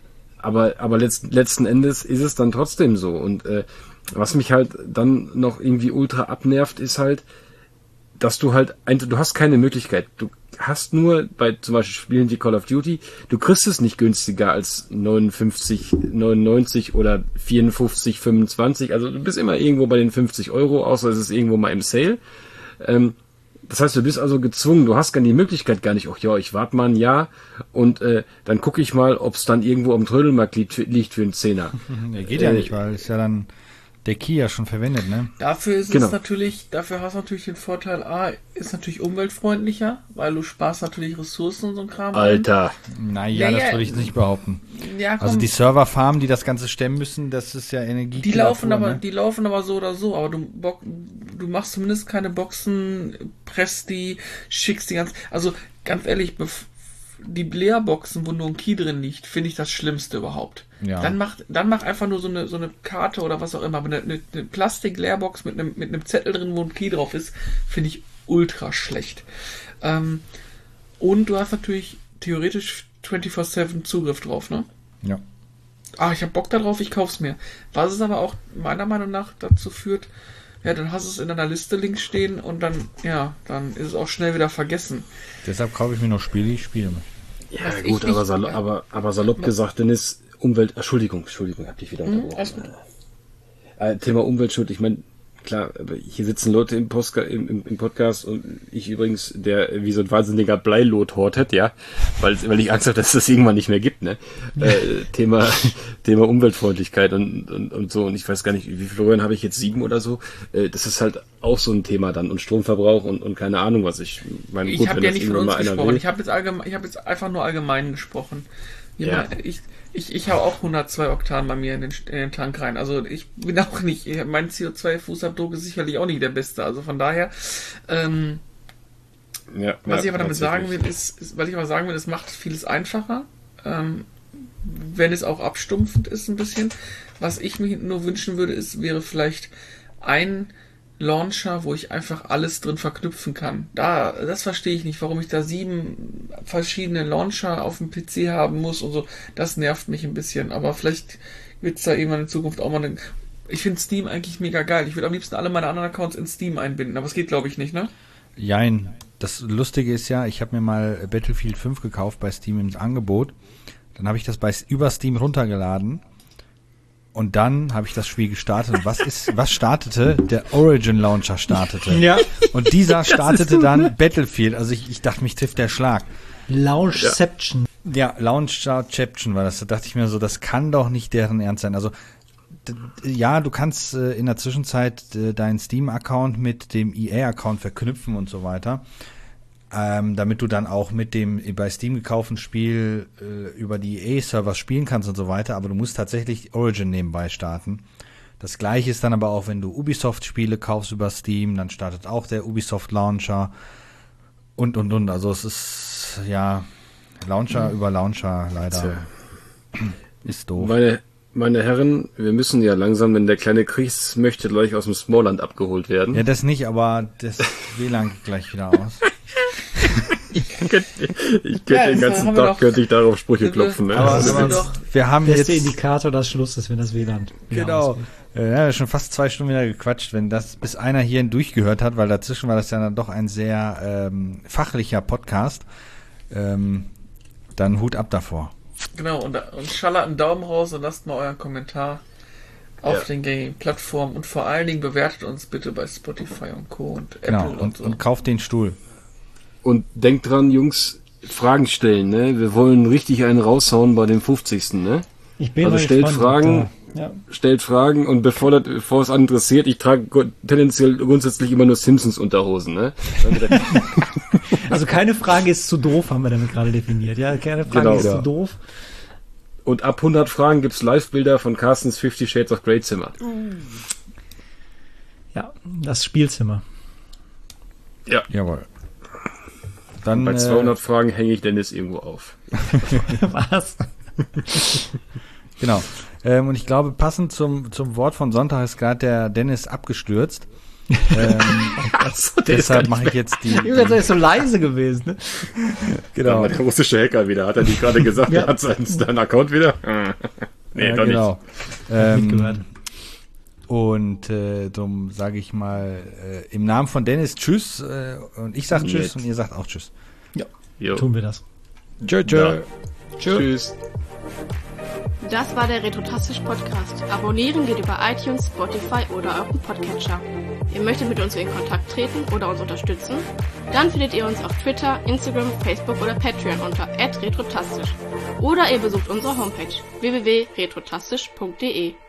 Speaker 2: Aber aber letzt, letzten Endes ist es dann trotzdem so. Und äh, was mich halt dann noch irgendwie ultra abnervt, ist halt, dass du halt ein, du hast keine Möglichkeit. Du hast nur bei zum Beispiel Spielen wie Call of Duty, du kriegst es nicht günstiger als neunundfünfzig neunundneunzig oder vierundfünfzig fünfundzwanzig. Also du bist immer irgendwo bei den fünfzig Euro, außer es ist irgendwo mal im Sale. Ähm, das heißt, du bist also gezwungen, du hast gar die Möglichkeit gar nicht, ach ja, ich warte mal ein Jahr und äh, dann gucke ich mal, ob es dann irgendwo am Trödelmarkt liegt, liegt für einen Zehner.
Speaker 4: Der geht ja
Speaker 2: Äh,
Speaker 4: nicht, weil ist ja dann der Key ja schon verwendet, ne?
Speaker 1: Dafür ist
Speaker 2: Genau.
Speaker 1: es natürlich, dafür hast du natürlich den Vorteil, A, ist natürlich umweltfreundlicher, weil du sparst natürlich Ressourcen und so ein Kram. ein.
Speaker 2: Alter.
Speaker 4: Naja,
Speaker 1: Ja,
Speaker 4: das
Speaker 1: ja.
Speaker 4: würde ich jetzt nicht behaupten.
Speaker 1: Ja, komm,
Speaker 4: Also die Serverfarmen, die das Ganze stemmen müssen, das ist ja Energie.
Speaker 1: die laufen aber,
Speaker 4: ne?
Speaker 1: die laufen aber so oder so, aber du bock, du machst zumindest keine Boxen, presst die, schickst die ganz, also ganz ehrlich, bef- die Leerboxen, wo nur ein Key drin liegt, finde ich das Schlimmste überhaupt.
Speaker 4: Ja.
Speaker 1: Dann mach, dann mach einfach nur so eine, so eine Karte oder was auch immer, aber eine, eine, eine Plastik-Leerbox mit einem, mit einem Zettel drin, wo ein Key drauf ist, finde ich ultra schlecht. Ähm, und du hast natürlich theoretisch vierundzwanzig sieben Zugriff drauf, ne?
Speaker 4: Ja.
Speaker 1: Ah, ich hab Bock darauf, ich kauf's mir. Was es aber auch meiner Meinung nach dazu führt, ja, dann hast du es in deiner Liste links stehen und dann, ja, dann ist es auch schnell wieder vergessen.
Speaker 4: Deshalb kaufe ich mir noch Spiele, die ich spiele.
Speaker 2: Ja
Speaker 1: Was ich
Speaker 2: gut,
Speaker 1: nicht-
Speaker 2: aber, salo aber, aber salopp gesagt, Dennis, Umwelt, Entschuldigung, Entschuldigung, hab dich wieder
Speaker 1: Mhm,
Speaker 2: unterbrochen.
Speaker 1: alles gut.
Speaker 2: Äh, Thema Umweltschutz, ich meine, klar, aber hier sitzen Leute im, Postka- im, im, im Podcast und ich übrigens, der wie so ein wahnsinniger Bleilot hortet, ja, weil, weil ich Angst habe, dass es das irgendwann nicht mehr gibt, ne? äh, Thema, Thema Umweltfreundlichkeit und, und, und so, und ich weiß gar nicht, wie viele Röhren habe ich jetzt, sieben oder so, äh, das ist halt auch so ein Thema dann, und Stromverbrauch und, und keine Ahnung, was ich meine.
Speaker 1: Ich
Speaker 2: gut,
Speaker 1: habe
Speaker 2: wenn
Speaker 1: ja
Speaker 2: das
Speaker 1: nicht von
Speaker 2: irgendwann
Speaker 1: uns
Speaker 2: mal einer
Speaker 1: gesprochen,
Speaker 2: will.
Speaker 1: ich habe jetzt, allgemein, ich hab jetzt einfach nur allgemein gesprochen.
Speaker 2: Ja.
Speaker 1: Ich, ich, ich hau auch hundertzwei Oktan bei mir in den, in den Tank rein. Also ich bin auch nicht, mein C O zwei Fußabdruck ist sicherlich auch nicht der beste. Also von daher, ähm,
Speaker 2: ja,
Speaker 1: was
Speaker 2: ja,
Speaker 1: ich aber damit sagen will,
Speaker 2: tatsächlich.
Speaker 1: ist, ist, was ich aber sagen will, es macht vieles einfacher, ähm, wenn es auch abstumpfend ist ein bisschen. Was ich mir nur wünschen würde, ist, wäre vielleicht ein Launcher, wo ich einfach alles drin verknüpfen kann. Da, das verstehe ich nicht, warum ich da sieben verschiedene Launcher auf dem P C haben muss und so. Das nervt mich ein bisschen. Aber vielleicht wird es da irgendwann in Zukunft auch mal eine... Ich finde Steam eigentlich mega geil. Ich würde am liebsten alle meine anderen Accounts in Steam einbinden, aber es geht, glaube ich, nicht, ne?
Speaker 4: Jein. Das Lustige ist ja, ich habe mir mal Battlefield fünf gekauft bei Steam im Angebot. Dann habe ich das bei über Steam runtergeladen. Und dann habe ich das Spiel gestartet. Und was ist, was startete? Der Origin Launcher startete.
Speaker 3: Ja.
Speaker 4: Und dieser startete dann Battlefield. Also ich, ich dachte, mich trifft der Schlag.
Speaker 3: Launchception.
Speaker 4: Ja, Launchception war das. Da dachte ich mir so, das kann doch nicht deren Ernst sein. Also d- ja, du kannst äh, in der Zwischenzeit äh, deinen Steam-Account mit dem E A-Account verknüpfen und so weiter. Ähm, damit du dann auch mit dem bei Steam gekauften Spiel äh, über die E A-Server spielen kannst und so weiter, aber du musst tatsächlich Origin nebenbei starten. Das gleiche ist dann aber auch, wenn du Ubisoft-Spiele kaufst über Steam, dann startet auch der Ubisoft-Launcher und, und, und. Also es ist, ja, Launcher mhm. über Launcher leider.
Speaker 2: Tja.
Speaker 4: Ist doof.
Speaker 2: Meine, meine Herren, wir müssen ja langsam, denn der kleine Chris möchte gleich aus dem Smallland abgeholt werden.
Speaker 4: Ja, das nicht, aber das W L A N geht gleich wieder aus.
Speaker 2: Ich könnte, ich könnte
Speaker 1: Ja,
Speaker 2: den
Speaker 1: das
Speaker 2: ganzen
Speaker 1: haben wir
Speaker 2: Tag
Speaker 1: doch-
Speaker 2: könnte ich darauf Sprüche
Speaker 1: Das wir-
Speaker 2: klopfen. Ne?
Speaker 4: Aber,
Speaker 2: Also,
Speaker 4: aber
Speaker 1: doch-
Speaker 4: wir haben
Speaker 3: Beste
Speaker 4: jetzt...
Speaker 3: Indikator, dass Schluss ist, wenn das W L A N wieder
Speaker 4: Genau.
Speaker 3: ausgeht.
Speaker 4: Äh, Ja, schon fast zwei Stunden wieder gequatscht, wenn das bis einer hierhin durchgehört hat, weil dazwischen war das ja dann doch ein sehr ähm, fachlicher Podcast. Ähm, dann Hut ab davor.
Speaker 1: Genau, und, und schallert einen Daumen raus und lasst mal euren Kommentar auf
Speaker 2: Ja.
Speaker 1: den gängigen Plattformen und vor allen Dingen bewertet uns bitte bei Spotify und Co. und Apple
Speaker 4: Genau.
Speaker 1: und,
Speaker 4: Und,
Speaker 1: so.
Speaker 4: und kauft den Stuhl.
Speaker 2: und denkt dran, Jungs, Fragen stellen. Ne? Wir wollen richtig einen raushauen bei dem fünfzigsten. Ne?
Speaker 3: Ich bin
Speaker 2: Also
Speaker 3: mal
Speaker 2: stellt
Speaker 3: gespannt,
Speaker 2: Fragen.
Speaker 3: ob da- Ja.
Speaker 2: Stellt Fragen und bevor, das, bevor es einen interessiert, ich trage gu- tendenziell grundsätzlich immer nur Simpsons-Unterhosen. Ne?
Speaker 3: Also keine Frage ist zu doof, haben wir damit gerade definiert. Ja, keine Frage
Speaker 2: Genau,
Speaker 3: ist
Speaker 2: ja.
Speaker 3: zu doof.
Speaker 2: Und ab hundert Fragen gibt's Live-Bilder von Carstens Fifty Shades of Grey Zimmer.
Speaker 3: Ja, das Spielzimmer.
Speaker 2: Ja.
Speaker 4: Jawohl. Dann,
Speaker 2: Bei
Speaker 4: äh,
Speaker 2: zweihundert Fragen hänge ich Dennis irgendwo auf.
Speaker 3: Was?
Speaker 4: Genau. Ähm, und ich glaube, passend zum, zum Wort von Sonntag ist gerade der Dennis abgestürzt. ähm,
Speaker 2: Achso, der
Speaker 4: deshalb mache ich jetzt die...
Speaker 3: Junge, das ist so leise gewesen. Ne?
Speaker 2: Genau. Der russische Hacker wieder. Hat er nicht gerade gesagt,
Speaker 3: Ja.
Speaker 2: er hat seinen, seinen Account wieder? nee,
Speaker 4: ja,
Speaker 2: doch
Speaker 4: genau.
Speaker 2: nicht.
Speaker 4: Ähm,
Speaker 3: Mitgehört.
Speaker 4: Und äh, darum sage ich mal äh, im Namen von Dennis Tschüss äh, und ich sage Tschüss
Speaker 2: Nett.
Speaker 4: und ihr sagt auch Tschüss.
Speaker 2: Jo.
Speaker 3: Tun wir das.
Speaker 4: Tschö,
Speaker 2: Ja. Tschüss.
Speaker 5: Das war der Retrotastisch Podcast. Abonnieren geht über iTunes, Spotify oder euren Podcatcher. Ihr möchtet mit uns in Kontakt treten oder uns unterstützen? Dann findet ihr uns auf Twitter, Instagram, Facebook oder Patreon unter at retrotastisch. Oder ihr besucht unsere Homepage w w w punkt retrotastisch punkt de.